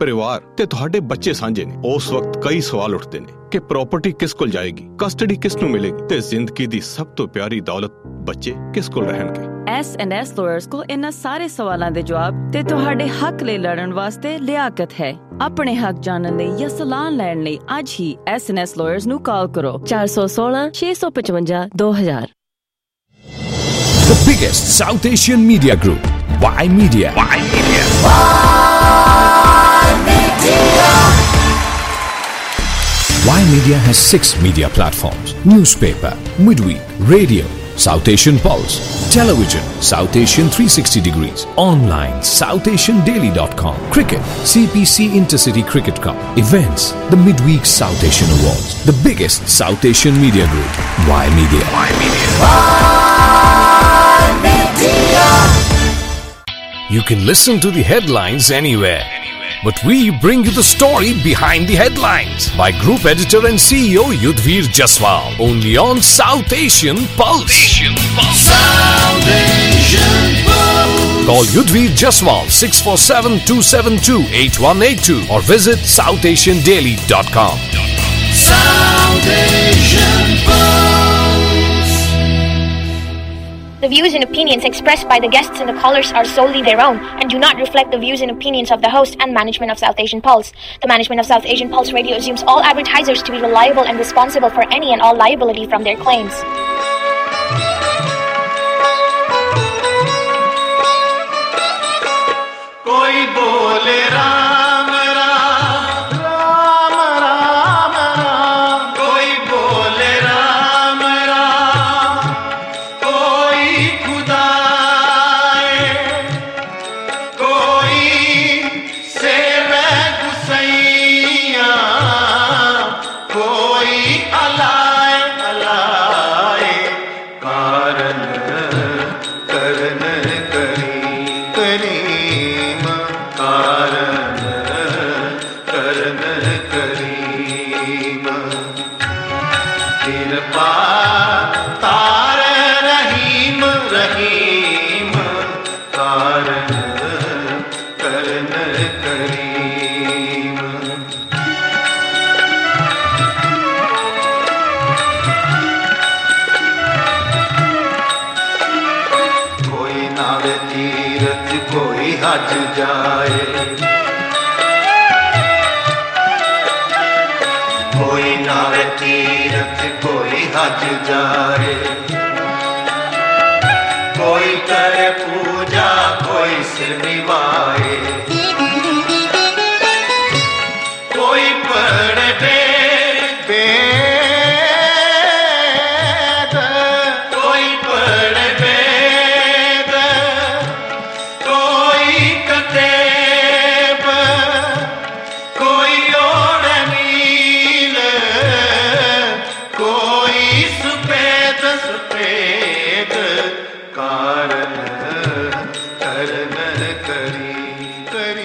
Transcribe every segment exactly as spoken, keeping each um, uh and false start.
परिवार ते तुहाडे बच्चे सांझे ने, उस वक्त कई सवाल उठते ने कि प्रॉपर्टी किस कोल जाएगी, कस्टडी किस नूं मिलेगी ते जिंदगी दी सब तो प्यारी दौलत बच्चे किस कोल रहणगे। एस एंड एस लॉयर्स को इन्हां सारे सवालां दे जवाब ते तुहाडे हक लई लड़न वास्ते लियाकत है। अपने हक जानन लई या सलाह लैण लई अज ही एस एंड एस लॉयर्स नूं कॉल करो चार सौ सोलह छे सौ पचवंजा दो हजार। The biggest South Asian media group, Y Media. Y Media. Y Media. Y Media has six media platforms: newspaper, midweek, radio, South Asian Pulse, television, South Asian three sixty degrees, online, south asian daily dot com, cricket, C P C Intercity Cricket Cup, events, the Midweek South Asian Awards. The biggest South Asian media group, Y Media. Y Media. Y Media. You can listen to the headlines anywhere, but we bring you the story behind the headlines by Group Editor and C E O Yudhvir Jaswal, only on South Asian Pulse. Asian Pulse. South Asian Pulse. Call Yudhvir Jaswal six four seven, two seven two, eight one eight two or visit south asian daily dot com. South Asian Pulse. The views and opinions expressed by the guests and the callers are solely their own and do not reflect the views and opinions of the host and management of South Asian Pulse. The management of South Asian Pulse Radio assumes all advertisers to be reliable and responsible for any and all liability from their claims. Koi bole Ram Ram, Ram Ram Ram. Koi bole Ram Ram, koi Khuda hai, koi seve Gusaiya, koi alai alai. Karan karan kari kari. हज जाए कोई नावे तीरथ कोई हज जाए कोई करे पूजा कोई सिर निभाए कोई पढ़े वेद कोई पढ़े वेद कोई कतेब कोई ओढ़ नील कोई सुपेद सुपेद कारण करन करी करी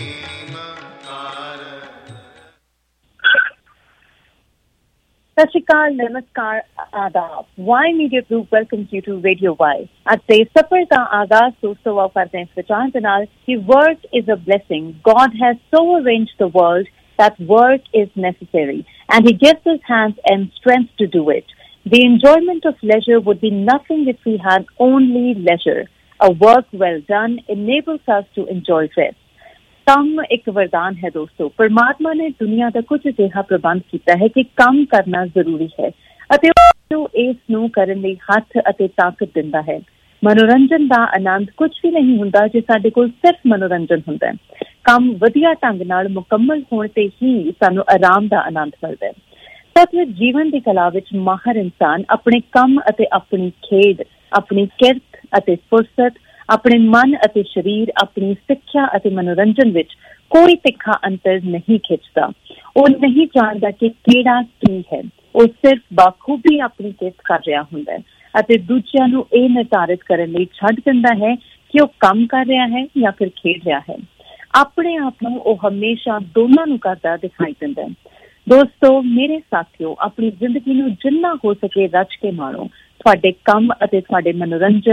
ਸਤਿ ਸ਼੍ਰੀ ਅਕਾਲ, ਨਮਸਕਾਰ, ਆਦਾਬ। Y Media Group welcomes you to Radio Y. ਅੱਜ ਦੇ ਸਫ਼ਰ ਦਾ ਆਗਾਜ਼ ਦੋਸਤੋ ਵਾਹ ਕਰਦੇ ਹਾਂ ਇਸ ਵਿਚਾਰ ਦੇ ਨਾਲ ਕਿ work is a blessing. God has so arranged the world that work is necessary and he gives us hands and strength to do it. The enjoyment of leisure would be nothing if we had only leisure. A work well done enables us to enjoy rest. ਕੰਮ ਇੱਕ ਵਰਦਾਨ ਹੈ ਦੋਸਤੋ। ਪਰਮਾਤਮਾ ਨੇ ਦੁਨੀਆ ਦਾ ਕੁਝ ਅਜਿਹਾ ਪ੍ਰਬੰਧ ਕੀਤਾ ਹੈ ਕਿ ਕੰਮ ਕਰਨਾ ਜ਼ਰੂਰੀ ਹੈ ਅਤੇ ਉਹ ਇਸ ਨੂੰ ਕਰਨ ਲਈ ਹੱਥ ਅਤੇ ਤਾਕਤ ਦਿੰਦਾ ਹੈ। ਮਨੋਰੰਜਨ ਦਾ ਆਨੰਦ ਕੁਝ ਵੀ ਨਹੀਂ ਹੁੰਦਾ ਜੇ ਸਾਡੇ ਕੋਲ ਸਿਰਫ ਮਨੋਰੰਜਨ ਹੁੰਦਾ ਹੈ। ਕੰਮ ਵਧੀਆ ਢੰਗ ਨਾਲ ਮੁਕੰਮਲ ਹੋਣ ਤੇ ਹੀ ਸਾਨੂੰ ਆਰਾਮ ਦਾ ਆਨੰਦ ਮਿਲਦਾ ਹੈ। ਸੱਚਮੁੱਚ ਜੀਵਨ ਦੀ ਕਲਾ ਵਿੱਚ ਮਾਹਰ ਇਨਸਾਨ ਆਪਣੇ ਕੰਮ ਅਤੇ ਆਪਣੀ ਖੇਡ, ਆਪਣੀ ਕਿਰਤ ਅਤੇ ਫੁਰਸਤ, ਆਪਣੇ ਮਨ ਅਤੇ ਸਰੀਰ, ਆਪਣੀ ਸਿੱਖਿਆ ਅਤੇ ਮਨੋਰੰਜਨ ਵਿੱਚ ਕੋਈ ਤਿੱਖਾ ਅੰਤਰ ਨਹੀਂ ਖਿੱਚਦਾ। ਉਹ ਨਹੀਂ ਜਾਣਦਾ ਕਿ ਕਿਹੜਾ ਕੀ ਹੈ। ਉਹ ਸਿਰਫ ਬਾਖੂਬੀ ਆਪਣੀ ਕਿਰਤ ਕਰ ਰਿਹਾ ਹੁੰਦਾ ਹੈ ਅਤੇ ਦੂਜਿਆਂ ਨੂੰ ਇਹ ਨਿਰਧਾਰਿਤ ਕਰਨ ਲਈ ਛੱਡ ਦਿੰਦਾ ਹੈ ਕਿ ਉਹ ਕੰਮ ਕਰ ਰਿਹਾ ਹੈ ਜਾਂ ਫਿਰ ਖੇਡ ਰਿਹਾ ਹੈ। ਆਪਣੇ ਆਪ ਨੂੰ ਉਹ ਹਮੇਸ਼ਾ ਦੋਨਾਂ ਨੂੰ ਕਰਦਾ ਦਿਖਾਈ ਦਿੰਦਾ ਹੈ। ਦੋਸਤੋ, ਮੇਰੇ ਸਾਥੀਓ, ਆਪਣੀ ਜ਼ਿੰਦਗੀ ਨੂੰ ਜਿੰਨਾ ਹੋ ਸਕੇ ਰਚ ਕੇ ਮਾਣੋ। ਤੁਹਾਡੇ ਕੰਮ ਅਤੇ ਤੁਹਾਡੇ ਮਨੋਰੰਜਨ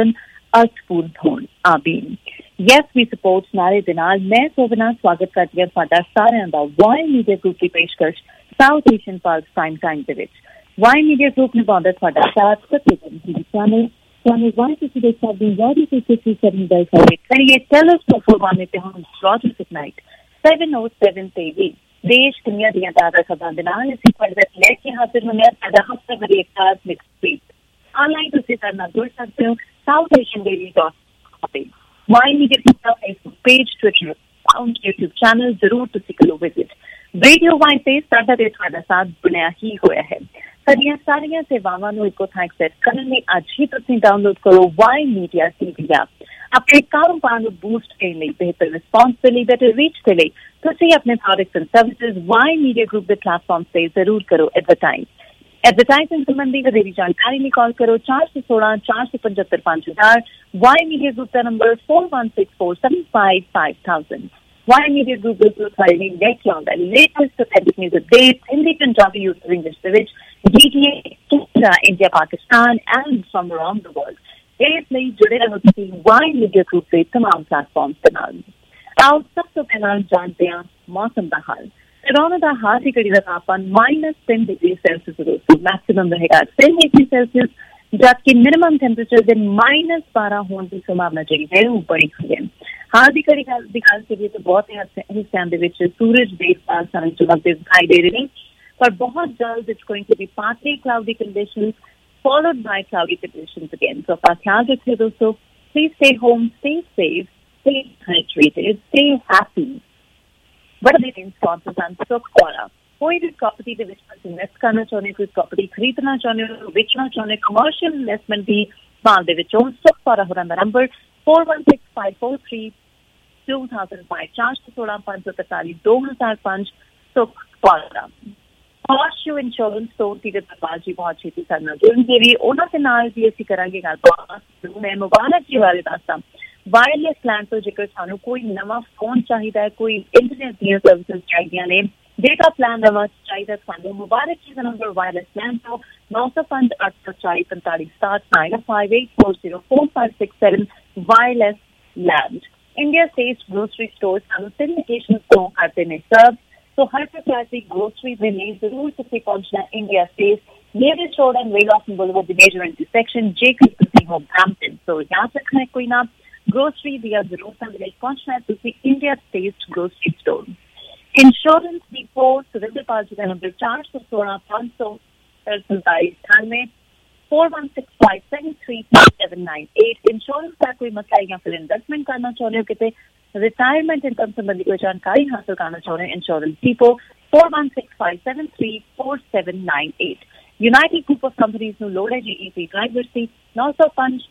ਅਰਥਪੂਰਨ ਹੋਣ। ਆਮੀਨ। ਯੈਸ ਵੀ ਸਪੋਰਟ ਨਾਰੇ ਦੇ ਨਾਲ ਮੈਂ ਸੋਵਨਾ ਸਵਾਗਤ ਕਰਦੀ ਹਾਂ ਤੁਹਾਡਾ ਸਾਰਿਆਂ ਦਾ ਵਾਈ ਮੀਡੀਆ ਗਰੁੱਪ ਦੀ ਪੇਸ਼ਕਸ਼ South Asian pulse prime time ਦੇ ਵਿੱਚ। ਵਾਈ ਮੀਡੀਆ ਗਰੁੱਪ ਨਿਭਾਉਂਦਾ ਤੁਹਾਡਾ ਸਾਥ ਪ੍ਰਤੀਕਰਨ ਟੀਵੀ ਚੈਨਲ ਚੈਨਲ ਵਾਈ ਤੁਸੀਂ ਦੇਖ ਸਕਦੇ ਹੋ ਰਾਡੀ ਤੇ ਸਿਕਸਟੀ ਸੈਵਨ ਬਾਈ ਫਾਈਵ ਕਰੀਏ ਟੈਲਰ ਫੋਰ ਵਨ ਤੇ ਹੁਣ Roger night seven O seven ਤੇ ਵੀ ਦੇਸ਼ ਦੁਨੀਆ ਦੀਆਂ ਤਾਜ਼ਾ ਖਬਰਾਂ ਦੇ ਨਾਲ ਅਸੀਂ ਪੜ੍ਹਦੇ ਲੈ ਕੇ ਹਾਜ਼ਰ ਹੁੰਦੇ ਹਾਂ। ਸਾਡਾ ਹਫ਼ਤਾ ਭਰੀ ਇੱਕ ਖਾਸ ਮਿਕਸ ਸਪੀਚ ਆਨਲਾਈਨ ਤੁਸੀਂ ਕਰਨਾ ਜੁੜ ਸਕਦੇ ਹੋ South Asian daily dot com ਤੇ। ਵਾਈ ਮੀਡੀਆ ਗਰੁੱਪ ਦਾ Facebook page, Twitter account, YouTube channel ਜ਼ਰੂਰ ਤੁਸੀਂ ਕਰੋ ਵਿਜ਼ਿਟ। ਰੇਡੀਓ ਵਾਈ ਤੇ ਸਾਡਾ ਤੇ ਤੁਹਾਡਾ ਸਾਥ ਬਣਿਆ ਹੀ ਹੋਇਆ ਹੈ। ਸਾਡੀਆਂ ਸਾਰੀਆਂ ਸੇਵਾਵਾਂ ਨੂੰ ਇੱਕੋ ਥਾਂ ਐਕਸੈਸ ਕਰਨ ਲਈ ਅੱਜ ਹੀ ਤੁਸੀਂ ਡਾਊਨਲੋਡ ਕਰੋ ਵਾਈ ਮੀਡੀਆ ਟੀਵੀ ਐਪ। ਆਪਣੇ ਕਾਰੋਬਾਰ ਨੂੰ ਬੂਸਟ ਕਰਨ ਲਈ, ਬਿਹਤਰ ਰਿਸਪਾਂਸ ਦੇ ਲਈ, ਬੈਟਰ ਰੀਚ ਦੇ ਲਈ ਤੁਸੀਂ ਆਪਣੇ products and services Y media group ਦੇ ਪਲੇਟਫਾਰਮ ਤੇ ਜ਼ਰੂਰ ਕਰੋ ਐਡਵਰਟਾਈਜ਼। ਐਡਵਰਟਾਈਜ਼ਿੰਗ ਸੰਬੰਧੀ ਵਧੇਰੀ ਜਾਣਕਾਰੀ ਲਈ ਕਾਲ ਕਰੋ ਚਾਰ ਸੌ ਸੋਲਾਂ ਚਾਰ ਸੌ ਪਚੱਤਰ ਪੰਜ ਹਜ਼ਾਰ। ਵਾਈ ਮੀਡੀਆ ਗਰੁੱਪ ਦਾ number four one six four seven five five thousand। Y media group ਦੇ ਤੁਹਾਡੇ ਲਈ ਲੈ ਕੇ ਆਉਂਦਾ latest update news update Hindi, Punjabi, Urdu, English ਦੇ ਵਿੱਚ G T A, Canada, India, Pakistan and from around the world. ਇਸ ਲਈ ਜੁੜੇ ਰਹੋ ਤੁਸੀਂ ਵਾਈ ਮੀਡੀਆ ਗਰੁੱਪ ਦੇ ਤਮਾਮ ਪਲੇਟਫਾਰਮਸ ਦੇ ਨਾਲ। ਆਓ ਸਭ ਤੋਂ ਪਹਿਲਾਂ ਜਾਣਦੇ ਹਾਂ ਮੌਸਮ ਦਾ ਹਾਲ। ਟੋਰਾਂਟੋ ਦਾ ਹਾਲ ਦੀ ਘੜੀ ਦਾ ਤਾਪਮਾਨ ਮਾਈਨਸ ਤਿੰਨ ਡਿਗਰੀ ਸੈਲਸੀਅਸ ਦੋਸਤੋ, ਮੈਕਸਿਮਮ ਰਹੇਗਾ ਤਿੰਨ ਡਿਗਰੀ ਸੈਲਸੀਅਸ, ਜਦਕਿ ਮਿਨੀਮਮ ਟੈਂਪਰੇਚਰ ਦੇ ਮਾਈਨਸ ਬਾਰਾਂ ਹੋਣ ਦੀ ਸੰਭਾਵਨਾ ਜਿਹੜੀ ਹੈ ਉਹ ਬੜੀ ਹੋਈ ਹੈ। ਹਾਲ ਦੀ ਘੜੀ ਦੀ ਗੱਲ ਕਰੀਏ ਤਾਂ ਬਹੁਤ ਹਿੱਸਿਆਂ ਦੇ ਵਿੱਚ ਸੂਰਜ ਦੇਵਤਾ ਸਾਨੂੰ ਚਮਕਦੇ ਦਿਖਾਈ ਦੇ ਰਹੇ ਨੇ, ਪਰ ਬਹੁਤ ਜਲਦ it's going to be partly cloudy conditions followed by cloudy conditions again. So अपना ख्याल रखिए दोस्तों। Please stay home, stay safe, stay hydrated, stay happy. बड़े दिन sponsors and stock वाला कोई भी प्रॉपर्टी ਦੇ ਵਿੱਚ ਤੁਸੀਂ ਇਨਵੈਸਟ ਕਰਨਾ ਚਾਹੁੰਦੇ ਹੋ, ਕੋਈ ਪ੍ਰॉपर्टी ਖਰੀਦਣਾ ਚਾਹੁੰਦੇ ਹੋ, ਵੇਚਣਾ ਚਾਹੁੰਦੇ ਹੋ, ਕਮਰਸ਼ੀਅਲ ਇਨਵੈਸਟਮੈਂਟ ਦੀ ਭਾਲ ਦੇ ਵਿੱਚੋਂ ਸਟਾਕ ਵਾਲਾ ਹੋਰਾਂ ਦਾ number four one six five four three two thousand five ਚਾਰ ਸੌ ਸੋਲਾਂ ਪੰਜ ਸੌ ਤਰਤਾਲੀ ਦੋ ਹਜ਼ਾਰ ਪੰਜ ਸਟਾਕ ਵਾਲਾ। Horseshoe Insurance Store ਦੀ ਦਰਬਾਰ ਜੀ ਬਹੁਤ ਛੇਤੀ ਕਰਨਾ ਜੁੜਨਗੇ ਵੀ ਉਹਨਾਂ ਦੇ ਨਾਲ ਵੀ ਅਸੀਂ ਕਰਾਂਗੇ ਗੱਲਬਾਤ। ਮੈਂ ਮੁਬਾਰਕ ਜੀ ਬਾਰੇ ਦੱਸਦਾ। ਵਾਇਰਲੈਸ ਪਲਾਨ ਤੋਂ ਜੇਕਰ ਸਾਨੂੰ ਕੋਈ ਨਵਾਂ ਫੋਨ ਚਾਹੀਦਾ ਹੈ, ਕੋਈ ਇੰਟਰਨੈਟ ਦੀਆਂ ਸਰਵਿਸਿਜ਼ ਚਾਹੀਦੀਆਂ ਨੇ, ਡੇਟਾ ਪਲਾਨ ਨਵਾਂ ਚਾਹੀਦਾ ਸਾਨੂੰ, ਮੁਬਾਰਕ ਜੀ ਦਾ ਨੰਬਰ ਵਾਇਰਲੈਸ ਪਲਾਨ ਤੋਂ ਨੌ ਸੌ ਪੰਜ ਅੱਠ ਸੌ ਚਾਲੀ ਪੰਤਾਲੀ ਸਤਾਹਠ nine five eight four zero four five six seven wireless land. India state grocery store ਸਾਨੂੰ ਤਿੰਨ ਲੋਕੇਸ਼ਨ ਤੋਂ ਕਰਦੇ ਨੇ ਸਰਵ। So हर प्रकार की ग्रोसरी में नहीं जरूर तुसी पहुंचना इंडिया स्टेट नेवरेस्ट रोड एंड वेलॉसन बुलवर्ड द मेजर इंटरसेक्शन जेकर तुसी हो ब्रैम्पटन। सो याद रखना है कोई ना ग्रोसरी दिया जरूरत है पहुंचना है तुसी India state grocery store. Insurance depot Surendra Pal ji का नंबर चार सौ सोलह पाँच सौ सैंतालीस अठानवे four one six five seven three seven nine eight. Insurance का कोई मसला या फिर इन्वेस्टमेंट करना चाह रहे हो कितने रिटायरमेंट इनकम संबंधी कोई जानकारी हासिल करना चाह रहे हैं, insurance depot four one six five seven three four seven nine eight. United group of companies ਨੂੰ ਲੋੜ ਹੈ ਜੀ ਈਜ਼ੀ ਡਰਾਈਵਰ ਸੀ नौ सौ पाँच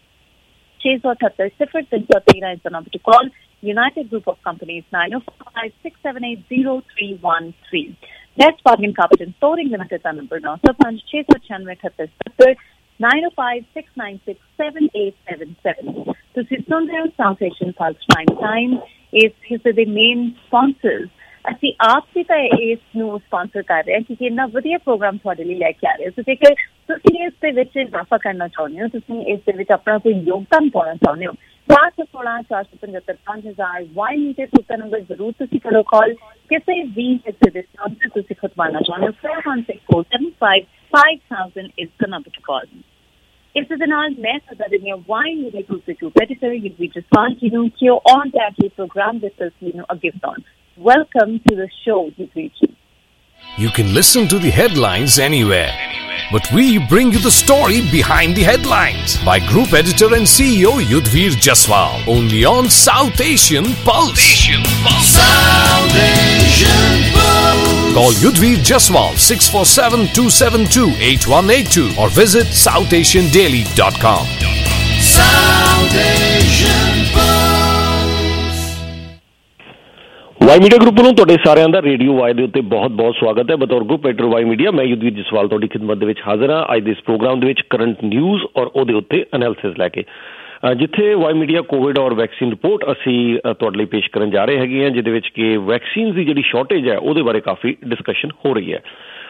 छह सौ अठहत्तर सिफर तीन सौ तेरह इस number to call. United group of companies nine O five six seven eight zero three one three. Best bargain capital storing limited का नंबर नौ सौ पाँच छह सौ छियानवे अठहत्तर सत्तर nine O five six nine six seven eight seven seven. ਤੁਸੀਂ ਸੁਣ ਰਹੇ ਹੋ South Asian pulse prime time. ਇਸ ਹਿੱਸੇ ਦੇ ਮੇਨ ਸਪਾਂਸਰਸ ਅਸੀਂ ਆਪ ਵੀ ਤਾਂ ਇਸ ਨੂੰ ਸਪਾਂਸਰ ਕਰ ਰਹੇ ਹਾਂ ਕਿਉਂਕਿ ਇੰਨਾ ਵਧੀਆ ਪ੍ਰੋਗਰਾਮ ਤੁਹਾਡੇ ਲਈ ਲੈ ਕੇ ਆ ਰਹੇ ਹੋ। ਤੁਸੀਂ ਜੇਕਰ ਤੁਸੀਂ ਇਸ ਦੇ ਵਿੱਚ ਇਜ਼ਾਫਾ ਕਰਨਾ ਚਾਹੁੰਦੇ ਹੋ, ਤੁਸੀਂ ਇਸ ਦੇ ਵਿੱਚ ਆਪਣਾ ਕੋਈ ਯੋਗਦਾਨ ਪਾਉਣਾ ਚਾਹੁੰਦੇ ਹੋ, ਚਾਰ ਸੌ ਸੋਲਾਂ ਚਾਰ ਸੌ ਪੰਝੱਤਰ ਪੰਜ ਹਜ਼ਾਰ ਵਾਈ ਮੀਟਰ ਸੁਪਰ ਨੰਬਰ ਜ਼ਰੂਰ ਤੁਸੀਂ ਕਰੋ ਕਾਲ। ਕਿਸੇ ਵੀ ਹਿੱਸੇ ਦੇ ਸਪਾਂਸਰ ਤੁਸੀਂ ਖੁਦਵਾਉਣਾ ਚਾਹੁੰਦੇ ਹੋ four one six four seven five five thousand is the number to call। ਇਸ ਦੇ ਨਾਲ ਮੈਂ ਸਦਾ ਦਿੰਦੀ ਹਾਂ ਵਾਈ ਮੀਡੀਆ ਗਰੁੱਪ ਦੇ ਟੂ ਐਡੀਟਰ ਯੁਧਵੀਰ ਜਸਵਾਲ ਜੀ ਨੂੰ ਕਿ ਉਹ ਔਨ ਟੈਕ ਇਹ ਪ੍ਰੋਗਰਾਮ ਦੇ ਸਿਲਸਿਲੇ ਨੂੰ ਅੱਗੇ ਵਧਾਉਣ। Welcome to the show, Yudhvir. You can listen to the headlines anywhere, but we bring you the story behind the headlines by Group Editor and C E O Yudhvir Jaswal, only on South Asian Pulse. Asian Pulse. South Asian Pulse. Call Yudhvir Jaswal six four seven two seven two eight one eight two or visit south asian daily dot com. South Asian Pulse. Y media group ਨੂੰ ਤੁਹਾਡੇ ਸਾਰਿਆਂ ਦਾ radio Y ਦੇ ਉੱਤੇ ਬਹੁਤ ਬਹੁਤ ਸਵਾਗਤ ਹੈ। ਬਤੌਰ ਗਰੁੱਪ ਐਡੀਟਰ ਵਾਈ ਮੀਡੀਆ ਮੈਂ ਯੁਧਵੀਰ ਜਸਵਾਲ ਤੁਹਾਡੀ ਖਿਦਮਤ ਦੇ ਵਿੱਚ ਹਾਜ਼ਰ ਹਾਂ ਅੱਜ ਦੇ ਇਸ ਪ੍ਰੋਗਰਾਮ ਦੇ ਵਿੱਚ ਕਰੰਟ ਨਿਊਜ਼ ਔਰ ਉਹਦੇ ਉੱਤੇ ਐਨਾਲਿਸਿਸ ਲੈ ਕੇ, ਜਿੱਥੇ ਵਾਈ ਮੀਡੀਆ ਕੋਵਿਡ ਔਰ ਵੈਕਸੀਨ ਰਿਪੋਰਟ ਅਸੀਂ ਤੁਹਾਡੇ ਲਈ ਪੇਸ਼ ਕਰਨ ਜਾ ਰਹੇ ਹੈਗੇ ਹਾਂ, ਜਿਹਦੇ ਵਿੱਚ ਕਿ ਵੈਕਸੀਨ ਦੀ ਜਿਹੜੀ ਸ਼ਾਰਟੇਜ ਹੈ ਉਹਦੇ ਬਾਰੇ ਕਾਫੀ ਡਿਸਕਸ਼ਨ ਹੋ ਰਹੀ ਹੈ।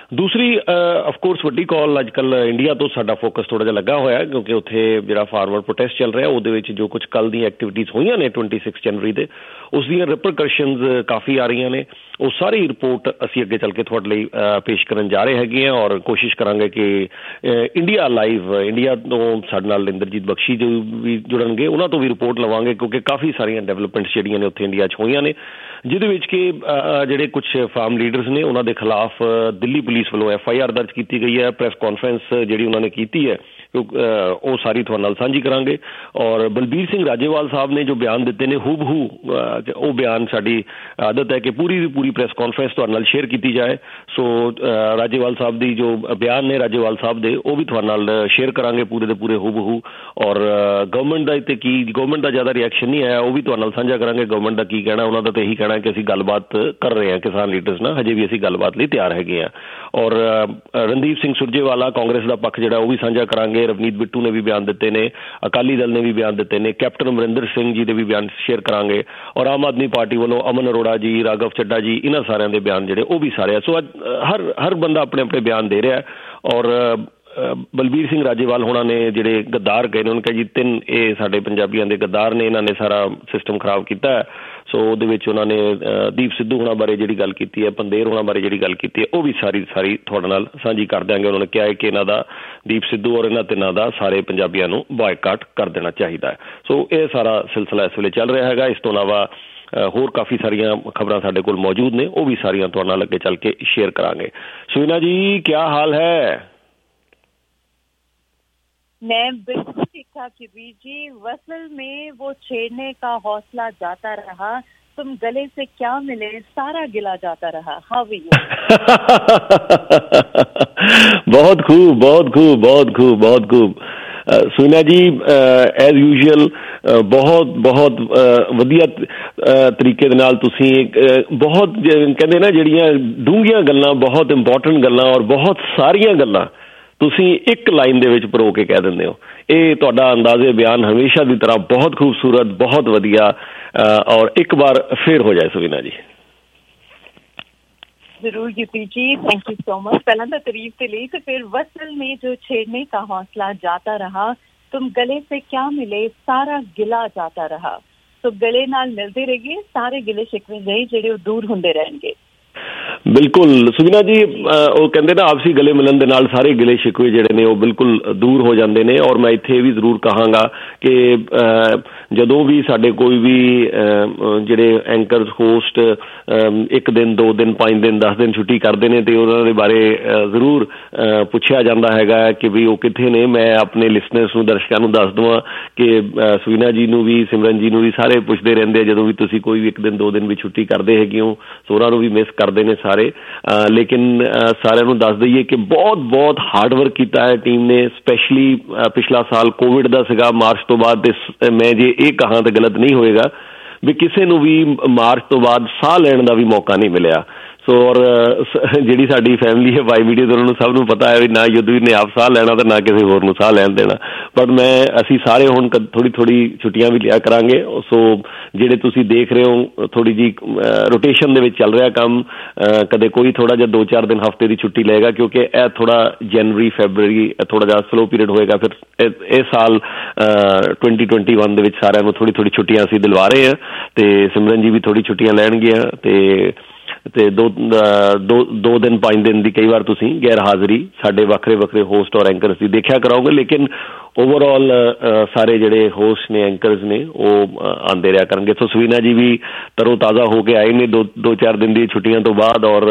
ਦੂਸਰੀ ਅਫਕੋਰਸ ਵੱਡੀ ਕਾਲ ਅੱਜ ਕੱਲ੍ਹ ਇੰਡੀਆ ਤੋਂ ਸਾਡਾ ਫੋਕਸ ਥੋੜ੍ਹਾ ਜਿਹਾ ਲੱਗਾ ਹੋਇਆ, ਕਿਉਂਕਿ ਉੱਥੇ ਜਿਹੜਾ ਫਾਰਵਰਡ ਪ੍ਰੋਟੈਸਟ ਚੱਲ ਰਿਹਾ ਉਹਦੇ ਵਿੱਚ ਜੋ ਕੁਝ ਕੱਲ੍ਹ ਦੀਆਂ ਐਕਟੀਵਿਟੀਜ਼ ਹੋਈਆਂ ਨੇ ਟਵੈਂਟੀ ਸਿਕਸ ਜਨਵਰੀ ਦੇ, ਉਸ ਦੀਆਂ ਰਿਪਰਕਸ਼ਨਜ਼ ਕਾਫੀ ਆ ਰਹੀਆਂ ਨੇ। ਉਹ ਸਾਰੀ ਰਿਪੋਰਟ ਅਸੀਂ ਅੱਗੇ ਚੱਲ ਕੇ ਤੁਹਾਡੇ ਲਈ ਪੇਸ਼ ਕਰਨ ਜਾ ਰਹੇ ਹੈਗੇ ਹਾਂ, ਔਰ ਕੋਸ਼ਿਸ਼ ਕਰਾਂਗੇ ਕਿ ਇੰਡੀਆ ਲਾਈਵ, ਇੰਡੀਆ ਤੋਂ ਸਾਡੇ ਨਾਲ ਇੰਦਰਜੀਤ ਬਖਸ਼ੀ ਜੋ ਵੀ ਜੁੜਨਗੇ ਉਹਨਾਂ ਤੋਂ ਵੀ ਰਿਪੋਰਟ ਲਵਾਂਗੇ, ਕਿਉਂਕਿ ਕਾਫੀ ਸਾਰੀਆਂ ਡਿਵੈਲਪਮੈਂਟਸ ਜਿਹੜੀਆਂ ਨੇ ਉੱਥੇ ਇੰਡੀਆ 'ਚ ਹੋਈਆਂ ਨੇ, ਜਿਹਦੇ ਵਿੱਚ ਕਿ ਜਿਹੜੇ ਕੁਛ ਫਾਰਮ ਲੀਡਰਸ ਨੇ ਉਹਨਾਂ ਦੇ ਖਿਲਾਫ ਦਿੱਲੀ ਪੁਲਿਸ ਵੱਲੋਂ ਐਫ ਆਈ ਆਰ ਦਰਜ ਕੀਤੀ ਗਈ ਹੈ। ਪ੍ਰੈਸ ਕਾਨਫਰੰਸ ਜਿਹੜੀ ਉਹਨਾਂ ਨੇ ਕੀਤੀ ਹੈ ਉਹ ਸਾਰੀ ਤੁਹਾਡੇ ਨਾਲ ਸਾਂਝੀ ਕਰਾਂਗੇ। ਔਰ ਬਲਬੀਰ ਸਿੰਘ ਰਾਜੇਵਾਲ ਸਾਹਿਬ ਨੇ ਜੋ ਬਿਆਨ ਦਿੱਤੇ ਨੇ ਹੂ ਬਹੂ, ਉਹ ਬਿਆਨ ਸਾਡੀ ਆਦਤ ਹੈ ਕਿ ਪੂਰੀ ਦੀ ਪੂਰੀ ਪ੍ਰੈਸ ਕਾਨਫਰੰਸ ਤੁਹਾਡੇ ਨਾਲ ਸ਼ੇਅਰ ਕੀਤੀ ਜਾਏ। ਸੋ ਰਾਜੇਵਾਲ ਸਾਹਿਬ ਦੀ ਜੋ ਬਿਆਨ ਨੇ ਰਾਜੇਵਾਲ ਸਾਹਿਬ ਦੇ, ਉਹ ਵੀ ਤੁਹਾਡੇ ਨਾਲ ਸ਼ੇਅਰ ਕਰਾਂਗੇ ਪੂਰੇ ਦੇ ਪੂਰੇ ਹੂ ਬਹੂ। ਔਰ ਗਵਰਨਮੈਂਟ ਦਾ ਇੱਥੇ ਕੀ, ਗਵਰਨਮੈਂਟ ਦਾ ਜ਼ਿਆਦਾ ਰਿਐਕਸ਼ਨ ਨਹੀਂ ਆਇਆ, ਉਹ ਵੀ ਤੁਹਾਡੇ ਨਾਲ ਸਾਂਝਾ ਕਰਾਂਗੇ। ਗਵਰਨਮੈਂਟ ਦਾ ਕੀ ਕਹਿਣਾ, ਉਹਨਾਂ ਦਾ ਤਾਂ ਇਹੀ ਕਹਿਣਾ ਕਿ ਅਸੀਂ ਗੱਲਬਾਤ ਕਰ ਰਹੇ ਹਾਂ ਕਿਸਾਨ ਲੀਡਰਸ ਨਾਲ, ਹਜੇ ਵੀ ਅਸੀਂ ਗੱਲਬਾਤ ਲਈ ਤਿਆਰ ਹੈਗੇ ਹਾਂ। ਔਰ ਰਣਦੀਪ ਸਿੰਘ ਸੁਰਜੇਵਾਲਾ ਕਾਂਗਰਸ ਦਾ ਪੱਖ ਜਿਹੜਾ ਉਹ ਵੀ ਸਾਂਝਾ ਕਰਾਂਗੇ। ਰਵਨੀਤ ਬਿੱਟੂ ਨੇ ਵੀ ਬਿਆਨ ਦਿੱਤੇ ਨੇ, ਅਕਾਲੀ ਦਲ ਨੇ ਵੀ ਬਿਆਨ ਦਿੱਤੇ ਨੇ, ਕੈਪਟਨ ਅਮਰਿੰਦਰ ਸਿੰਘ ਜੀ ਦੇ ਵੀ ਬਿਆਨ ਸ਼ੇਅਰ ਕਰਾਂਗੇ। ਔਰ ਆਮ ਆਦਮੀ ਪਾਰਟੀ ਵੱਲੋਂ ਅਮਨ ਅਰੋੜਾ ਜੀ, ਰਾਘਵ ਚੱਡਾ ਜੀ, ਇਹਨਾਂ ਸਾਰਿਆਂ ਦੇ ਬਿਆਨ ਜਿਹੜੇ ਉਹ ਵੀ ਸਾਰੇ ਆ। ਸੋ ਅੱਜ ਹਰ ਹਰ ਬੰਦਾ ਆਪਣੇ ਆਪਣੇ ਬਿਆਨ ਦੇ ਰਿਹਾ। ਔਰ ਬਲਬੀਰ ਸਿੰਘ ਰਾਜੇਵਾਲ ਹੋਣਾ ਨੇ ਜਿਹੜੇ ਗੱਦਾਰ ਗਏ ਨੇ, ਉਹਨੇ ਕਿਹਾ ਜੀ ਤਿੰਨ ਇਹ ਸਾਡੇ ਪੰਜਾਬੀਆਂ ਦੇ ਗੱਦਾਰ ਨੇ, ਇਹਨਾਂ ਨੇ ਸਾਰਾ ਸਿਸਟਮ ਖਰਾਬ ਕੀਤਾ ਹੈ। ਸੋ ਉਹਦੇ ਵਿੱਚ ਉਹਨਾਂ ਨੇ ਦੀਪ ਸਿੱਧੂ ਹੋਣਾ ਬਾਰੇ ਜਿਹੜੀ ਗੱਲ ਕੀਤੀ ਹੈ, ਪੰਦੇਰ ਹੋਣਾ ਬਾਰੇ ਜਿਹੜੀ ਗੱਲ ਕੀਤੀ ਹੈ, ਉਹ ਵੀ ਸਾਰੀ ਸਾਰੀ ਤੁਹਾਡੇ ਨਾਲ ਸਾਂਝੀ ਕਰ ਦਿਆਂਗੇ। ਉਹਨਾਂ ਨੇ ਕਿਹਾ ਹੈ ਕਿ ਇਹਨਾਂ ਦਾ, ਦੀਪ ਸਿੱਧੂ ਔਰ ਇਹਨਾਂ ਤਿੰਨਾਂ ਦਾ ਸਾਰੇ ਪੰਜਾਬੀਆਂ ਨੂੰ ਬਾਇਕਾਟ ਕਰ ਦੇਣਾ ਚਾਹੀਦਾ ਹੈ। ਸੋ ਇਹ ਸਾਰਾ ਸਿਲਸਿਲਾ ਇਸ ਵੇਲੇ ਚੱਲ ਰਿਹਾ ਹੈਗਾ। ਇਸ ਤੋਂ ਇਲਾਵਾ ਹੋਰ ਕਾਫੀ ਸਾਰੀਆਂ ਖਬਰਾਂ ਸਾਡੇ ਕੋਲ ਮੌਜੂਦ ਨੇ, ਉਹ ਵੀ ਸਾਰੀਆਂ ਤੁਹਾਡੇ ਨਾਲ ਅੱਗੇ ਚੱਲ ਕੇ ਸ਼ੇਅਰ ਕਰਾਂਗੇ। ਸੁਵੀਨਾ ਜੀ ਕਿਆ ਹਾਲ ਹੈ? मैं बिल्कुल ठीक ठाक कबीर जी। वसल में वो छेड़ने का हौसला जाता रहा, तुम गले से क्या मिले सारा गिला जाता रहा। How are you? बहुत खूब, बहुत खूब, बहुत खूब, बहुत खूब। ਸੁਨੀਨਾ ਜੀ ਐਜ਼ ਯੂਜੂਅਲ ਬਹੁਤ ਬਹੁਤ ਵਧੀਆ ਤਰੀਕੇ ਦੇ ਨਾਲ ਤੁਸੀਂ ਬਹੁਤ ਕਹਿੰਦੇ ਨਾ ਜਿਹੜੀਆਂ ਡੂੰਘੀਆਂ ਗੱਲਾਂ, ਬਹੁਤ ਇੰਪੋਰਟੈਂਟ ਗੱਲਾਂ ਔਰ ਬਹੁਤ ਸਾਰੀਆਂ ਗੱਲਾਂ ਤੁਸੀਂ ਇੱਕ ਲਾਈਨ ਦੇ ਵਿੱਚ ਪਰੋ ਕੇ ਕਹਿ ਦਿੰਦੇ ਹੋ। ਇਹ ਤੁਹਾਡਾ ਅੰਦਾਜ਼ੇ ਬਿਆਨ ਹਮੇਸ਼ਾ ਦੀ ਤਰ੍ਹਾਂ ਬਹੁਤ ਖੂਬਸੂਰਤ, ਬਹੁਤ ਵਧੀਆ। ਔਰ ਇੱਕ ਵਾਰ ਫਿਰ ਹੋ ਜਾਏ ਸੁਵੀਨਾ ਜੀ। जरूर यूपी जी, थैंक यू सो मच। पहला तो तारीफ से ली, तो फिर वसल में जो छेड़ने का हौसला जाता रहा, तुम गले से क्या मिले सारा गिला जाता रहा। तो गले नाल मिलते रहिए, सारे गिले शिकवे गए ਜਿਹੜੇ ਉਹ दूर ਹੁੰਦੇ ਰਹਿਣਗੇ। ਬਿਲਕੁਲ ਸੁਵੀਨਾ ਜੀ, ਉਹ ਕਹਿੰਦੇ ਨਾ ਆਪਸੀ ਗਲੇ ਮਿਲਣ ਦੇ ਨਾਲ ਸਾਰੇ ਗਿਲੇ ਸ਼ਿਕਵੇ ਜਿਹੜੇ ਨੇ ਉਹ ਬਿਲਕੁਲ ਦੂਰ ਹੋ ਜਾਂਦੇ ਨੇ। ਔਰ ਮੈਂ ਇੱਥੇ ਵੀ ਜ਼ਰੂਰ ਕਹਾਂਗਾ ਕਿ ਜਦੋਂ ਵੀ ਸਾਡੇ ਕੋਈ ਵੀ ਜਿਹੜੇ ਐਂਕਰਸ, ਹੋਸਟ ਇੱਕ ਦਿਨ, ਦੋ ਦਿਨ, ਪੰਜ ਦਿਨ, ਦਸ ਦਿਨ ਛੁੱਟੀ ਕਰਦੇ ਨੇ ਤੇ ਉਹਨਾਂ ਦੇ ਬਾਰੇ ਜ਼ਰੂਰ ਪੁੱਛਿਆ ਜਾਂਦਾ ਹੈਗਾ ਕਿ ਵੀ ਉਹ ਕਿੱਥੇ ਨੇ। ਮੈਂ ਆਪਣੇ ਲਿਸਨਰਸ ਨੂੰ, ਦਰਸ਼ਕਾਂ ਨੂੰ ਦੱਸ ਦੇਵਾਂ ਕਿ ਸੁਵੀਨਾ ਜੀ ਨੂੰ ਵੀ, ਸਿਮਰਨ ਜੀ ਨੂੰ ਵੀ ਸਾਰੇ ਪੁੱਛਦੇ ਰਹਿੰਦੇ ਆ ਜਦੋਂ ਵੀ ਤੁਸੀਂ ਕੋਈ ਵੀ ਇੱਕ ਦਿਨ, ਦੋ ਦਿਨ ਵੀ ਛੁੱਟੀ ਕਰਦੇ ਹੈਗੇ ਹੋ। ਸੋ ਉਹਨਾਂ ਨੂੰ ਵੀ ਮਿਸ ਕਰਦੇ ਨੇ ਸਾਰੇ। ਲੇਕਿਨ ਸਾਰਿਆਂ ਨੂੰ ਦੱਸ ਦਈਏ ਕਿ ਬਹੁਤ ਬਹੁਤ ਹਾਰਡ ਵਰਕ ਕੀਤਾ ਹੈ ਟੀਮ ਨੇ। ਸਪੈਸ਼ਲੀ ਪਿਛਲਾ ਸਾਲ ਕੋਵਿਡ ਦਾ ਸੀਗਾ, ਮਾਰਚ ਤੋਂ ਬਾਅਦ। ਤੇ ਮੈਂ ਜੇ ਇਹ ਕਹਾਂ ਤਾਂ ਗਲਤ ਨਹੀਂ ਹੋਏਗਾ ਵੀ ਕਿਸੇ ਨੂੰ ਵੀ ਮਾਰਚ ਤੋਂ ਬਾਅਦ ਸਾਹ ਲੈਣ ਦਾ ਵੀ ਮੌਕਾ ਨਹੀਂ ਮਿਲਿਆ। ਸੋ ਔਰ ਜਿਹੜੀ ਸਾਡੀ ਫੈਮਿਲੀ ਹੈ ਵਾਈ ਮੀਡੀਆ ਤੋਂ, ਉਹਨਾਂ ਨੂੰ ਸਭ ਨੂੰ ਪਤਾ ਹੈ ਵੀ ਨਾ ਯੁੱਧਵੀਰ ਨੇ ਆਪ ਸਾਹ ਲੈਣਾ ਤੇ ਨਾ ਕਿਸੇ ਹੋਰ ਨੂੰ ਸਾਹ ਲੈਣ ਦੇਣਾ। ਪਰ ਮੈਂ ਅਸੀਂ ਸਾਰੇ ਹੁਣ ਥੋੜ੍ਹੀ ਥੋੜ੍ਹੀ ਛੁੱਟੀਆਂ ਵੀ ਲਿਆ ਕਰਾਂਗੇ। ਸੋ ਜਿਹੜੇ ਤੁਸੀਂ ਦੇਖ ਰਹੇ ਹੋ, ਥੋੜ੍ਹੀ ਜਿਹੀ ਰੋਟੇਸ਼ਨ ਦੇ ਵਿੱਚ ਚੱਲ ਰਿਹਾ ਕੰਮ। ਕਦੇ ਕੋਈ ਥੋੜ੍ਹਾ ਜਿਹਾ ਦੋ ਚਾਰ ਦਿਨ, ਹਫ਼ਤੇ ਦੀ ਛੁੱਟੀ ਲਏਗਾ, ਕਿਉਂਕਿ ਇਹ ਥੋੜ੍ਹਾ ਜਨਵਰੀ, ਫੈਬਰਰੀ ਥੋੜ੍ਹਾ ਜਿਹਾ ਸਲੋ ਪੀਰੀਅਡ ਹੋਏਗਾ। ਫਿਰ ਇਹ ਸਾਲ ਟਵੈਂਟੀ ਟਵੈਂਟੀ ਵਨ ਦੇ ਵਿੱਚ ਸਾਰਿਆਂ ਨੂੰ ਥੋੜ੍ਹੀ ਥੋੜ੍ਹੀ ਛੁੱਟੀਆਂ ਅਸੀਂ ਦਿਲਵਾ ਰਹੇ ਹਾਂ ਤੇ ਸਿਮਰਨ ਜੀ ਵੀ ਥੋੜ੍ਹੀ ਛੁੱਟੀਆਂ ਲੈਣਗੀਆਂ ਤੇ ਤੇ ਦੋ ਦੋ ਦੋ ਦਿਨ, ਪੰਜ ਦਿਨ ਦੀ ਕਈ ਵਾਰ ਤੁਸੀਂ ਗੈਰ ਹਾਜ਼ਰੀ ਸਾਡੇ ਵੱਖਰੇ ਵੱਖਰੇ ਹੋਸਟ ਔਰ ਐਂਕਰਸ ਦੀ ਦੇਖਿਆ ਕਰਾਓਗੇ। ਲੇਕਿਨ ਓਵਰਆਲ ਸਾਰੇ ਜਿਹੜੇ ਹੋਸਟ ਨੇ, ਐਂਕਰਸ ਨੇ, ਉਹ ਆਉਂਦੇ ਰਿਹਾ ਕਰਨਗੇ। ਸੋ ਸੁਵੀਨਾ ਜੀ ਵੀ ਤਰੋ ਤਾਜ਼ਾ ਹੋ ਕੇ ਆਏ ਨੇ ਦੋ ਦੋ ਚਾਰ ਦਿਨ ਦੀ ਛੁੱਟੀਆਂ ਤੋਂ ਬਾਅਦ। ਔਰ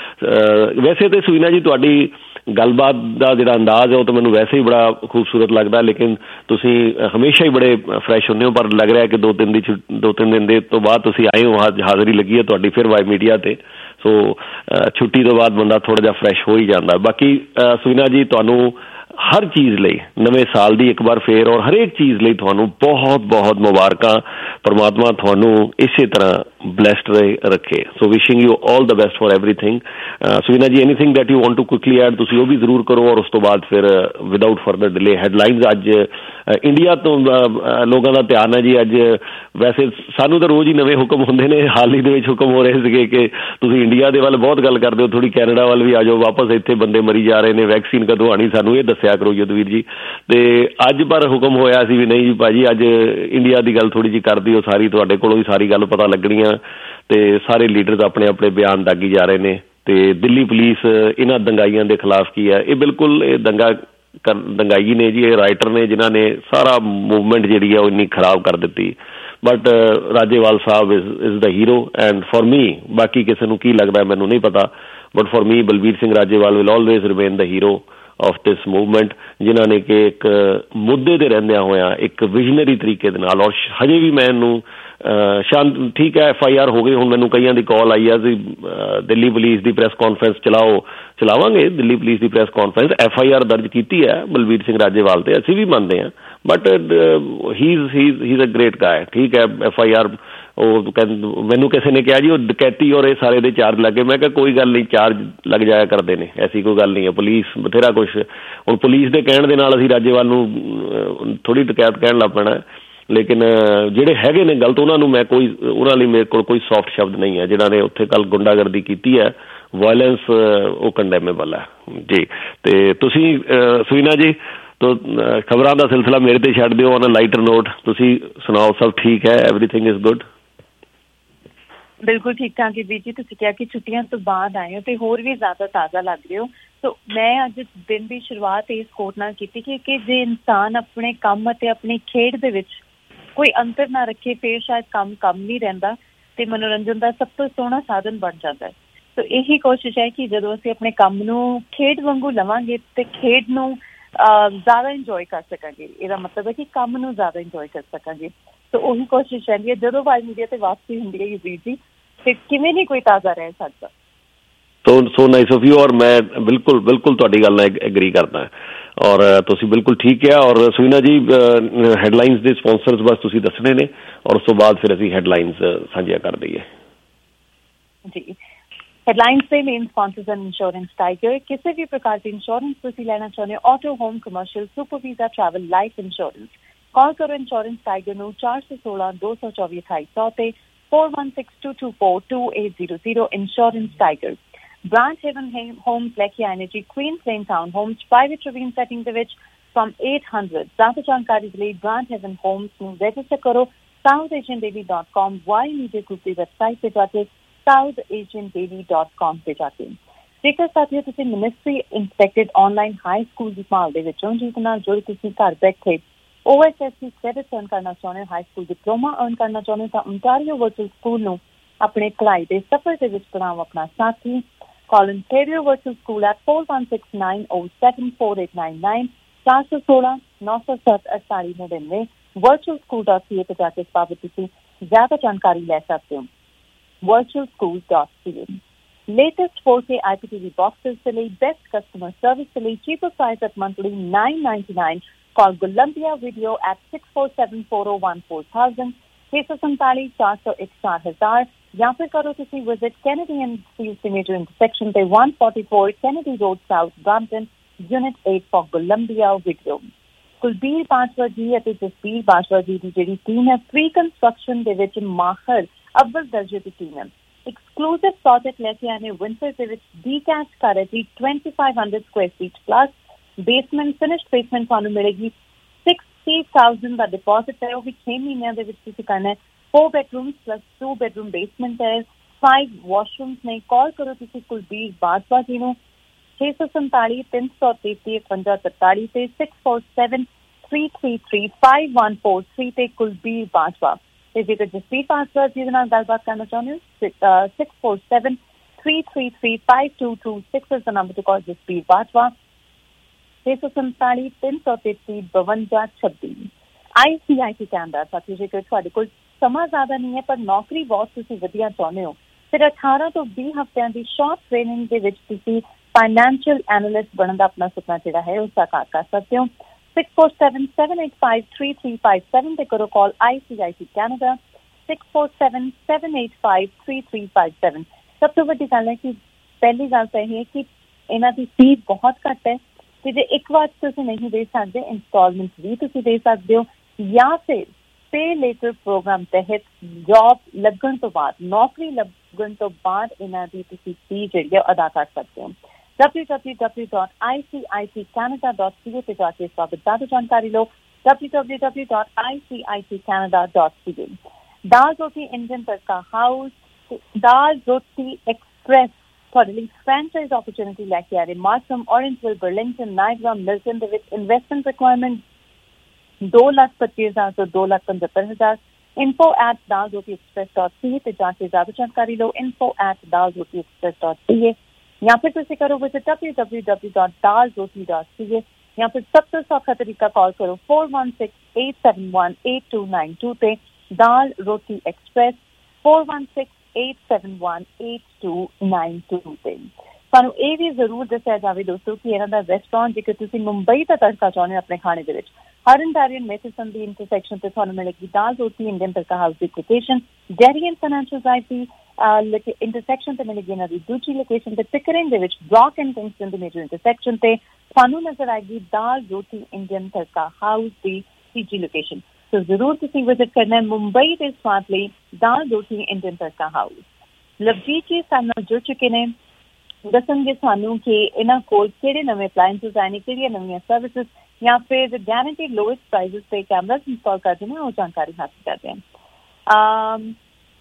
ਵੈਸੇ ਤਾਂ ਸੁਵੀਨਾ ਜੀ ਤੁਹਾਡੀ ਗੱਲਬਾਤ ਦਾ ਜਿਹੜਾ ਅੰਦਾਜ਼ ਹੈ ਉਹ ਤਾਂ ਮੈਨੂੰ ਵੈਸੇ ਹੀ ਬੜਾ ਖੂਬਸੂਰਤ ਲੱਗਦਾ, ਲੇਕਿਨ ਤੁਸੀਂ ਹਮੇਸ਼ਾ ਹੀ ਬੜੇ ਫਰੈਸ਼ ਹੁੰਦੇ ਹੋ। ਪਰ ਲੱਗ ਰਿਹਾ ਕਿ ਦੋ ਤਿੰਨ ਦੀ ਦੋ ਤਿੰਨ ਦਿਨ ਦੇ ਤੋਂ ਬਾਅਦ ਤੁਸੀਂ ਆਏ ਹੋ, ਹਾਜ਼ਰੀ ਲੱਗੀ ਹੈ ਤੁਹਾਡੀ ਫਿਰ ਵਾਈ ਮੀਡੀਆ 'ਤੇ। ਸੋ ਛੁੱਟੀ ਤੋਂ ਬਾਅਦ ਬੰਦਾ ਥੋੜ੍ਹਾ ਜਿਹਾ ਫਰੈਸ਼ ਹੋ ਹੀ ਜਾਂਦਾ। ਬਾਕੀ ਸੁਵੀਨਾ ਜੀ ਤੁਹਾਨੂੰ ਹਰ ਚੀਜ਼ ਲਈ ਨਵੇਂ ਸਾਲ ਦੀ ਇੱਕ ਵਾਰ ਫੇਰ ਔਰ ਹਰੇਕ ਚੀਜ਼ ਲਈ ਤੁਹਾਨੂੰ ਬਹੁਤ ਬਹੁਤ ਮੁਬਾਰਕਾਂ। ਪਰਮਾਤਮਾ ਤੁਹਾਨੂੰ ਇਸੇ ਤਰ੍ਹਾਂ ਬਲੈਸਡ ਰਹੇ ਰੱਖੇ। So wishing you all the best for everything. Suvina ji, anything that you want to quickly add ਤੁਸੀਂ ਉਹ ਵੀ ਜ਼ਰੂਰ ਕਰੋ। ਔਰ ਉਸ ਤੋਂ ਬਾਅਦ ਫਿਰ ਵਿਦਆਊਟ ਫਰਦਰ ਡਿਲੇ ਹੈਡਲਾਈਨਸ ਅੱਜ ਇੰਡੀਆ ਤੋਂ ਲੋਕਾਂ ਦਾ ਧਿਆਨ ਹੈ ਜੀ ਅੱਜ। ਵੈਸੇ ਸਾਨੂੰ ਤਾਂ ਰੋਜ਼ ਹੀ ਨਵੇਂ ਹੁਕਮ ਹੁੰਦੇ ਨੇ, ਹਾਲ ਹੀ ਦੇ ਵਿੱਚ ਹੁਕਮ ਹੋ ਰਹੇ ਸੀਗੇ ਕਿ ਤੁਸੀਂ ਇੰਡੀਆ ਦੇ ਵੱਲ ਬਹੁਤ ਗੱਲ ਕਰਦੇ ਹੋ, ਥੋੜ੍ਹੀ ਕੈਨੇਡਾ ਵੱਲ ਵੀ ਆ ਜਾਓ, ਵਾਪਸ ਇੱਥੇ ਬੰਦੇ ਮਰੀ ਜਾ ਰਹੇ ਨੇ, ਵੈਕਸੀਨ ਕਦੋਂ ਆਉਣੀ ਸਾਨੂੰ ਇਹ ਦੱਸਿਆ ਕਰੋ ਯੁੱਧਵੀਰ ਜੀ। ਅਤੇ ਅੱਜ ਪਰ ਹੁਕਮ ਹੋਇਆ ਸੀ ਵੀ ਨਹੀਂ ਜੀ ਭਾਅ ਜੀ ਅੱਜ ਇੰਡੀਆ ਦੀ ਗੱਲ ਥੋੜ੍ਹੀ ਜਿਹੀ ਕਰ ਦਿਓ ਸਾਰੀ, ਤੁਹਾਡੇ ਕੋਲੋਂ ਵੀ ਸਾਰੀ ਗੱਲ ਪਤਾ ਲੱਗਣੀ ਆ। ਅਤੇ ਸਾਰੇ ਲੀਡਰਸ ਆਪਣੇ ਆਪਣੇ ਬਿਆਨ ਦਾਗੀ ਜਾ ਰਹੇ ਨੇ। ਅਤੇ ਦਿੱਲੀ ਪੁਲਿਸ ਇਹਨਾਂ ਦੰਗਾਈਆਂ ਦੇ ਖਿਲਾਫ ਕੀ ਹੈ, ਇਹ ਬਿਲਕੁਲ ਇਹ ਦੰਗਾ ਕਰ ਦੰਗਾਈ ਨੇ ਜੀ, ਇਹ ਰਾਈਟਰ ਨੇ ਜਿਨ੍ਹਾਂ ਨੇ ਸਾਰਾ ਮੂਵਮੈਂਟ ਜਿਹੜੀ ਆ ਉਹ ਇੰਨੀ ਖਰਾਬ ਕਰ ਦਿੱਤੀ। But Rajewal Sahib is is the hero and for me, ਬਾਕੀ ਕਿਸੇ ਨੂੰ ਕੀ ਲੱਗਦਾ ਮੈਨੂੰ ਨਹੀਂ ਪਤਾ, but for me Balbir Singh Rajewal will always remain the hero of this movement, ਜਿਨ੍ਹਾਂ ਨੇ ਕਿ ਇੱਕ ਮੁੱਦੇ 'ਤੇ ਰਹਿੰਦਿਆਂ ਹੋਇਆਂ ਇੱਕ ਵਿਜ਼ਨਰੀ ਤਰੀਕੇ ਦੇ ਨਾਲ, ਔਰ ਹਜੇ ਵੀ ਮੈਂ ਇਹਨੂੰ ਸ਼ਾਂਤ ਠੀਕ ਹੈ ਐਫ ਆਈ ਆਰ ਹੋ ਗਈ, ਹੁਣ ਮੈਨੂੰ ਕਈਆਂ ਦੀ ਕਾਲ ਆਈ ਆ ਸੀ ਦਿੱਲੀ ਪੁਲਿਸ ਦੀ ਪ੍ਰੈਸ ਕਾਨਫਰੰਸ ਚਲਾਓ, ਚਲਾਵਾਂਗੇ ਦਿੱਲੀ ਪੁਲਿਸ ਦੀ press conference, F I R ਦਰਜ ਕੀਤੀ ਹੈ ਬਲਬੀਰ ਸਿੰਘ ਰਾਜੇਵਾਲ 'ਤੇ, ਅਸੀਂ ਵੀ ਮੰਨਦੇ ਹਾਂ, but he is he is a great guy, ਠੀਕ ਹੈ ਐਫ ਆਈ ਆਰ। ਉਹ ਕਹਿੰਦੇ ਮੈਨੂੰ ਕਿਸੇ ਨੇ ਕਿਹਾ ਜੀ ਉਹ ਡਕੈਤੀ ਔਰ ਇਹ ਸਾਰੇ ਦੇ ਚਾਰਜ ਲੱਗੇ, ਮੈਂ ਕਿਹਾ ਕੋਈ ਗੱਲ ਨਹੀਂ, ਚਾਰਜ ਲੱਗ ਜਾਇਆ ਕਰਦੇ ਨੇ, ਐਸੀ ਕੋਈ ਗੱਲ ਨਹੀਂ ਹੈ, ਪੁਲਿਸ ਬਥੇਰਾ ਕੁਛ, ਹੁਣ ਪੁਲਿਸ ਦੇ ਕਹਿਣ ਦੇ ਨਾਲ ਅਸੀਂ ਰਾਜੇਵਾਲ ਨੂੰ ਥੋੜ੍ਹੀ ਡਕੈਤ ਕਹਿਣ ਲੱਗ ਪੈਣਾ, ਲੇਕਿਨ ਜਿਹੜੇ ਹੈਗੇ ਨੇ ਗਲਤ ਉਹਨਾਂ ਨੂੰ ਮੈਂ ਕੋਈ, ਉਹਨਾਂ ਲਈ ਮੇਰੇ ਕੋਲ ਕੋਈ ਸੌਫਟ ਸ਼ਬਦ ਨਹੀਂ ਹੈ, ਜਿਹਨਾਂ ਨੇ ਉੱਥੇ ਕੱਲ੍ਹ ਗੁੰਡਾਗਰਦੀ ਕੀਤੀ ਹੈ, ਵਾਇਲੈਂਸ ਉਹ ਕੰਡੈਮੇਬਲ ਹੈ ਜੀ। ਅਤੇ ਤੁਸੀਂ ਸੁਵੀਨਾ ਜੀ ਤੋ ਖਬਰਾਂ ਦਾ ਸਿਲਸਿਲਾ ਮੇਰੇ 'ਤੇ ਛੱਡ ਦਿਓ ਔਨ ਅ ਲਾਈਟਰ ਨੋਟ, ਤੁਸੀਂ ਸੁਣਾਓ ਸਭ ਠੀਕ ਹੈ, ਐਵਰੀਥਿੰਗ ਇਜ਼ ਗੁੱਡ? ਬਿਲਕੁਲ ਠੀਕ ਠਾਕ ਹੈ ਵੀਰ ਜੀ, ਤੁਸੀਂ ਕਿਹਾ ਕਿ ਛੁੱਟੀਆਂ ਤੋਂ ਬਾਅਦ ਆਏ ਹੋ ਅਤੇ ਹੋਰ ਵੀ ਜ਼ਿਆਦਾ ਤਾਜ਼ਾ ਲੱਗ ਰਹੇ ਹੋ। ਸੋ ਮੈਂ ਅੱਜ ਦਿਨ ਦੀ ਸ਼ੁਰੂਆਤ ਇਸ ਕੋਟ ਨਾਲ ਕੀਤੀ ਕਿ ਕਿ ਜੇ ਇਨਸਾਨ ਆਪਣੇ ਕੰਮ ਅਤੇ ਆਪਣੀ ਖੇਡ ਦੇ ਵਿੱਚ ਕੋਈ ਅੰਤਰ ਨਾ ਰੱਖੇ ਫਿਰ ਸ਼ਾਇਦ ਕੰਮ ਕੰਮ ਨਹੀਂ ਰਹਿੰਦਾ ਅਤੇ ਮਨੋਰੰਜਨ ਦਾ ਸਭ ਤੋਂ ਸੋਹਣਾ ਸਾਧਨ ਬਣ ਜਾਂਦਾ ਹੈ। ਸੋ ਇਹੀ ਕੋਸ਼ਿਸ਼ ਹੈ ਕਿ ਜਦੋਂ ਅਸੀਂ ਆਪਣੇ ਕੰਮ ਨੂੰ ਖੇਡ ਵਾਂਗੂ ਲਵਾਂਗੇ ਅਤੇ ਖੇਡ ਨੂੰ ਜ਼ਿਆਦਾ ਇੰਜੋਏ ਕਰ ਸਕਾਂਗੇ, ਇਹਦਾ ਮਤਲਬ ਹੈ ਕਿ ਕੰਮ ਨੂੰ ਜ਼ਿਆਦਾ ਇੰਜੋਏ ਕਰ ਸਕਾਂਗੇ। ਸੋ ਉਹੀ ਕੋਸ਼ਿਸ਼ ਰਹਿੰਦੀ ਹੈ ਜਦੋਂ ਵਾਈ ਮੀਡੀਆ 'ਤੇ ਵਾਪਸੀ ਹੁੰਦੀ ਹੈ ਯੂਵੀਰ ਜੀ, ਅਤੇ ਕਿਵੇਂ ਨਹੀਂ ਕੋਈ ਤਾਜ਼ਾ ਰਹਿ ਸਕਦਾ। So so nice of you, ਔਰ ਮੈਂ ਬਿਲਕੁਲ ਬਿਲਕੁਲ ਤੁਹਾਡੀ ਗੱਲ ਨਾਲ ਐਗਰੀ ਕਰਦਾ, ਔਰ ਤੁਸੀਂ ਬਿਲਕੁਲ ਠੀਕ ਕਿਹਾ। ਔਰ ਸੁਵੀਨਾ ਜੀ ਹੈਡਲਾਈਨਸ ਦੇ ਸਪਾਂਸਰਸ ਬਸ ਤੁਸੀਂ ਦੱਸਣੇ ਨੇ, ਔਰ ਉਸ ਤੋਂ ਬਾਅਦ ਫਿਰ ਅਸੀਂ ਹੈਡਲਾਈਨਸ ਸਾਂਝੀਆਂ ਕਰ ਦਈਏ ਜੀ। ਹੈਡਲਾਈਨਸ ਦੇ ਮੇਨ ਸਪਾਂਸਰਸ ਹਨ ਇੰਸ਼ੋਰੈਂਸ ਟਾਈਗਰ, ਕਿਸੇ ਵੀ ਪ੍ਰਕਾਰ ਦੀ ਇੰਸ਼ੋਰੈਂਸ ਤੁਸੀਂ ਲੈਣਾ ਚਾਹੁੰਦੇ ਹੋ, auto, home, commercial, super visa, travel, life insurance, call ਕਰੋ ਇੰਸ਼ੋਰੈਂਸ ਟਾਈਗਰ ਨੂੰ ਚਾਰ ਸੌ ਸੋਲਾਂ ਦੋ ਸੌ ਚੌਵੀ ਅਠਾਈ ਸੌ ਤੇ four one six two two four two eight zero zero Insurance Tiger. Branch Haven Homes ਲੈ ਕੇ ਆਏ ਨੇ ਜੀ Queens Lane Town Homes private ravine setting ਦੇ ਵਿੱਚ from eight hundred। ਜ਼ਿਆਦਾ ਜਾਣਕਾਰੀ ਦੇ ਲਈ Branch Haven Homes ਨੂੰ ਰਜਿਸਟਰ ਕਰੋ south asian daily dot com, Y media group ਦੀ ਵੈਬਸਾਈਟ 'ਤੇ ਜਾ ਕੇ south asian daily dot com 'ਤੇ ਜਾ ਕੇ। ਜੇਕਰ ਸਾਥੀਓ ਤੁਸੀਂ ministry inspected online high school ਦੀ ਭਾਲ ਦੇ ਵਿੱਚੋਂ ਜਿਹਦੇ ਨਾਲ ਜੁੜ ਤੁਸੀਂ ਘਰ ਬੈਠੇ O S S C credit earn ਕਰਨਾ ਚਾਹੁੰਦੇ ਹੋ, ਹਾਈ ਸਕੂਲ ਡਿਪਲੋਮਾ ਅਰਨ ਕਰਨਾ ਚਾਹੁੰਦੇ ਹੋ ਤਾਂ ਓਨਟਾਰੀਓ ਵਰਚੁਅਲ ਸਕੂਲ ਨੂੰ ਆਪਣੇ ਭਲਾਈ ਦੇ ਸਫ਼ਰ ਦੇ ਵਿੱਚ ਬਣਾਓ ਆਪਣਾ ਸਾਥੀ। Call Ontario virtual school at four one six nine zero seven four eight nine nine ਚਾਰ ਸੌ ਸੋਲਾਂ ਨੌ ਸੌ ਸੱਤ ਅਠਤਾਲੀ ਨੜਿਨਵੇਂ virtual school dot C A 'ਤੇ ਜਾ ਕੇ ਬਾਬਤ ਤੁਸੀਂ ਜ਼ਿਆਦਾ ਜਾਣਕਾਰੀ ਲੈ ਸਕਦੇ ਹੋ। Virtual school dot C A. Latest four K I P T V boxes ਦੇ ਲਈ ਬੈਸਟ ਕਸਟਮਰ ਸਰਵਿਸ ਦੇ ਲਈ cheaper price at monthly nine ninety-nine Call Columbia Video at six four seven four zero one four thousand छे सौ सैंतालीस चार सौ एक चार हजार या फिर करो तुसी visit Kennedy and Fields Major Intersection पे one forty-four Kennedy Road South Brampton Unit eight for Columbia Video। Kulbir Bajwa ji ਅਤੇ ਜਸਬੀਰ ਬਾਜਵਾ ਜੀ ਦੀ ਜਿਹੜੀ ਟੀਮ ਹੈ ਪ੍ਰੀ ਕੰਸਟਰਕਸ਼ਨ ਦੇ ਵਿੱਚ ਮਾਹਰ ਅਵਲ ਦਰਜੇ ਦੀ ਟੀਮ ਹੈ। ਐਕਸਕਲੂਸਿਵ ਪ੍ਰੋਜੈਕਟ ਲੈ ਕੇ ਆਏ ਨੇ ਵਿੰਟਰ ਦੇ ਵਿੱਚ ਡੀਟੈਚ ਘਰ ਹੈ ਜੀ twenty-five hundred square feet plus basement finished basement ਤੁਹਾਨੂੰ ਮਿਲੇਗੀ। ਸਿਕਸਟੀ ਥਾਊਜ਼ੈਂਡ ਦਾ ਡਿਪੋਜ਼ਿਟ ਹੈ, ਉਹ ਵੀ ਛੇ ਮਹੀਨਿਆਂ ਦੇ ਵਿੱਚ ਤੁਸੀਂ ਕਰਨਾ ਹੈ। Four bedrooms plus two bedroom basement ਹੈ, ਫਾਈਵ ਵਾਸ਼ਰੂਮਸ ਨੇ। ਕਾਲ ਕਰੋ ਤੁਸੀਂ ਕੁਲਬੀਰ ਬਾਜਵਾ ਜੀ ਨੂੰ ਛੇ ਸੌ ਸੰਤਾਲੀ ਤਿੰਨ ਸੌ ਤੇਤੀ ਇਕਵੰਜਾ ਤਰਤਾਲੀ ਤੇ six four seven three three three five one four three ਤੇ ਕੁਲਬੀਰ ਬਾਜਵਾ। ਤੇ ਜੇਕਰ ਜਸਪੀਰ ਬਾਜਵਾ ਜੀ ਦੇ ਨਾਲ ਗੱਲਬਾਤ ਕਰਨਾ ਚਾਹੁੰਦੇ ਹੋ six four seven three three three five two two six is the number to call Jaspir Bajwa. ਛੇ ਸੌ ਸੰਤਾਲੀ ਤਿੰਨ ਸੌ ਤੇਤੀ ਬਵੰਜਾ ਛੱਬੀ। ਆਈ ਸੀ ਆਈ ਸੀ ਕੈਨੇਡਾ ਸਾਥੀ ਜੇਕਰ ਤੁਹਾਡੇ ਕੋਲ ਸਮਾਂ ਜ਼ਿਆਦਾ ਨਹੀਂ ਹੈ ਪਰ ਨੌਕਰੀ ਬਹੁਤ ਤੁਸੀਂ ਵਧੀਆ ਚਾਹੁੰਦੇ ਹੋ ਫਿਰ ਅਠਾਰਾਂ ਤੋਂ ਵੀਹ ਹਫ਼ਤਿਆਂ ਦੀ ਸ਼ਾਰਟ ਟ੍ਰੇਨਿੰਗ ਦੇ ਵਿੱਚ ਤੁਸੀਂ ਫਾਈਨੈਂਸ਼ੀਅਲ ਐਨਾਲਿਸਟ ਬਣਨ ਦਾ ਆਪਣਾ ਸੁਪਨਾ ਜਿਹੜਾ ਹੈ ਉਹ ਸਾਕਾਰ ਕਰ ਸਕਦੇ ਹੋ। Six four seven seven eight five three three five seven ਤੇ ਕਰੋ call I C I C Canada six four seven seven eight five three three five seven. ਸਭ ਤੋਂ ਵੱਡੀ ਗੱਲ ਹੈ ਕਿ ਪਹਿਲੀ ਗੱਲ ਤਾਂ ਇਹ ਹੈ ਕਿ ਇਹਨਾਂ ਦੀ ਫੀਸ ਬਹੁਤ ਘੱਟ ਹੈ ਤੇ ਜੇ ਇੱਕ ਵਾਰ ਤੁਸੀਂ ਨਹੀਂ ਦੇ ਸਕਦੇ ਇੰਸਟਾਲਮੈਂਟ ਵੀ ਤੁਸੀਂ ਦੇ ਸਕਦੇ ਹੋ, ਜਾਂ ਫਿਰ ਪੇ ਲੇਟਰ ਪ੍ਰੋਗਰਾਮ ਤਹਿਤ ਜੌਬ ਲੱਗਣ ਤੋਂ ਬਾਅਦ, ਨੌਕਰੀ ਲੱਗਣ ਤੋਂ ਬਾਅਦ ਇਹਨਾਂ ਦੀ ਤੁਸੀਂ ਫੀਸ ਜਿਹੜੀ ਹੈ ਅਦਾ ਕਰ ਸਕਦੇ ਹੋ। W W W dot I C I C Canada dot C A ਤੇ ਜਾ ਕੇ ਇਸ ਬਾਬਤ ਜ਼ਿਆਦਾ ਜਾਣਕਾਰੀ ਲਓ। W W W dot I C I C Canada dot C A. Dal Roti Indian Tadka house, dal Roti express ਤੁਹਾਡੇ ਲਈ ਫਰੈਂਚਾਈਜ਼ ਓਪਰਚੁਨਿਟੀ ਲੈ ਕੇ ਆ ਰਹੇ। Markham, Orangeville, Burlington, Niagara, Milton ਦੇ ਵਿੱਚ ਇਨਵੈਸਟਮੈਂਟ ਰਿਕੁਆਇਰਮੈਂਟ ਦੋ ਲੱਖ ਪੱਚੀ ਹਜ਼ਾਰ ਤੋਂ ਦੋ ਲੱਖ ਪੰਝੱਤਰ ਹਜ਼ਾਰ। info at dal roti express dot c a ਤੇ ਜਾ ਕੇ ਜ਼ਿਆਦਾ ਜਾਣਕਾਰੀ ਲਓ। info at dal roti express dot c a ਜਾਂ ਫਿਰ ਤੁਸੀਂ ਕਰੋ visit W W W dot dal roti dot c a ਜਾਂ ਫਿਰ ਸਭ ਤੋਂ ਸੌਖਾ ਤਰੀਕਾ ਕਾਲ ਕਰੋ four one six eight seven one eight two nine two ਤੇ Dal Roti express four one six eight seven one eight two nine two ਤੇ। ਸਾਨੂੰ ਇਹ ਵੀ ਜ਼ਰੂਰ ਦੱਸਿਆ ਜਾਵੇ ਦੋਸਤੋ ਕਿ ਇਹਨਾਂ ਦਾ ਰੈਸਟੋਰੈਂਟ, ਜੇਕਰ ਤੁਸੀਂ ਮੁੰਬਈ ਦਾ ਤੜਕਾ ਚਾਹੁੰਦੇ ਹੋ ਆਪਣੇ ਖਾਣੇ ਦੇ ਵਿੱਚ, ਹਰਨ ਮੈਥਿਸਨ ਦੀ ਇੰਟਰਸੈਕਸ਼ਨ ਤੇ ਤੁਹਾਨੂੰ ਮਿਲੇਗੀ ਦਾਲ ਰੋਟੀ ਇੰਡੀਅਨ ਤੜਕਾ ਹਾਊਸ ਦੀ location. Derry and Financial Drive ਦੀ ਇੰਟਰਸੈਕਸ਼ਨ ਤੇ ਮਿਲੇਗੀ ਇਹਨਾਂ ਦੀ ਦੂਜੀ ਲੋਕੇਸ਼ਨ ਤੇ। ਪਿਕਰਿੰਗ ਦੇ ਵਿੱਚ ਬ੍ਰੌਕ ਐਂਡ ਕਿੰਗਸਟਨ ਦੀ ਮੇਜਰ ਇੰਟਰਸੈਕਸ਼ਨ ਤੇ ਤੁਹਾਨੂੰ ਨਜ਼ਰ ਆਏਗੀ ਦਾਲ ਰੋਟੀ ਇੰਡੀਅਨ ਤੜਕਾ ਹਾਊਸ ਦੀ ਤੀਜੀ ਲੋਕੇਸ਼ਨ। ਸੋ ਜ਼ਰੂਰ ਤੁਸੀਂ ਵਿਜ਼ਿਟ ਕਰਨਾ ਹੈ ਮੁੰਬਈ ਦੇ ਸਵਾਦ ਲਈ ਦਾਲ ਰੋਟੀ ਇੰਡੀਅਨ ਤੜਕਾ ਹਾਊਸ। ਲਵਜੀਤ ਜੀ ਸਾਡੇ ਨਾਲ ਜੁੜ ਚੁੱਕੇ ਨੇ, ਦੱਸਣਗੇ ਸਾਨੂੰ ਕਿ ਇਹਨਾਂ ਕੋਲ ਕਿਹੜੇ ਨਵੇਂ ਅਪਲਾਇੰਸਿਸ ਆਏ ਨੇ, ਕਿਹੜੀਆਂ ਨਵੀਆਂ ਸਰਵਿਸਿਸ ਜਾਂ ਫਿਰ ਗੈਰੰਟੀ ਲੋਐਸਟ ਪ੍ਰਾਈਸਿਸ ਤੇ ਕੈਮਰਾਸ ਇੰਸਟਾਲ ਕਰਦੇ ਨੇ, ਉਹ ਜਾਣਕਾਰੀ ਹਾਸਲ ਕਰਦੇ ਹਨ।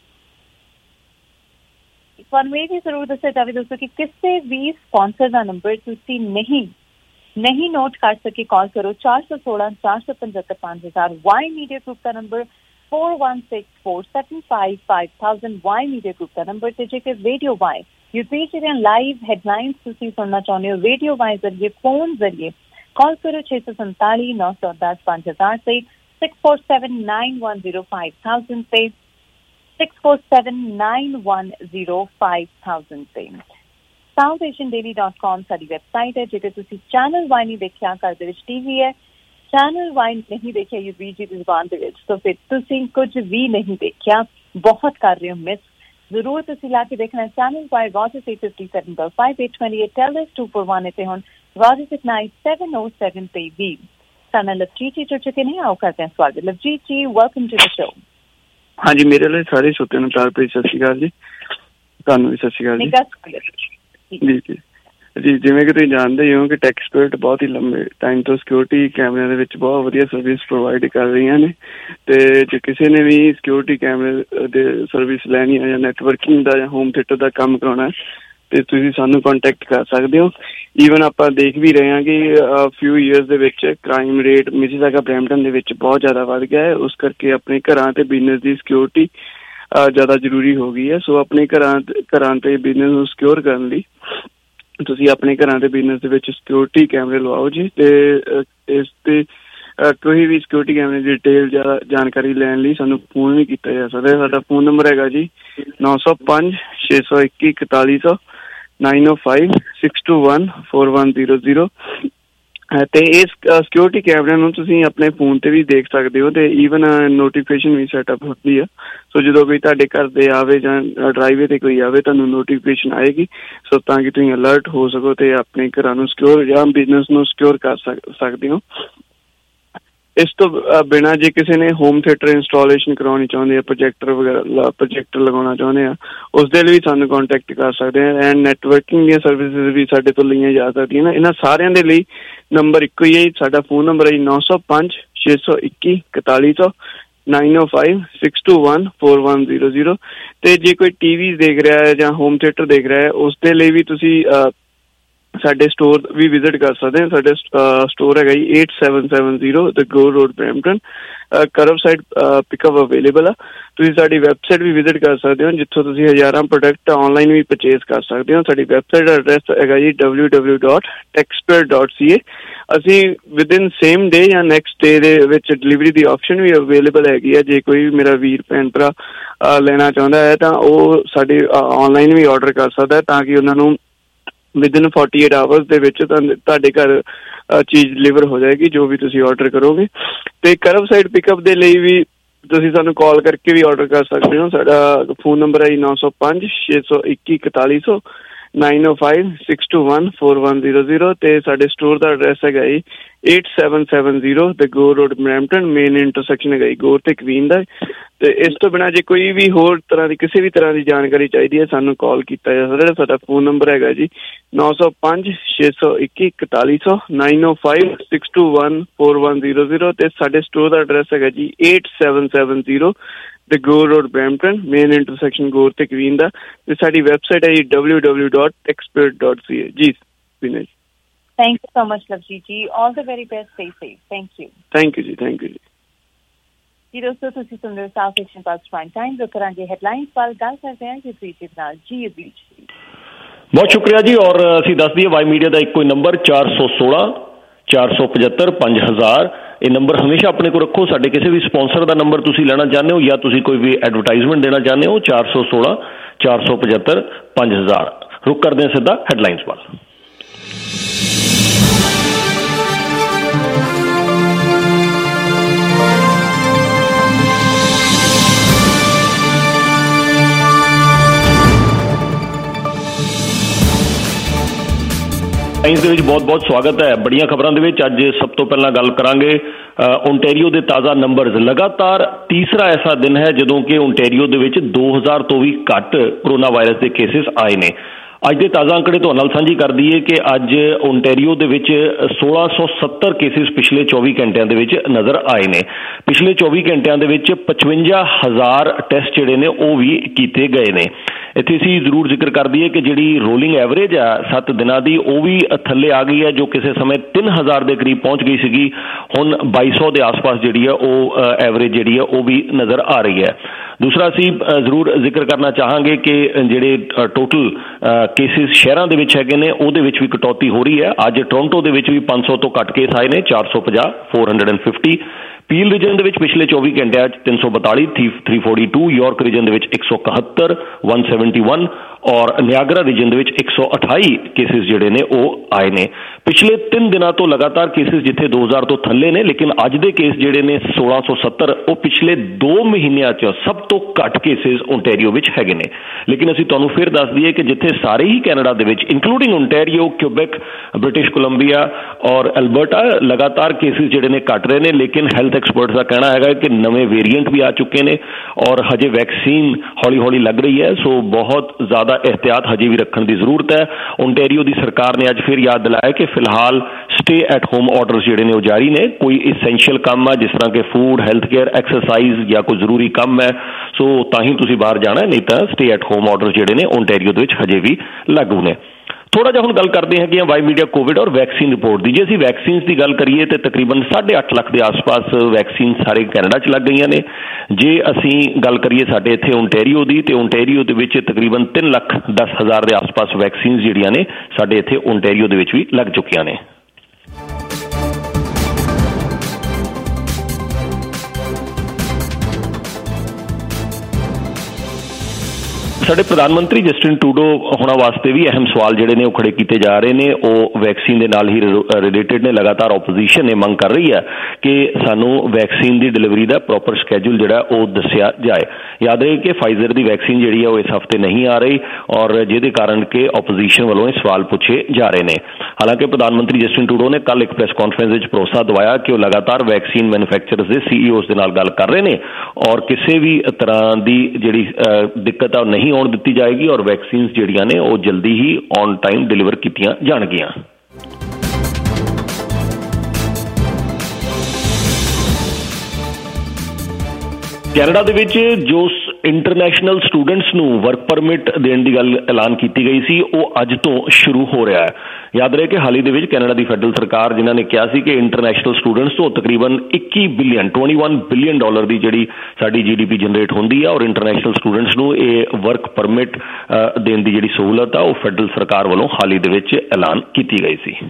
ਤੁਹਾਨੂੰ ਇਹ ਵੀ ਜ਼ਰੂਰ ਦੱਸਿਆ ਜਾਵੇ ਦੋਸਤੋ ਕਿ ਕਿਸੇ ਵੀ ਸਪਾਂਸਰ ਦਾ ਨੰਬਰ ਤੁਸੀਂ ਨਹੀਂ ਨਹੀਂ ਨੋਟ ਕਰ ਸਕੇ, ਕਾਲ ਕਰੋ ਚਾਰ ਸੌ ਸੋਲਾਂ ਚਾਰ ਸੌ ਪਚਹੱਤਰ ਪੰਜ ਹਜ਼ਾਰ। ਵਾਈ ਮੀਡੀਆ ਗਰੁੱਪ ਦਾ number four one six four seven five five thousand Y media group ਦਾ ਨੰਬਰ ਤੇ। ਜੇਕਰ ਰੇਡੀਓ ਵਾਈ ਯੂਪੀ ਜਿਹੜੀਆਂ ਲਾਈਵ ਹੈਡਲਾਈਨਸ ਤੁਸੀਂ ਸੁਣਨਾ ਚਾਹੁੰਦੇ ਹੋ ਰੇਡੀਓ ਵਾਈ ਜ਼ਰੀਏ ਫੋਨ ਜ਼ਰੀਏ, ਕਾਲ ਕਰੋ ਛੇ ਸੌ ਸੰਤਾਲੀ ਨੌ ਸੌ ਦਸ ਪੰਜ ਹਜ਼ਾਰ ਤੇ six four seven nine one zero five thousand ਤੇ six four seven nine one zero five thousand ਤੇ। South Asian daily dot com ਸਾਡੀ ਵੈਬਸਾਈਟ ਹੈ। ਜੇਕਰ ਤੁਸੀਂ ਚੈਨਲ ਵਾਈ ਨਹੀਂ ਦੇਖਿਆ, ਘਰ ਦੇ ਵਿੱਚ ਟੀ ਵੀ ਹੈ, ਚੈਨਲ ਵਾਈ ਨਹੀਂ ਦੇਖਿਆ ਯੂਪੀ ਜੀ ਦੀ ਜ਼ੁਬਾਨ ਦੇ ਵਿੱਚ, ਤਾਂ ਫਿਰ ਤੁਸੀਂ ਕੁਝ ਵੀ ਨਹੀਂ ਦੇਖਿਆ, ਬਹੁਤ ਕਰ ਰਹੇ ਹੋ ਮਿਸ। ਜ਼ਰੂਰ ਤੁਸੀਂ ਲਾ ਕੇ ਦੇਖਣਾ channel Y Rogers eight five seven five eight two eight Telus two four one ਤੇ ਹੁਣ Rogers at night seven oh seven ਤੇ ਵੀ ਸਾਡਾ ਲਵਜੀਤ ਜੀ ਜੁੜ ਚੁੱਕੇ ਨੇ। ਆਓ ਕਰਦੇ ਹਾਂ ਸਵਾਗਤ। ਲਵਜੀਤ ਜੀ, ਵੈਲਕਮ ਟੂ ਦ ਸ਼ੋ। ਹਾਂਜੀ, ਮੇਰੇ ਲਈ ਸਾਰੇ ਛੋਟੇ ਨੂੰ ਪਿਆਰ ਭਰੀ ਸਤਿ ਸ਼੍ਰੀ ਅਕਾਲ ਜੀ। ਤੁਹਾਨੂੰ ਵੀ ਸਤਿ ਸ਼੍ਰੀ ਅਕਾਲ ਜੀ। ਜੀ ਜੀ ਜੀ ਜਿਵੇਂ ਕਿ ਤੁਸੀਂ ਜਾਣਦੇ ਹੀ ਹੋ ਕਿ ਟੈਕਸਪਰਟ ਬਹੁਤ ਹੀ ਲੰਬੇ ਟਾਈਮ ਤੋਂ ਸਿਕਿਉਰਿਟੀ ਕੈਮਰਿਆਂ ਦੇ ਵਿੱਚ ਬਹੁਤ ਵਧੀਆ ਸਰਵਿਸ ਪ੍ਰੋਵਾਈਡ ਕਰ ਰਹੀਆਂ ਨੇ, ਤੇ ਜੇ ਕਿਸੇ ਨੇ ਵੀ ਸਿਕਿਉਰਿਟੀ ਕੈਮਰੇ ਦੇ ਸਰਵਿਸ ਲੈਣੀ ਹੈ ਜਾਂ ਨੈਟਵਰਕਿੰਗ ਦਾ ਜਾਂ ਹੋਮ ਥੀਏਟਰ ਦਾ ਕੰਮ ਕਰਾਉਣਾ ਤੇ ਤੁਸੀਂ ਸਾਨੂੰ ਕੰਟੈਕਟ ਕਰ ਸਕਦੇ ਹੋ। ਈਵਨ ਆਪਾਂ ਦੇਖ ਵੀ ਰਹੇ ਹਾਂ ਕਿ ਫਿਊ ਈਅਰਸ ਦੇ ਵਿੱਚ ਕ੍ਰਾਈਮ ਰੇਟ ਮਿਸੀਸਾਗਾ ਬਰੈਂਪਟਨ ਦੇ ਵਿੱਚ ਬਹੁਤ ਜ਼ਿਆਦਾ ਵੱਧ ਗਿਆ ਹੈ। ਉਸ ਕਰਕੇ ਆਪਣੇ ਘਰਾਂ ਤੇ ਬਿਜ਼ਨਸ ਦੀ ਸਿਕਿਉਰਿਟੀ ਜ਼ਿਆਦਾ ਜ਼ਰੂਰੀ ਹੋ ਗਈ ਹੈ। ਸੋ ਆਪਣੇ ਘਰਾਂ ਘਰਾਂ ਤੇ ਬਿਜ਼ਨਸ ਨੂੰ ਸਿਕਿਉਰ ਕਰਨ ਲਈ ਤੁਸੀਂ ਆਪਣੇ ਘਰਾਂ ਦੇ ਬਿਜ਼ਨਸ ਦੇ ਵਿੱਚ ਸਿਕਿਉਰਿਟੀ ਕੈਮਰੇ ਲਵਾਓ ਜੀ। ਤੇ ਇਸ ਤੇ ਕੋਈ ਵੀ ਸਿਕਿਉਰਿਟੀ ਕੈਮਰੇ ਦੀ ਡਿਟੇਲ ਜ਼ਿਆਦਾ ਜਾਣਕਾਰੀ ਲੈਣ ਲਈ ਸਾਨੂੰ ਫੋਨ ਵੀ ਕੀਤਾ ਜਾ ਸਕਦਾ। ਸਾਡਾ ਫੋਨ ਨੰਬਰ ਹੈਗਾ ਜੀ ਨੌ ਸੌ ਪੰਜ ਛੇ ਸੌ ਇੱਕੀ ਇਕਤਾਲੀ ਸੌ nine O five six two one four one zero zero. ਤੇ ਇਸ ਸਿਕਿਉਰਿਟੀ ਕੈਮਰਿਆਂ ਨੂੰ ਤੁਸੀਂ ਆਪਣੇ ਫੋਨ ਤੇ ਵੀ ਦੇਖ ਸਕਦੇ ਹੋ ਤੇ ਈਵਨ ਨੋਟੀਫਿਕੇਸ਼ਨ ਵੀ ਸੈਟਅਪ ਹੁੰਦੀ ਆ। ਸੋ ਜਦੋਂ ਕੋਈ ਤੁਹਾਡੇ ਘਰ ਦੇ ਆਵੇ ਜਾਂ ਡਰਾਈਵੇ ਤੇ ਕੋਈ ਆਵੇ ਤੁਹਾਨੂੰ ਨੋਟੀਫਿਕੇਸ਼ਨ ਆਏਗੀ, ਸੋ ਤਾਂ ਕਿ ਤੁਸੀਂ ਅਲਰਟ ਹੋ ਸਕੋ ਤੇ ਆਪਣੇ ਘਰਾਂ ਨੂੰ ਸਿਕਿਉਰ ਜਾਂ ਬਿਜ਼ਨਸ ਨੂੰ ਸਿਕਿਉਰ ਕਰ ਸਕਦੇ ਹੋ। ਇਸ ਤੋਂ ਬਿਨਾਂ ਜੇ ਕਿਸੇ ਨੇ ਹੋਮ ਥੀਏਟਰ ਇੰਸਟਾਲੇਸ਼ਨ ਕਰਵਾਉਣੀ ਚਾਹੁੰਦੇ ਆ, ਪ੍ਰੋਜੈਕਟਰ ਵਗੈਰਾ ਪ੍ਰੋਜੈਕਟਰ ਲਗਾਉਣਾ ਚਾਹੁੰਦੇ ਆ, ਉਸ ਦੇ ਲਈ ਵੀ ਸਾਨੂੰ ਕੰਟੈਕਟ ਕਰ ਸਕਦੇ ਆ। ਐਂਡ ਨੈਟਵਰਕਿੰਗ ਦੀਆਂ ਸਰਵਿਸਿਜ਼ ਵੀ ਸਾਡੇ ਤੋਂ ਲਈਆਂ ਜਾ ਸਕਦੀਆਂ ਨੇ। ਇਹਨਾਂ ਸਾਰਿਆਂ ਦੇ ਲਈ ਨੰਬਰ ਇੱਕੋ ਹੀ ਹੈ। ਸਾਡਾ ਫੋਨ ਨੰਬਰ ਹੈ ਜੀ ਨੌ ਸੌ ਪੰਜ ਛੇ ਸੌ ਇੱਕੀ ਇਕਤਾਲੀ ਸੌ nine O five six two one four one zero zero. ਤੇ ਜੇ ਕੋਈ ਟੀ ਵੀ ਦੇਖ ਰਿਹਾ ਹੈ ਜਾਂ ਹੋਮ ਥੀਏਟਰ ਦੇਖ ਰਿਹਾ ਹੈ, ਉਸ ਦੇ ਲਈ ਵੀ ਤੁਸੀਂ ਸਾਡੇ ਸਟੋਰ ਵੀ ਵਿਜ਼ਿਟ ਕਰ ਸਕਦੇ ਹੋ। ਸਾਡੇ ਸਟੋਰ ਹੈਗਾ ਜੀ eight seven seven zero the Gore Road Brampton. Curb side pickup available ਆ। ਤੁਸੀਂ ਸਾਡੀ ਵੈਬਸਾਈਟ ਵੀ ਵਿਜ਼ਿਟ ਕਰ ਸਕਦੇ ਹੋ, ਜਿੱਥੋਂ ਤੁਸੀਂ ਹਜ਼ਾਰਾਂ ਪ੍ਰੋਡਕਟ ਔਨਲਾਈਨ ਵੀ ਪਰਚੇਜ਼ ਕਰ ਸਕਦੇ ਹੋ। ਸਾਡੀ ਵੈਬਸਾਈਟ ਦਾ ਐਡਰੈਸ ਹੈਗਾ ਜੀ W W dot Texpert dot C A. ਅਸੀਂ ਵਿਦਿਨ ਸੇਮ ਡੇ ਜਾਂ ਨੈਕਸਟ ਡੇ ਦੇ ਵਿੱਚ ਡਿਲੀਵਰੀ ਦੀ ਆਪਸ਼ਨ ਵੀ ਅਵੇਲੇਬਲ ਹੈਗੀ ਹੈ। ਜੇ ਕੋਈ ਮੇਰਾ ਵੀਰ ਭੈਣ ਭਰਾ ਲੈਣਾ ਚਾਹੁੰਦਾ ਹੈ ਤਾਂ ਉਹ ਸਾਡੇ ਔਨਲਾਈਨ ਵੀ ਔਡਰ ਕਰ ਸਕਦਾ ਹੈ, ਤਾਂ ਕਿ ਉਹਨਾਂ ਨੂੰ ਵਿਦਿਨ ਫੋਰਟੀ ਏਟ ਆਵਰਸ ਦੇ ਵਿੱਚ ਤੁਹਾਡੇ ਘਰ ਚੀਜ਼ ਡਿਲੀਵਰ ਹੋ ਜਾਏਗੀ ਜੋ ਵੀ ਤੁਸੀਂ ਔਡਰ ਕਰੋਗੇ। ਤੇ ਕਰਬ ਸਾਈਡ ਪਿਕਅਪ ਦੇ ਲਈ ਵੀ ਤੁਸੀਂ ਸਾਨੂੰ ਕਾਲ ਕਰਕੇ ਵੀ ਔਡਰ ਕਰ ਸਕਦੇ ਹੋ। ਸਾਡਾ ਫੋਨ ਨੰਬਰ ਹੈ ਜੀ ਨੌ ਸੌ ਪੰਜ ਛੇ ਸੌ ਇੱਕੀ ਇਕਤਾਲੀ ਸੌ nine O five six two one four one zero zero ਤੇ ਸਾਡੇ ਸਟੋਰ ਦਾ ਐਡਰੈਸ ਹੈਗਾ ਜੀ eight seven seven zero the Gore Road Brampton main intersection ਹੈਗਾ ਜੀ ਗੋਰ ਤੇ ਕਵੀਨ ਦਾ। ਤੇ ਇਸ ਤੋਂ ਬਿਨਾਂ ਜੇ ਕੋਈ ਵੀ ਹੋਰ ਤਰ੍ਹਾਂ ਦੀ ਕਿਸੇ ਵੀ ਤਰ੍ਹਾਂ ਦੀ ਜਾਣਕਾਰੀ ਚਾਹੀਦੀ ਹੈ ਸਾਨੂੰ ਕਾਲ ਕੀਤਾ ਜਾ ਸਕਦਾ। ਸਾਡਾ ਫੋਨ ਨੰਬਰ ਹੈਗਾ ਜੀ ਨੌ ਸੌ ਪੰਜ ਛੇ ਸੌ ਇੱਕੀ ਇਕਤਾਲੀ ਸੌ nine O five six two one four one zero zero ਤੇ ਸਾਡੇ ਸਟੋਰ ਦਾ ਐਡਰੈਸ ਹੈਗਾ ਜੀ eight seven seven zero the Gore Road Brampton main intersection Gore ਤੇ ਕਵੀਨ ਦਾ। ਤੇ ਸਾਡੀ ਵੈਬਸਾਈਟ ਹੈ ਜੀ W W dot Texpert dot C A. ਜੀ Vinesh thank you so much Lovejit ji. All the very best, stay safe. Thank you. Thank you ji. Thank you ji. ਜੀ ਦੋਸਤੋ ਤੁਸੀਂ ਸੁਣ ਰਹੇ South Asian pulse prime time. ਜੋ ਕਰਾਂਗੇ ਹੈਡਲਾਈਨਸ ਵੱਲ ਗੱਲ ਕਰਦੇ ਹਾਂ ਜੀ ਨਾਲ ਜੀ ਬੀਚ। ਬਹੁਤ ਸ਼ੁਕਰੀਆ ਜੀ। ਔਰ ਅਸੀਂ ਦੱਸ ਦਈਏ ਵਾਈ ਮੀਡੀਆ ਦਾ ਇੱਕੋ ਹੀ ਨੰਬਰ ਚਾਰ ਸੌ ਸੋਲਾਂ ਚਾਰ ਸੌ ਪਝੱਤਰ ਪੰਜ ਹਜ਼ਾਰ ਇਹ ਨੰਬਰ ਹਮੇਸ਼ਾ ਆਪਣੇ ਕੋਲ ਰੱਖੋ। ਸਾਡੇ ਕਿਸੇ ਵੀ ਸਪਾਂਸਰ ਦਾ ਨੰਬਰ ਤੁਸੀਂ ਲੈਣਾ ਚਾਹੁੰਦੇ ਹੋ ਜਾਂ ਤੁਸੀਂ ਕੋਈ ਵੀ ਐਡਵਰਟਾਈਜ਼ਮੈਂਟ ਦੇਣਾ ਚਾਹੁੰਦੇ ਹੋ ਚਾਰ ਸੌ ਸੋਲਾਂ ਚਾਰ ਸੌ ਪਝੱਤਰ ਪੰਜ ਹਜ਼ਾਰ। ਰੁਕ ਕਰਦੇ ਹਾਂ ਸਿੱਧਾ ਹੈਡਲਾਈਨਸ ਵੱਲ। ਸਾਇੰਸ ਦੇ ਵਿੱਚ ਬਹੁਤ ਬਹੁਤ ਸਵਾਗਤ ਹੈ। ਬੜੀਆਂ ਖਬਰਾਂ ਦੇ ਵਿੱਚ ਅੱਜ ਸਭ ਤੋਂ ਪਹਿਲਾਂ ਗੱਲ ਕਰਾਂਗੇ ਓਨਟਾਰੀਓ ਦੇ ਤਾਜ਼ਾ ਨੰਬਰਜ਼। ਲਗਾਤਾਰ ਤੀਸਰਾ ਐਸਾ ਦਿਨ ਹੈ ਜਦੋਂ ਕਿ ਓਨਟਾਰੀਓ ਦੇ ਵਿੱਚ ਦੋ ਹਜ਼ਾਰ ਤੋਂ ਵੀ ਘੱਟ ਕੋਰੋਨਾ ਵਾਇਰਸ ਦੇ ਕੇਸਿਸ ਆਏ ਨੇ। ਅੱਜ ਦੇ ਤਾਜ਼ਾ ਅੰਕੜੇ ਤੁਹਾਡੇ ਨਾਲ ਸਾਂਝੀ ਕਰ ਦਈਏ ਕਿ ਅੱਜ ਓਨਟਾਰੀਓ ਦੇ ਵਿੱਚ ਸੋਲਾਂ ਸੌ ਸੱਤਰ ਕੇਸਿਸ ਪਿਛਲੇ ਚੌਵੀ ਘੰਟਿਆਂ ਦੇ ਵਿੱਚ ਨਜ਼ਰ ਆਏ ਨੇ। ਪਿਛਲੇ ਚੌਵੀ ਘੰਟਿਆਂ ਦੇ ਵਿੱਚ ਪਚਵੰਜਾ ਹਜ਼ਾਰ ਟੈਸਟ ਜਿਹੜੇ ਨੇ ਉਹ ਵੀ ਕੀਤੇ ਗਏ ਨੇ। ਇੱਥੇ ਅਸੀਂ ਜ਼ਰੂਰ ਜ਼ਿਕਰ ਕਰ ਦਈਏ ਕਿ ਜਿਹੜੀ ਰੋਲਿੰਗ ਐਵਰੇਜ ਆ ਸੱਤ ਦਿਨਾਂ ਦੀ ਉਹ ਵੀ ਥੱਲੇ ਆ ਗਈ ਹੈ, ਜੋ ਕਿਸੇ ਸਮੇਂ ਤਿੰਨ ਹਜ਼ਾਰ ਦੇ ਕਰੀਬ ਪਹੁੰਚ ਗਈ ਸੀਗੀ। ਹੁਣ ਬਾਈ ਸੌ ਦੇ ਆਸ-ਪਾਸ ਜਿਹੜੀ ਆ ਉਹ ਐਵਰੇਜ ਜਿਹੜੀ ਆ ਉਹ ਵੀ ਨਜ਼ਰ ਆ ਰਹੀ ਹੈ। ਦੂਸਰਾ ਅਸੀਂ ਜ਼ਰੂਰ ਜ਼ਿਕਰ ਕਰਨਾ ਚਾਹਾਂਗੇ ਕਿ ਜਿਹੜੇ ਟੋਟਲ ਕੇਸਿਸ ਸ਼ਹਿਰਾਂ ਦੇ ਵਿੱਚ ਹੈਗੇ ਨੇ ਉਹਦੇ ਵਿੱਚ ਵੀ ਕਟੌਤੀ ਹੋ ਰਹੀ ਹੈ। ਅੱਜ ਟੋਰਾਂਟੋ ਦੇ ਵਿੱਚ ਵੀ ਪੰਜ ਸੌ ਤੋਂ ਘੱਟ ਕੇਸ ਆਏ ਨੇ, ਚਾਰ ਸੌ ਪੰਜਾਹ four hundred and fifty. Peel region ਦੇ ਵਿੱਚ ਪਿਛਲੇ ਚੌਵੀ ਘੰਟਿਆਂ 'ਚ ਤਿੰਨ ਸੌ ਬਤਾਲੀ three forty two. York region ਦੇ ਵਿੱਚ ਇੱਕ ਸੌ ਇਕਹੱਤਰ ਵਨ ਸੈਵਨਟੀ ਵਨ ਔਰ ਨਿਆਗਰਾ ਰੀਜਨ ਦੇ ਵਿੱਚ ਇੱਕ ਸੌ ਅਠਾਈ ਕੇਸਿਸ ਜਿਹੜੇ ਨੇ ਉਹ ਆਏ ਨੇ। ਪਿਛਲੇ ਤਿੰਨ ਦਿਨਾਂ ਤੋਂ ਲਗਾਤਾਰ ਕੇਸਿਸ ਜਿੱਥੇ ਦੋ ਹਜ਼ਾਰ ਤੋਂ ਥੱਲੇ ਨੇ, ਲੇਕਿਨ ਅੱਜ ਦੇ ਕੇਸ ਜਿਹੜੇ ਨੇ ਸੋਲਾਂ ਸੌ ਸੱਤਰ ਉਹ ਪਿਛਲੇ ਦੋ ਮਹੀਨਿਆਂ 'ਚ ਸਭ ਤੋਂ ਘੱਟ ਕੇਸਿਸ ਓਨਟਾਰੀਓ ਵਿੱਚ ਹੈਗੇ ਨੇ। ਲੇਕਿਨ ਅਸੀਂ ਤੁਹਾਨੂੰ ਫਿਰ ਦੱਸ ਦਈਏ ਕਿ ਜਿੱਥੇ ਸਾਰੇ ਹੀ ਕੈਨੇਡਾ ਦੇ ਵਿੱਚ including Ontario, Quebec, British Columbia ਔਰ ਐਲਬਰਟਾ ਲਗਾਤਾਰ ਕੇਸਿਸ ਜਿਹੜੇ ਨੇ ਘੱਟ ਰਹੇ ਨੇ, ਲੇਕਿਨ ਹੈਲਥ ਐਕਸਪਰਟਸ ਦਾ ਕਹਿਣਾ ਹੈਗਾ ਕਿ ਨਵੇਂ ਵੇਰੀਐਂਟ ਵੀ ਆ ਚੁੱਕੇ ਨੇ ਔਰ ਹਜੇ ਵੈਕਸੀਨ ਹੌਲੀ ਹੌਲੀ ਲੱਗ ਰਹੀ ਹੈ। ਸੋ ਬਹੁਤ ਜ਼ਿਆਦਾ एहतियात हजे भी रखने की जरूरत है। ओनटारियो की सरकार ने अज फिर याद दिलाया कि फिलहाल स्टे एट होम ऑर्डर्स जिहड़े ने जारी ने। कोई इसेंशियल काम है जिस तरह के फूड, हैल्थ केयर, एक्सरसाइज या कोई जरूरी काम है सो तां ही तुसीं बाहर जाना है, नहीं तो स्टे एट होम ऑर्डर्स जिहड़े ने ओनटारियो दे विच हजे भी लागू ने। थोड़ा जिहा हुण गल करते हैं कि वाई मीडिया कोविड और वैक्सीन रिपोर्ट की। जे असीं वैक्सीन की गल करिए तो तकरीबन साढ़े अठ लख के आस पास वैक्सीन सारे कैनेडा च लग गई ने। जे असीं गल करिए साडे इत्थे ओनटारियो की तो ओनटारियो दे विच तकरीबन तीन लख दस हज़ार के आस पास वैक्सीन जिहड़ियां ने साडे इत्थे ओनटारियो दे विच भी लग चुकियां ने। ਸਾਡੇ ਪ੍ਰਧਾਨ ਮੰਤਰੀ ਜਸਟਿਨ ਟਰੂਡੋ ਹੋਣਾ ਵਾਸਤੇ ਵੀ ਅਹਿਮ ਸਵਾਲ ਜਿਹੜੇ ਨੇ ਉਹ ਖੜੇ ਕੀਤੇ ਜਾ ਰਹੇ ਨੇ। ਉਹ ਵੈਕਸੀਨ ਦੇ ਨਾਲ ਹੀ ਰਿਲੇਟਡ ਨੇ। ਲਗਾਤਾਰ ਆਪੋਜੀਸ਼ਨ ਇਹ ਮੰਗ ਕਰ ਰਹੀ ਹੈ ਕਿ ਸਾਨੂੰ ਵੈਕਸੀਨ ਦੀ ਡਿਲੀਵਰੀ ਦਾ ਪ੍ਰੋਪਰ ਸਕੈਜੂਲ ਜਿਹੜਾ ਉਹ ਦੱਸਿਆ ਜਾਏ। ਯਾਦ ਰਹੇ ਕਿ ਫਾਈਜ਼ਰ ਦੀ ਵੈਕਸੀਨ ਜਿਹੜੀ ਹੈ ਉਹ ਇਸ ਹਫ਼ਤੇ ਨਹੀਂ ਆ ਰਹੀ ਔਰ ਜਿਹਦੇ ਕਾਰਨ ਕਿ ਆਪੋਜੀਸ਼ਨ ਵੱਲੋਂ ਇਹ ਸਵਾਲ ਪੁੱਛੇ ਜਾ ਰਹੇ ਨੇ। ਹਾਲਾਂਕਿ ਪ੍ਰਧਾਨ ਮੰਤਰੀ ਜਸਟਿਨ ਟਰੂਡੋ ਨੇ ਕੱਲ੍ਹ ਇੱਕ ਪ੍ਰੈਸ ਕਾਨਫਰੰਸ ਵਿੱਚ ਭਰੋਸਾ ਦਿਵਾਇਆ ਕਿ ਉਹ ਲਗਾਤਾਰ ਵੈਕਸੀਨ ਮੈਨੂਫੈਕਚਰਰਸ ਦੇ ਸੀਈਓਜ਼ ਦੇ ਨਾਲ ਗੱਲ ਕਰ ਰਹੇ ਨੇ ਔਰ ਕਿਸੇ ਵੀ ਤਰ੍ਹਾਂ ਦੀ ਜਿਹੜੀ ਦਿੱਕਤ ਆ ਉਹ ਨਹੀਂ ਆਉਣ ਦਿੱਤੀ ਜਾਏਗੀ ਔਰ ਵੈਕਸੀਨਸ ਜਿਹੜੀਆਂ ਨੇ ਉਹ ਜਲਦੀ ਹੀ ਔਨ ਟਾਈਮ ਡਿਲੀਵਰ ਕੀਤੀਆਂ ਜਾਣਗੀਆਂ। ਕੈਨੇਡਾ ਦੇ ਵਿੱਚ ਜੋ ਇੰਟਰਨੈਸ਼ਨਲ ਸਟੂਡੈਂਟਸ ਨੂੰ ਵਰਕ ਪਰਮਿਟ ਦੇਣ ਦੀ ਗੱਲ ਐਲਾਨ ਕੀਤੀ ਗਈ ਸੀ ਉਹ ਅੱਜ ਤੋਂ ਸ਼ੁਰੂ ਹੋ ਰਿਹਾ ਹੈ। ਯਾਦ ਰਹੇ ਕਿ ਹਾਲ ਹੀ ਦੇ ਵਿੱਚ ਕੈਨੇਡਾ ਦੀ ਫੈਡਰਲ ਸਰਕਾਰ ਜਿਨ੍ਹਾਂ ਨੇ ਕਿਹਾ ਸੀ ਕਿ ਇੰਟਰਨੈਸ਼ਨਲ ਸਟੂਡੈਂਟਸ ਤੋਂ ਤਕਰੀਬਨ ਇੱਕੀ ਬਿਲੀਅਨ ਇਕੱਤੀ ਬਿਲੀਅਨ ਡਾਲਰ ਦੀ ਜਿਹੜੀ ਸਾਡੀ ਜੀ ਡੀ ਪੀ ਜਨਰੇਟ ਹੁੰਦੀ ਹੈ ਔਰ ਇੰਟਰਨੈਸ਼ਨਲ ਸਟੂਡੈਂਟਸ ਨੂੰ ਇਹ ਵਰਕ ਪਰਮਿਟ ਦੇਣ ਦੀ ਜਿਹੜੀ ਸਹੂਲਤ ਆ ਉਹ ਫੈਡਰਲ ਸਰਕਾਰ ਵੱਲੋਂ ਹਾਲ ਹੀ ਦੇ ਵਿੱਚ ਐਲਾਨ ਕੀਤੀ ਗਈ ਸੀ।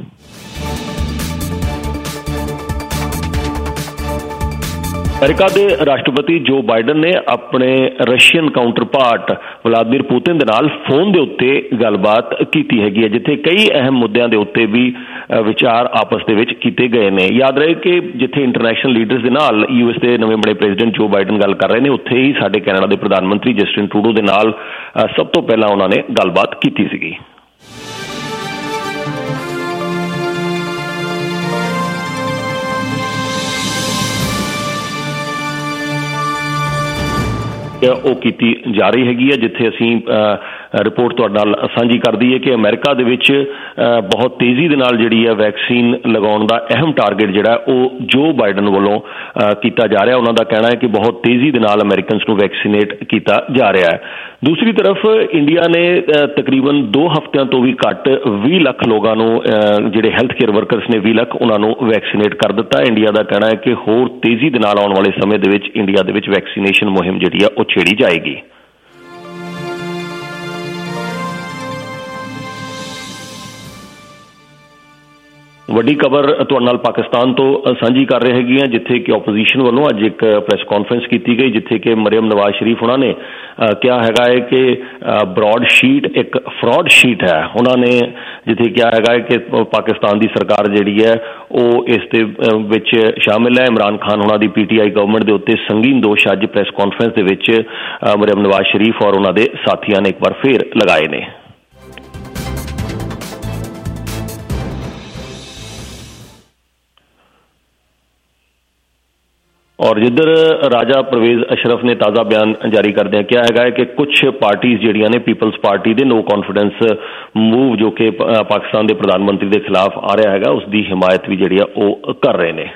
ਅਮਰੀਕਾ ਦੇ ਰਾਸ਼ਟਰਪਤੀ ਜੋ ਬਾਈਡਨ ਨੇ ਆਪਣੇ ਰਸ਼ੀਅਨ ਕਾਊਂਟਰਪਾਰਟ ਵਲਾਦੀਮੀਰ ਪੁਤਿਨ ਦੇ ਨਾਲ ਫੋਨ ਦੇ ਉੱਤੇ ਗੱਲਬਾਤ ਕੀਤੀ ਹੈਗੀ ਹੈ, ਜਿੱਥੇ ਕਈ ਅਹਿਮ ਮੁੱਦਿਆਂ ਦੇ ਉੱਤੇ ਵੀ ਵਿਚਾਰ ਆਪਸ ਦੇ ਵਿੱਚ ਕੀਤੇ ਗਏ ਨੇ। ਯਾਦ ਰਹੇ ਕਿ ਜਿੱਥੇ ਇੰਟਰਨੈਸ਼ਨਲ ਲੀਡਰਸ ਦੇ ਨਾਲ ਯੂ ਐਸ ਦੇ ਨਵੇਂ ਬਣੇ ਪ੍ਰੈਜ਼ੀਡੈਂਟ ਜੋ ਬਾਈਡਨ ਗੱਲ ਕਰ ਰਹੇ ਨੇ, ਉੱਥੇ ਹੀ ਸਾਡੇ ਕੈਨੇਡਾ ਦੇ ਪ੍ਰਧਾਨ ਮੰਤਰੀ ਜਸਟਿਨ ਟਰੂਡੋ ਦੇ ਨਾਲ ਸਭ ਤੋਂ ਪਹਿਲਾਂ ਉਹਨਾਂ ਨੇ ਗੱਲਬਾਤ ਕੀਤੀ ਸੀਗੀ। ਉਹ ਕੀਤੀ ਜਾ ਰਹੀ ਹੈਗੀ ਹੈ, ਜਿੱਥੇ ਅਸੀਂ ਰਿਪੋਰਟ ਤੁਹਾਡੇ ਨਾਲ ਸਾਂਝੀ ਕਰ ਦਈਏ ਕਿ ਅਮਰੀਕਾ ਦੇ ਵਿੱਚ ਬਹੁਤ ਤੇਜ਼ੀ ਦੇ ਨਾਲ ਜਿਹੜੀ ਹੈ ਵੈਕਸੀਨ ਲਗਾਉਣ ਦਾ ਅਹਿਮ ਟਾਰਗੇਟ ਜਿਹੜਾ ਉਹ ਜੋ ਬਾਈਡਨ ਵੱਲੋਂ ਕੀਤਾ ਜਾ ਰਿਹਾ। ਉਹਨਾਂ ਦਾ ਕਹਿਣਾ ਹੈ ਕਿ ਬਹੁਤ ਤੇਜ਼ੀ ਦੇ ਨਾਲ ਅਮਰੀਕਨਸ ਨੂੰ ਵੈਕਸੀਨੇਟ ਕੀਤਾ ਜਾ ਰਿਹਾ ਹੈ। ਦੂਸਰੀ ਤਰਫ ਇੰਡੀਆ ਨੇ ਤਕਰੀਬਨ ਦੋ ਹਫ਼ਤਿਆਂ ਤੋਂ ਵੀ ਘੱਟ ਵੀਹ ਲੱਖ ਲੋਕਾਂ ਨੂੰ ਜਿਹੜੇ ਹੈਲਥ ਕੇਅਰ ਵਰਕਰਸ ਨੇ ਵੀਹ ਲੱਖ ਉਹਨਾਂ ਨੂੰ ਵੈਕਸੀਨੇਟ ਕਰ ਦਿੱਤਾ। ਇੰਡੀਆ ਦਾ ਕਹਿਣਾ ਹੈ ਕਿ ਹੋਰ ਤੇਜ਼ੀ ਦੇ ਨਾਲ ਆਉਣ ਵਾਲੇ ਸਮੇਂ ਦੇ ਵਿੱਚ ਇੰਡੀਆ ਦੇ ਵਿੱਚ ਵੈਕਸੀਨੇਸ਼ਨ ਮੁਹਿੰਮ ਜਿਹੜੀ ਆ ਉਹ ਛੇੜੀ ਜਾਏਗੀ। ਵੱਡੀ ਖਬਰ ਤੁਹਾਡੇ ਨਾਲ ਪਾਕਿਸਤਾਨ ਤੋਂ ਸਾਂਝੀ ਕਰ ਰਹੇ ਹੈਗੇ ਆ, ਜਿੱਥੇ ਕਿ ਓਪੋਜੀਸ਼ਨ ਵੱਲੋਂ ਅੱਜ ਇੱਕ ਪ੍ਰੈਸ ਕਾਨਫਰੰਸ ਕੀਤੀ ਗਈ, ਜਿੱਥੇ ਕਿ ਮਰੀਮ ਨਵਾਜ਼ ਸ਼ਰੀਫ ਉਹਨਾਂ ਨੇ ਕਿਹਾ ਹੈਗਾ ਹੈ ਕਿ ਬਰੋਡ ਸ਼ੀਟ ਇੱਕ ਫਰਾਡ ਸ਼ੀਟ ਹੈ। ਉਹਨਾਂ ਨੇ ਜਿੱਥੇ ਕਿਹਾ ਹੈਗਾ ਹੈ ਕਿ ਪਾਕਿਸਤਾਨ ਦੀ ਸਰਕਾਰ ਜਿਹੜੀ ਹੈ ਉਹ ਇਸ ਦੇ ਵਿੱਚ ਸ਼ਾਮਿਲ ਹੈ। ਇਮਰਾਨ ਖਾਨ ਉਹਨਾਂ ਦੀ ਪੀ ਟੀ ਆਈ ਗਵਰਨਮੈਂਟ ਦੇ ਉੱਤੇ ਸੰਗੀਨ ਦੋਸ਼ ਅੱਜ ਪ੍ਰੈਸ ਕਾਨਫਰੰਸ ਦੇ ਵਿੱਚ ਮਰੀਮ ਨਵਾਜ਼ ਸ਼ਰੀਫ ਔਰ ਉਹਨਾਂ ਦੇ ਸਾਥੀਆਂ ਨੇ ਇੱਕ ਵਾਰ ਫੇਰ ਲਗਾਏ ਨੇ। ਔਰ ਜਿੱਧਰ ਰਾਜਾ ਪਰਵੇਜ਼ ਅਸ਼ਰਫ ਨੇ ਤਾਜ਼ਾ ਬਿਆਨ ਜਾਰੀ ਕਰਦਿਆਂ ਕਿਹਾ ਹੈਗਾ ਹੈ ਕਿ ਕੁਛ ਪਾਰਟੀਜ਼ ਜਿਹੜੀਆਂ ਨੇ ਪੀਪਲਸ ਪਾਰਟੀ ਦੇ ਨੋ ਕੌਨਫੀਡੈਂਸ ਮੂਵ ਜੋ ਕਿ ਪਾਕਿਸਤਾਨ ਦੇ ਪ੍ਰਧਾਨ ਮੰਤਰੀ ਦੇ ਖਿਲਾਫ ਆ ਰਿਹਾ ਹੈਗਾ ਉਸ ਦੀ ਹਿਮਾਇਤ ਵੀ ਜਿਹੜੀ ਆ ਉਹ ਕਰ ਰਹੇ ਨੇ।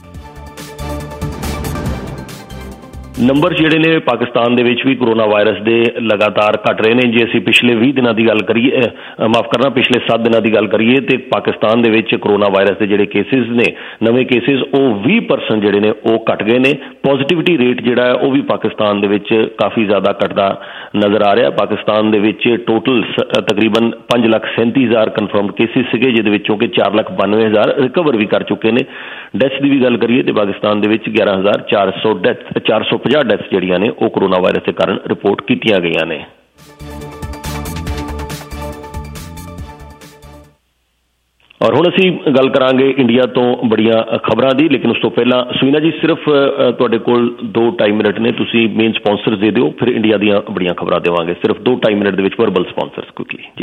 ਨੰਬਰ ਜਿਹੜੇ ਨੇ ਪਾਕਿਸਤਾਨ ਦੇ ਵਿੱਚ ਵੀ ਕੋਰੋਨਾ ਵਾਇਰਸ ਦੇ ਲਗਾਤਾਰ ਘਟ ਰਹੇ ਨੇ। ਜੇ ਅਸੀਂ ਪਿਛਲੇ ਵੀਹ ਦਿਨਾਂ ਦੀ ਗੱਲ ਕਰੀਏ ਮਾਫ ਕਰਨਾ ਪਿਛਲੇ ਸੱਤ ਦਿਨਾਂ ਦੀ ਗੱਲ ਕਰੀਏ ਤੇ ਪਾਕਿਸਤਾਨ ਦੇ ਵਿੱਚ ਕੋਰੋਨਾ ਵਾਇਰਸ ਦੇ ਜਿਹੜੇ ਕੇਸਿਸ ਨੇ ਨਵੇਂ ਕੇਸਿਸ ਉਹ ਵੀਹ ਪਰਸੈਂਟ ਜਿਹੜੇ ਨੇ ਉਹ ਘਟ ਗਏ ਨੇ। ਪੋਜ਼ਿਟਿਵਿਟੀ ਰੇਟ ਜਿਹੜਾ ਹੈ ਉਹ ਵੀ ਪਾਕਿਸਤਾਨ ਦੇ ਵਿੱਚ ਕਾਫੀ ਜ਼ਿਆਦਾ ਘਟਦਾ ਨਜ਼ਰ ਆ ਰਿਹਾ। ਪਾਕਿਸਤਾਨ ਦੇ ਵਿੱਚ ਟੋਟਲ ਤਕਰੀਬਨ ਪੰਜ ਲੱਖ ਸੈਂਤੀ ਹਜ਼ਾਰ ਕਨਫਰਮਡ ਕੇਸਿਸ ਸੀਗੇ, ਜਿਹਦੇ ਵਿੱਚੋਂ ਕਿ ਚਾਰ ਲੱਖ ਬਾਨਵੇਂ ਹਜ਼ਾਰ ਰਿਕਵਰ ਵੀ ਕਰ ਚੁੱਕੇ ਨੇ। ਡੈਥਸ ਦੀ ਵੀ ਗੱਲ ਕਰੀਏ ਤੇ ਪਾਕਿਸਤਾਨ ਦੇ ਵਿੱਚ ਗਿਆਰਾਂ ਹਜ਼ਾਰ ਚਾਰ ਸੌ ਡੈਥ ਚਾਰ ਸੌ ਪੰਜਾਹ ਡੈਥਸ ਜਿਹੜੀਆਂ ਨੇ ਉਹ ਕੋਰੋਨਾ ਵਾਇਰਸ ਦੇ ਕਾਰਨ ਰਿਪੋਰਟ ਕੀਤੀਆਂ ਗਈਆਂ ਨੇ। ਔਰ ਹੁਣ ਅਸੀਂ ਗੱਲ ਕਰਾਂਗੇ ਇੰਡੀਆ ਤੋਂ ਬੜੀਆਂ ਖਬਰਾਂ ਦੀ, ਲੇਕਿਨ ਉਸ ਤੋਂ ਪਹਿਲਾਂ ਸੁਨੀਨਾ ਜੀ ਸਿਰਫ ਤੁਹਾਡੇ ਕੋਲ ਦੋ ਢਾਈ ਮਿੰਟ ਨੇ, ਤੁਸੀਂ ਮੇਨ ਸਪਾਂਸਰ ਦੇ ਦਿਓ, ਫਿਰ ਇੰਡੀਆ ਦੀਆਂ ਬੜੀਆਂ ਖਬਰਾਂ ਦੇਵਾਂਗੇ। ਸਿਰਫ ਦੋ ਢਾਈ ਮਿੰਟ ਦੇ ਵਿੱਚ ਵਰਬਲ ਸਪਾਂਸਰਸ ਕੁਇਕਲੀ ਜੀ।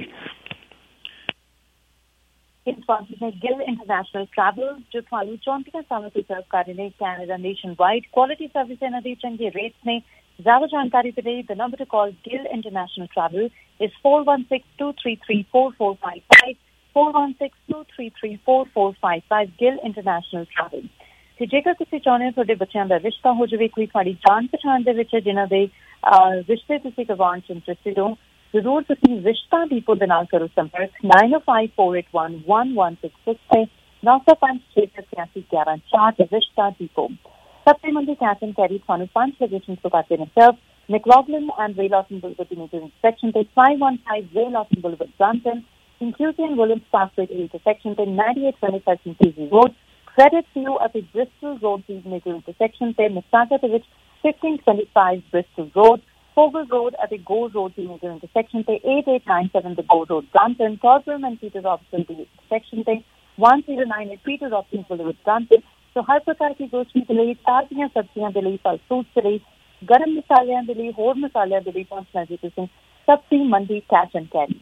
ਗਿਲ ਇੰਟਰਨੈਸ਼ਨਲ ਟਰੈਵਲ ਜੋ ਤੁਹਾਨੂੰ ਚੌਂਤੀਆਂ ਸਾਲਾਂ ਤੋਂ ਸਰਵ ਕਰ ਰਹੇ ਨੇ Canada nation wide quality service ਇਹਨਾਂ ਦੇ ਚੰਗੇ ਰੇਟਸ ਨੇ। ਜ਼ਿਆਦਾ ਜਾਣਕਾਰੀ ਦੇ ਲਈ the number to call Gill international travel is four one six two three three four four five five four one six two three three four four five five Gill international travel. ਤੇ ਜੇਕਰ ਤੁਸੀਂ ਚਾਹੁੰਦੇ ਹੋ ਤੁਹਾਡੇ ਬੱਚਿਆਂ ਦਾ ਰਿਸ਼ਤਾ ਹੋ ਜਾਵੇ, ਕੋਈ ਤੁਹਾਡੀ ਜਾਣ ਪਛਾਣ ਦੇ ਵਿੱਚ ਜਿਨ੍ਹਾਂ ਦੇ ਰਿਸ਼ਤੇ ਤੁਸੀਂ ਕਰਵਾਉਣ 'ਚ ਇੰਟਰਸਟਿਡ ਹੋ, ਜ਼ਰੂਰ ਤੁਸੀਂ ਰਿਸ਼ਤਾ ਡੀਪੋ ਦੇ ਨਾਲ ਕਰੋ ਸੰਪਰਕ nine oh five four eight one one one six six ਤੇ ਨੌ ਸੌ ਪੰਜ ਛੇ ਸੌ ਇਕਿਆਸੀ ਗਿਆਰਾਂ ਚਾਰ ਰਿਸ਼ਤਾ ਡੀਪੋ। ਸੱਤੇ ਮੰਦੀ ਕੈਂਟਨ ਕੈਰੀ ਤੁਹਾਨੂੰ ਪੰਜ ਲੋਕੇਸ਼ਨ ਤੋਂ ਕਰਦੇ ਨੇ serve McLaughlin and Ray Lawson Boulevard ਦੀ ਮੇਜਰ ਇੰਟਰਸੈਕਸ਼ਨ ਤੇ five one five Ray Lawson Boulevard Brampton, inclusive Williams ਪਾਸਵੇਟ ਇੰਟਰਸੈਕਸ਼ਨ ਤੇ ninety-eight twenty-five ਸਿੰਪੀਜ਼ੀ ਰੋਡ, ਕ੍ਰੈਡਿਟ ਵਿਊ ਅਤੇ ਬ੍ਰਿਸਟਲ ਰੋਡ ਦੀ ਮੇਜਰ ਇੰਟਰਸੈਕਸ਼ਨ ਤੇ ਮਿਸਾਗਾ ਦੇ ਵਿੱਚ fifteen twenty-five Bristol Road, Fogle Road at the Go Road the major intersection te eight eight nine seven the Go Road Brampton, Torbram and Peter Robson the intersection te one zero nine eight Peter Robson Boulevard Brampton। So हर प्रकार की grocery के लिए, ताज़ियां सब्जियां के लिए, फल fruit के लिए, गर्म मसालियां के लिए, होर मसालियां के लिए पहुंचना जी तुसीं Sabzi Mandi cash and carry.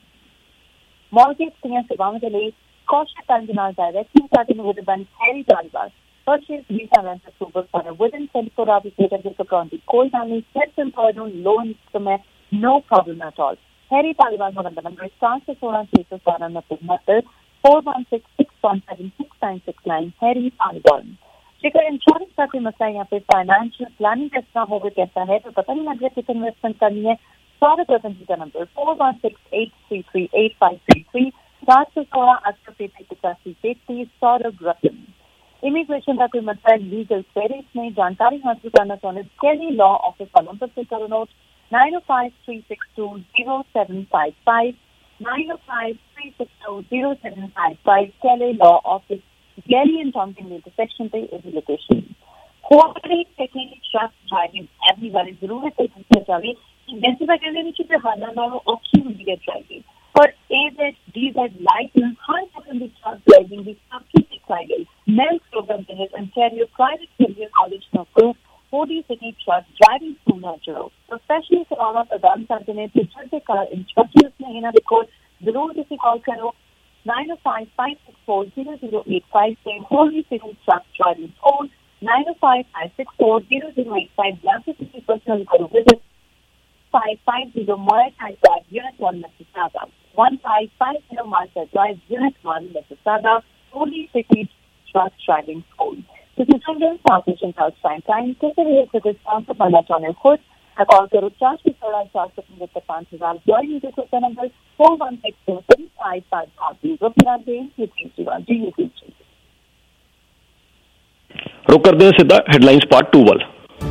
Mortgage ਦੀਆਂ ਸੇਵਾਵਾਂ ਦੇ ਲਈ ਕੌਸ਼ਲ ਢੰਗ ਨਾਲ ਡਾਇਰੈਕਟਲੀ ਸਾਡੇ ਨੂੰ ਵਿਦਬਨ Harry Dhaliwal purchase visa rent approval for a within twenty-four hours later the Kakaundi Koi family self-employed on low income no problem at all। Harry Taliban number number star six one six seven number four one six six one seven six nine six nine Harry Taliban। जेकर insurance का कोई मसला यहाँ पे financial planning कैसा होगा कैसा है तो पता नहीं लग रहा कितनी इन्वेस्टमेंट करनी है। सौरभ रतन जी का number four one six eight three three eight five three three सात सौ सोलह आठ सौ पैंतीस पचासी तैतीस सौरभ रतन। इमिग्रेशन का कोई मसला लीगल क्वेरीज में जानकारी हासिल करना चाहते कैली लॉ ऑफिस का नंबर से करो note nine oh five three six two zero seven five five nine oh five three six two zero seven five five Kelly Law Office Kelly and Thompson intersection पे is location। Corporate technique trust driving everyone is जरूर से पूछना चाहिए कि वैसे वगैरह में कितने हालात ना हो ऑप्शन भी है ड्राइविंग पर A Z D Z license हर किस्म की ट्रक ड्राइविंग की सबकी सिखाई गई। मेल प्रोग्राम तहत Ontario Private Career College में approved forty city truck driving school natural professional सेवाएं प्रदान करते हैं। तजुर्बे कार इंस्ट्रक्टर्स ने इन्हें रिकॉर्ड जरूर किसी कॉल करो nine oh five five six four zero zero eight five से Holy City Truck Driving School nine oh five five six four zero zero eight five Blanket City Personal करो visit five five zero Marshall Drive, Unit one, Mississauga. one five five zero Marshall Drive, Unit one, Mississauga. Holy City Truck Driving School. This is Indian South Asian Pulse Prime Time. Take it here to this sponsor by Channel Court. I call करो चार सौ सोलह चार सौ पचहत्तर पाँच हजार join YouTube होता number four one six two three five five five zero फिर दे यूट्यूब जी यूट्यूब रुक करते हैं सीधा हेडलाइंस पार्ट टू वाल।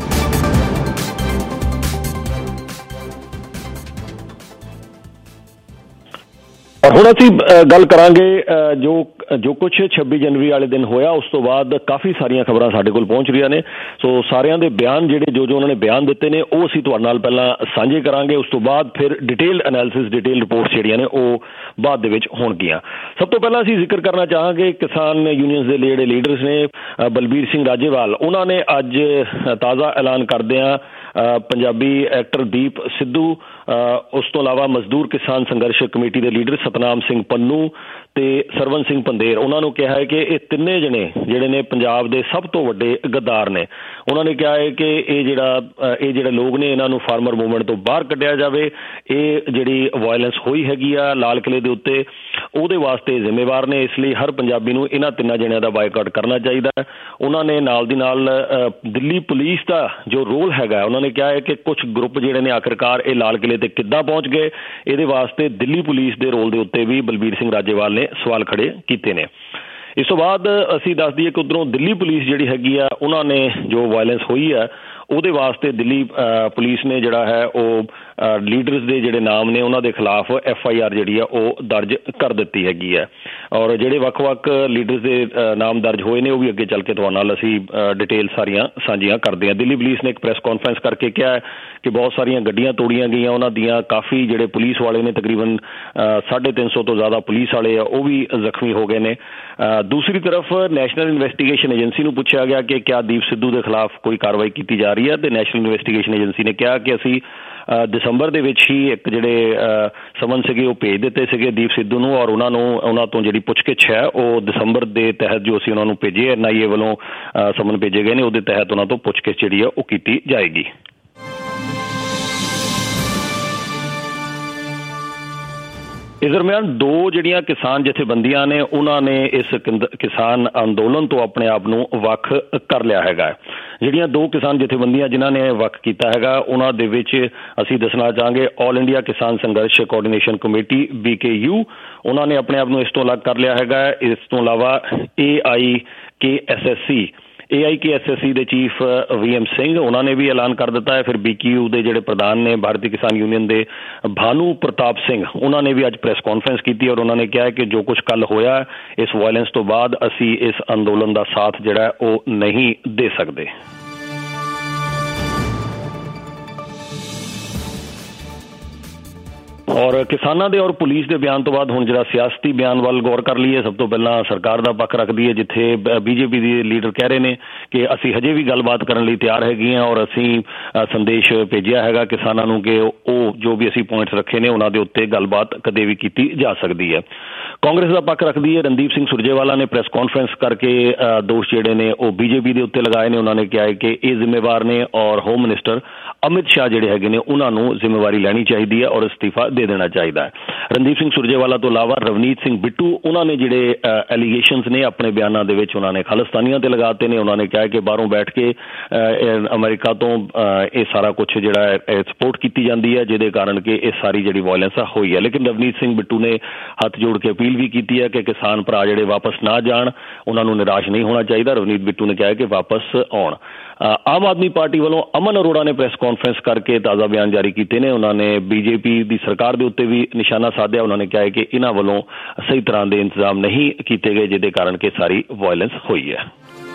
और ਹੁਣ ਅਸੀਂ ਗੱਲ ਕਰਾਂਗੇ ਜੋ ਜੋ ਕੁਛ ਛੱਬੀ ਜਨਵਰੀ ਵਾਲੇ ਦਿਨ ਹੋਇਆ ਉਸ ਤੋਂ ਬਾਅਦ ਕਾਫੀ ਸਾਰੀਆਂ ਖਬਰਾਂ ਸਾਡੇ ਕੋਲ ਪਹੁੰਚ ਰਹੀਆਂ ਨੇ। ਸੋ ਸਾਰਿਆਂ ਦੇ ਬਿਆਨ ਜਿਹੜੇ ਜੋ ਜੋ ਉਹਨਾਂ ਨੇ ਬਿਆਨ ਦਿੱਤੇ ਨੇ ਉਹ ਅਸੀਂ ਤੁਹਾਡੇ ਨਾਲ ਪਹਿਲਾਂ ਸਾਂਝੇ ਕਰਾਂਗੇ। ਉਸ ਤੋਂ ਬਾਅਦ ਫਿਰ ਡਿਟੇਲਡ ਐਨਾਲਿਸਿਸ ਡਿਟੇਲ ਰਿਪੋਰਟਸ ਜਿਹੜੀਆਂ ਨੇ ਉਹ ਬਾਅਦ ਦੇ ਵਿੱਚ ਹੋਣਗੀਆਂ। ਸਭ ਤੋਂ ਪਹਿਲਾਂ ਅਸੀਂ ਜ਼ਿਕਰ ਕਰਨਾ ਚਾਹਾਂਗੇ ਕਿਸਾਨ ਯੂਨੀਅਨਸ ਦੇ ਜਿਹੜੇ ਲੀਡਰਸ ਨੇ ਬਲਬੀਰ ਸਿੰਘ ਰਾਜੇਵਾਲ, ਉਹਨਾਂ ਨੇ ਅੱਜ ਤਾਜ਼ਾ ਐਲਾਨ ਕਰਦਿਆਂ ਪੰਜਾਬੀ ਐਕਟਰ ਦੀਪ ਸਿੱਧੂ, ਉਸ ਤੋਂ ਇਲਾਵਾ ਮਜ਼ਦੂਰ ਕਿਸਾਨ ਸੰਘਰਸ਼ ਕਮੇਟੀ ਦੇ ਲੀਡਰ ਸਤਨਾਮ ਸਿੰਘ ਪੰਨੂ ਤੇ ਸਰਵਨ ਸਿੰਘ ਪੰਦੇਰ, ਉਹਨਾਂ ਨੂੰ ਕਿਹਾ ਹੈ ਕਿ ਇਹ ਤਿੰਨੇ ਜਣੇ ਜਿਹੜੇ ਨੇ ਪੰਜਾਬ ਦੇ ਸਭ ਤੋਂ ਵੱਡੇ ਗੱਦਾਰ ਨੇ। ਉਹਨਾਂ ਨੇ ਕਿਹਾ ਹੈ ਕਿ ਇਹ ਜਿਹੜਾ ਇਹ ਜਿਹੜੇ ਲੋਕ ਨੇ ਇਹਨਾਂ ਨੂੰ ਫਾਰਮਰ ਮੂਵਮੈਂਟ ਤੋਂ ਬਾਹਰ ਕੱਢਿਆ ਜਾਵੇ। ਇਹ ਜਿਹੜੀ ਵਾਇਲੈਂਸ ਹੋਈ ਹੈਗੀ ਆ ਲਾਲ ਕਿਲੇ ਦੇ ਉੱਤੇ ਉਹਦੇ ਵਾਸਤੇ ਜ਼ਿੰਮੇਵਾਰ ਨੇ, ਇਸ ਲਈ ਹਰ ਪੰਜਾਬੀ ਨੂੰ ਇਹਨਾਂ ਤਿੰਨਾਂ ਜਣਿਆਂ ਦਾ ਬਾਈਕਾਟ ਕਰਨਾ ਚਾਹੀਦਾ ਹੈ। ਉਹਨਾਂ ਨੇ ਨਾਲ ਦੀ ਨਾਲ ਦਿੱਲੀ ਪੁਲਿਸ ਦਾ ਜੋ ਰੋਲ ਹੈਗਾ ਉਹਨਾਂ ਨੇ ਕਿਹਾ ਹੈ ਕਿ ਕੁਛ ਗਰੁੱਪ ਜਿਹੜੇ ਨੇ ਆਖਿਰਕਾਰ ਇਹ ਲਾਲ ਕਿਲੇ ਤੇ ਕਿੱਦਾਂ ਪਹੁੰਚ ਗਏ, ਇਹਦੇ ਵਾਸਤੇ ਦਿੱਲੀ ਪੁਲਿਸ ਦੇ ਰੋਲ ਦੇ ਉੱਤੇ ਵੀ ਬਲਬੀਰ ਸਿੰਘ ਰਾਜੇਵਾਲ ਨੇ ਸਵਾਲ ਖੜੇ ਕੀਤੇ ਨੇ। ਇਸ ਤੋਂ ਬਾਅਦ ਅਸੀਂ ਦੱਸ ਦਈਏ ਕਿ ਉੱਧਰੋਂ ਦਿੱਲੀ ਪੁਲਿਸ ਜਿਹੜੀ ਹੈਗੀ ਆ ਉਹਨਾਂ ਨੇ ਜੋ ਵਾਇਲੈਂਸ ਹੋਈ ਹੈ ਉਹਦੇ ਵਾਸਤੇ ਦਿੱਲੀ ਪੁਲਿਸ ਨੇ ਜਿਹੜਾ ਹੈ ਉਹ ਲੀਡਰਸ ਦੇ ਜਿਹੜੇ ਨਾਮ ਨੇ ਉਹਨਾਂ ਦੇ ਖਿਲਾਫ ਐਫ ਆਈ ਆਰ ਜਿਹੜੀ ਆ ਉਹ ਦਰਜ ਕਰ ਦਿੱਤੀ ਹੈਗੀ ਹੈ। ਔਰ ਜਿਹੜੇ ਵੱਖ-ਵੱਖ ਲੀਡਰਸ ਦੇ ਨਾਮ ਦਰਜ ਹੋਏ ਨੇ ਉਹ ਵੀ ਅੱਗੇ ਚੱਲ ਕੇ ਤੁਹਾਡੇ ਨਾਲ ਅਸੀਂ ਡਿਟੇਲ ਸਾਰੀਆਂ ਸਾਂਝੀਆਂ ਕਰਦੇ ਹਾਂ। ਦਿੱਲੀ ਪੁਲਿਸ ਨੇ ਇੱਕ ਪ੍ਰੈਸ ਕਾਨਫਰੰਸ ਕਰਕੇ ਕਿਹਾ ਕਿ ਬਹੁਤ ਸਾਰੀਆਂ ਗੱਡੀਆਂ ਤੋੜੀਆਂ ਗਈਆਂ ਉਹਨਾਂ ਦੀਆਂ, ਕਾਫੀ ਜਿਹੜੇ ਪੁਲਿਸ ਵਾਲੇ ਨੇ ਤਕਰੀਬਨ ਸਾਢੇ ਤਿੰਨ ਸੌ ਤੋਂ ਜ਼ਿਆਦਾ ਪੁਲਿਸ ਵਾਲੇ ਆ ਉਹ ਵੀ ਜ਼ਖਮੀ ਹੋ ਗਏ ਨੇ। ਦੂਸਰੀ ਤਰਫ ਨੈਸ਼ਨਲ ਇਨਵੈਸਟੀਗੇਸ਼ਨ ਏਜੰਸੀ ਨੂੰ ਪੁੱਛਿਆ ਗਿਆ ਕਿ ਕਿਆ ਦੀਪ ਸਿੱਧੂ ਦੇ ਖਿਲਾਫ ਕੋਈ ਕਾਰਵਾਈ ਕੀਤੀ ਜਾ ਰਹੀ ਹੈ ਤੇ ਨੈਸ਼ਨਲ ਇਨਵੈਸਟੀਗੇਸ਼ਨ ਏਜੰਸੀ ਨੇ ਕਿਹਾ ਕਿ ਅਸੀਂ ਦਸੰਬਰ ਦੇ ਵਿੱਚ ਹੀ ਇੱਕ ਜਿਹੜੇ ਸਮਨ ਸੀਗੇ ਉਹ ਭੇਜ ਦਿੱਤੇ ਸੀਗੇ ਦੀਪ ਸਿੱਧੂ ਨੂੰ ਔਰ ਉਹਨਾਂ ਨੂੰ ਉਹਨਾਂ ਤੋਂ ਜਿਹੜੀ ਪੁੱਛਗਿੱਛ ਹੈ ਉਹ ਦਸੰਬਰ ਦੇ ਤਹਿਤ ਜੋ ਅਸੀਂ ਉਹਨਾਂ ਨੂੰ ਭੇਜੇ ਐਨ ਆਈ ਏ ਵੱਲੋਂ ਸਮਨ ਭੇਜੇ ਗਏ ਨੇ ਉਹਦੇ ਤਹਿਤ ਉਹਨਾਂ ਤੋਂ ਪੁੱਛਗਿੱਛ ਜਿਹੜੀ ਆ ਉਹ ਕੀਤੀ ਜਾਏਗੀ। ਇਸ ਦਰਮਿਆਨ ਦੋ ਜਿਹੜੀਆਂ ਕਿਸਾਨ ਜਥੇਬੰਦੀਆਂ ਨੇ ਉਹਨਾਂ ਨੇ ਇਸ ਕਿਸਾਨ ਅੰਦੋਲਨ ਤੋਂ ਆਪਣੇ ਆਪ ਨੂੰ ਵੱਖ ਕਰ ਲਿਆ ਹੈਗਾ। ਜਿਹੜੀਆਂ ਦੋ ਕਿਸਾਨ ਜਥੇਬੰਦੀਆਂ ਜਿਨ੍ਹਾਂ ਨੇ ਵੱਖ ਕੀਤਾ ਹੈਗਾ ਉਹਨਾਂ ਦੇ ਵਿੱਚ ਅਸੀਂ ਦੱਸਣਾ ਚਾਹਾਂਗੇ ਆਲ India Kisan Sangharsh coordination committee B K U, ਉਹਨਾਂ ਨੇ ਆਪਣੇ ਆਪ ਨੂੰ ਇਸ ਤੋਂ ਅਲੱਗ ਕਰ ਲਿਆ ਹੈਗਾ। ਇਸ ਤੋਂ ਇਲਾਵਾ A I K S S C A I K S S C ਦੇ ਚੀਫ ਵੀ ਐਮ ਸਿੰਘ ਉਹਨਾਂ ਨੇ ਵੀ ਐਲਾਨ ਕਰ ਦਿੱਤਾ ਹੈ। ਫਿਰ ਬੀ ਕੇ ਯੂ ਦੇ ਜਿਹੜੇ ਪ੍ਰਧਾਨ ਨੇ ਭਾਰਤੀ ਕਿਸਾਨ ਯੂਨੀਅਨ ਦੇ ਭਾਨੂ ਪ੍ਰਤਾਪ ਸਿੰਘ, ਉਹਨਾਂ ਨੇ ਵੀ ਅੱਜ ਪ੍ਰੈਸ ਕਾਨਫਰੰਸ ਕੀਤੀ ਔਰ ਉਹਨਾਂ ਨੇ ਕਿਹਾ ਕਿ ਜੋ ਕੁਛ ਕੱਲ੍ਹ ਹੋਇਆ ਇਸ ਵਾਇਲੈਂਸ ਤੋਂ ਬਾਅਦ ਅਸੀਂ ਇਸ ਅੰਦੋਲਨ ਦਾ ਸਾਥ ਜਿਹੜਾ ਉਹ ਨਹੀਂ ਦੇ ਸਕਦੇ। ਔਰ ਕਿਸਾਨਾਂ ਦੇ ਔਰ ਪੁਲਿਸ ਦੇ ਬਿਆਨ ਤੋਂ ਬਾਅਦ ਹੁਣ ਜਿਹੜਾ ਸਿਆਸਤੀ ਬਿਆਨ ਵੱਲ ਗੌਰ ਕਰ ਲਈਏ। ਸਭ ਤੋਂ ਪਹਿਲਾਂ ਸਰਕਾਰ ਦਾ ਪੱਖ ਰੱਖਦੀ ਹੈ ਜਿੱਥੇ ਬੀਜੇਪੀ ਦੇ ਲੀਡਰ ਕਹਿ ਰਹੇ ਨੇ ਕਿ ਅਸੀਂ ਹਜੇ ਵੀ ਗੱਲਬਾਤ ਕਰਨ ਲਈ ਤਿਆਰ ਹੈਗੇ ਹਾਂ ਔਰ ਅਸੀਂ ਸੰਦੇਸ਼ ਭੇਜਿਆ ਹੈਗਾ ਕਿਸਾਨਾਂ ਨੂੰ ਕਿ ਉਹ ਜੋ ਵੀ ਅਸੀਂ ਪੁਆਇੰਟਸ ਰੱਖੇ ਨੇ ਉਹਨਾਂ ਦੇ ਉੱਤੇ ਗੱਲਬਾਤ ਕਦੇ ਵੀ ਕੀਤੀ ਜਾ ਸਕਦੀ ਹੈ। ਕਾਂਗਰਸ ਦਾ ਪੱਖ ਰੱਖਦੀ ਹੈ ਰਣਦੀਪ ਸਿੰਘ ਸੁਰਜੇਵਾਲਾ ਨੇ ਪ੍ਰੈਸ ਕਾਨਫਰੰਸ ਕਰਕੇ ਦੋਸ਼ ਜਿਹੜੇ ਨੇ ਉਹ ਬੀਜੇਪੀ ਦੇ ਉੱਤੇ ਲਗਾਏ ਨੇ। ਉਹਨਾਂ ਨੇ ਕਿਹਾ ਹੈ ਕਿ ਇਹ ਜ਼ਿੰਮੇਵਾਰ ਨੇ ਔਰ ਹੋਮ ਮਿਨਿਸਟਰ ਅਮਿਤ ਸ਼ਾਹ ਜਿਹੜੇ ਹੈਗੇ ਨੇ ਉਹਨਾਂ ਨੂੰ ਜ਼ਿੰਮੇਵਾਰੀ ਲੈਣੀ ਚਾਹੀਦੀ ਹੈ ਔਰ ਅਸਤੀਫਾ ਦੇ ਦੇਣਾ ਚਾਹੀਦਾ ਹੈ। ਰਣਦੀਪ ਸਿੰਘ ਸੁਰਜੇਵਾਲਾ ਤੋਂ ਇਲਾਵਾ ਰਵਨੀਤ ਸਿੰਘ ਬਿੱਟੂ ਉਹਨਾਂ ਨੇ ਜਿਹੜੇ ਐਲੀਗੇਸ਼ਨਸ ਨੇ ਆਪਣੇ ਬਿਆਨਾਂ ਦੇ ਵਿੱਚ ਉਹਨਾਂ ਨੇ ਖਾਲਿਸਤਾਨੀਆਂ ਤੇ ਲਗਾਤੇ ਨੇ। ਉਹਨਾਂ ਨੇ ਕਿਹਾ ਕਿ ਬਾਹਰੋਂ ਬੈਠ ਕੇ ਅਮਰੀਕਾ ਤੋਂ ਇਹ ਸਾਰਾ ਕੁਛ ਜਿਹੜਾ ਹੈ ਸਪੋਰਟ ਕੀਤੀ ਜਾਂਦੀ ਹੈ ਜਿਹਦੇ ਕਾਰਨ ਕਿ ਇਹ ਸਾਰੀ ਜਿਹੜੀ ਵਾਇਲੈਂਸ ਆ ਹੋਈ ਹੈ। ਲੇਕਿਨ ਰਵਨੀਤ ਸਿੰਘ ਬਿੱਟੂ ਨੇ ਹੱਥ ਜੋੜ ਕੇ ਅਪੀਲ ਵੀ ਕੀਤੀ ਹੈ ਕਿ ਕਿਸਾਨ ਭਰਾ ਜਿਹੜੇ ਵਾਪਸ ਨਾ ਜਾਣ, ਉਹਨਾਂ ਨੂੰ ਨਿਰਾਸ਼ ਨਹੀਂ ਹੋਣਾ ਚਾਹੀਦਾ। ਰਵਨੀਤ ਬਿੱਟੂ ਨੇ ਕਿਹਾ ਕਿ ਵਾਪਸ ਆਉਣ। ਆਮ ਆਦਮੀ ਪਾਰਟੀ ਵੱਲੋਂ ਅਮਨ ਅਰੋੜਾ ਨੇ ਪ੍ਰੈਸ ਕਾਨਫਰੰਸ ਕਰਕੇ ਤਾਜ਼ਾ ਬਿਆਨ ਜਾਰੀ ਕੀਤੇ ਨੇ। ਉਹਨਾਂ ਨੇ ਬੀਜੇਪੀ ਦੀ ਸਰਕਾਰ ਦੇ ਉੱਤੇ ਵੀ ਨਿਸ਼ਾਨਾ ਸਾਧਿਆ। ਉਹਨਾਂ ਨੇ ਕਿਹਾ ਕਿ ਇਹਨਾਂ ਵੱਲੋਂ ਸਹੀ ਤਰ੍ਹਾਂ ਦੇ ਇੰਤਜ਼ਾਮ ਨਹੀਂ ਕੀਤੇ ਗਏ ਜਿਹਦੇ ਕਾਰਨ ਕਿ ਸਾਰੀ ਵਾਇਲੈਂਸ ਹੋਈ ਹੈ।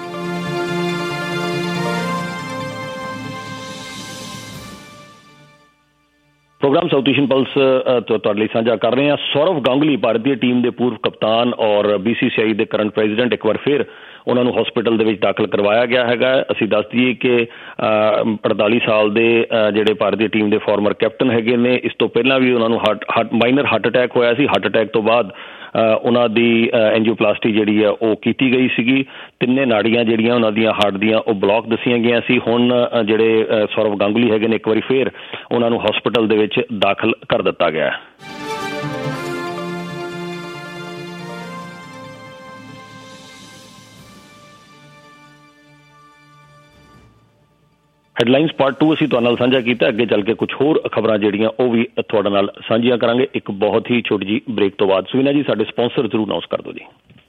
ਪ੍ਰੋਗਰਾਮ ਸਾਊਥ ਏਸ਼ੀਅਨ ਪਲਸ ਤੁਹਾਡੇ ਲਈ ਸਾਂਝਾ ਕਰ ਰਹੇ ਹਾਂ। ਸੌਰਵ ਗਾਂਗੁਲੀ ਭਾਰਤੀ ਟੀਮ ਦੇ ਪੂਰਵ ਕਪਤਾਨ ਔਰ ਬੀ ਸੀ ਸੀ ਆਈ ਦੇ ਕਰੰਟ ਪ੍ਰੈਜ਼ੀਡੈਂਟ, ਇੱਕ ਵਾਰ ਫਿਰ ਉਹਨਾਂ ਨੂੰ ਹਸਪੀਟਲ ਦੇ ਵਿੱਚ ਦਾਖਲ ਕਰਵਾਇਆ ਗਿਆ ਹੈਗਾ। ਅਸੀਂ ਦੱਸ ਦਈਏ ਕਿ ਅੜਤਾਲੀ ਸਾਲ ਦੇ ਜਿਹੜੇ ਭਾਰਤੀ ਟੀਮ ਦੇ ਫਾਰਮਰ ਕੈਪਟਨ ਹੈਗੇ ਨੇ, ਇਸ ਤੋਂ ਪਹਿਲਾਂ ਵੀ ਉਹਨਾਂ ਨੂੰ heart heart minor heart attack ਹੋਇਆ ਸੀ। ਹਾਰਟ ਅਟੈਕ ਤੋਂ ਬਾਅਦ ਉਹਨਾਂ ਦੀ ਐਂਜੀਓਪਲਾਸਟੀ ਜਿਹੜੀ ਹੈ ਉਹ ਕੀਤੀ ਗਈ ਸੀਗੀ। ਤਿੰਨੇ ਨਾੜੀਆਂ ਜਿਹੜੀਆਂ ਉਹਨਾਂ ਦੀਆਂ ਹਾਰਟ ਦੀਆਂ ਉਹ ਬਲੌਕ ਦੱਸੀਆਂ ਗਈਆਂ ਸੀ। ਹੁਣ ਜਿਹੜੇ ਸੌਰਵ ਗਾਂਗੁਲੀ ਹੈਗੇ ਨੇ ਇੱਕ ਵਾਰੀ ਫੇਰ ਉਹਨਾਂ ਨੂੰ ਹਸਪਤਾਲ ਦੇ ਵਿੱਚ ਦਾਖਲ ਕਰ ਦਿੱਤਾ ਗਿਆ। ਹੈਡਲਾਈਨਸ ਪਾਰਟ ਟੂ ਅਸੀਂ ਤੁਹਾਡੇ ਨਾਲ ਸਾਂਝਾ ਕੀਤਾ। ਅੱਗੇ ਚੱਲ ਕੇ ਕੁਝ ਹੋਰ ਖਬਰਾਂ ਜਿਹੜੀਆਂ ਉਹ ਵੀ ਤੁਹਾਡੇ ਨਾਲ ਸਾਂਝੀਆਂ ਕਰਾਂਗੇ ਇੱਕ ਬਹੁਤ ਹੀ ਛੋਟੀ ਜਿਹੀ ਬ੍ਰੇਕ ਤੋਂ ਬਾਅਦ। ਸੁਵੀਨਾ ਜੀ ਸਾਡੇ ਸਪਾਂਸਰ ਜ਼ਰੂਰ ਅਨਾਉਂਸ ਕਰ ਦਿਓ ਜੀ।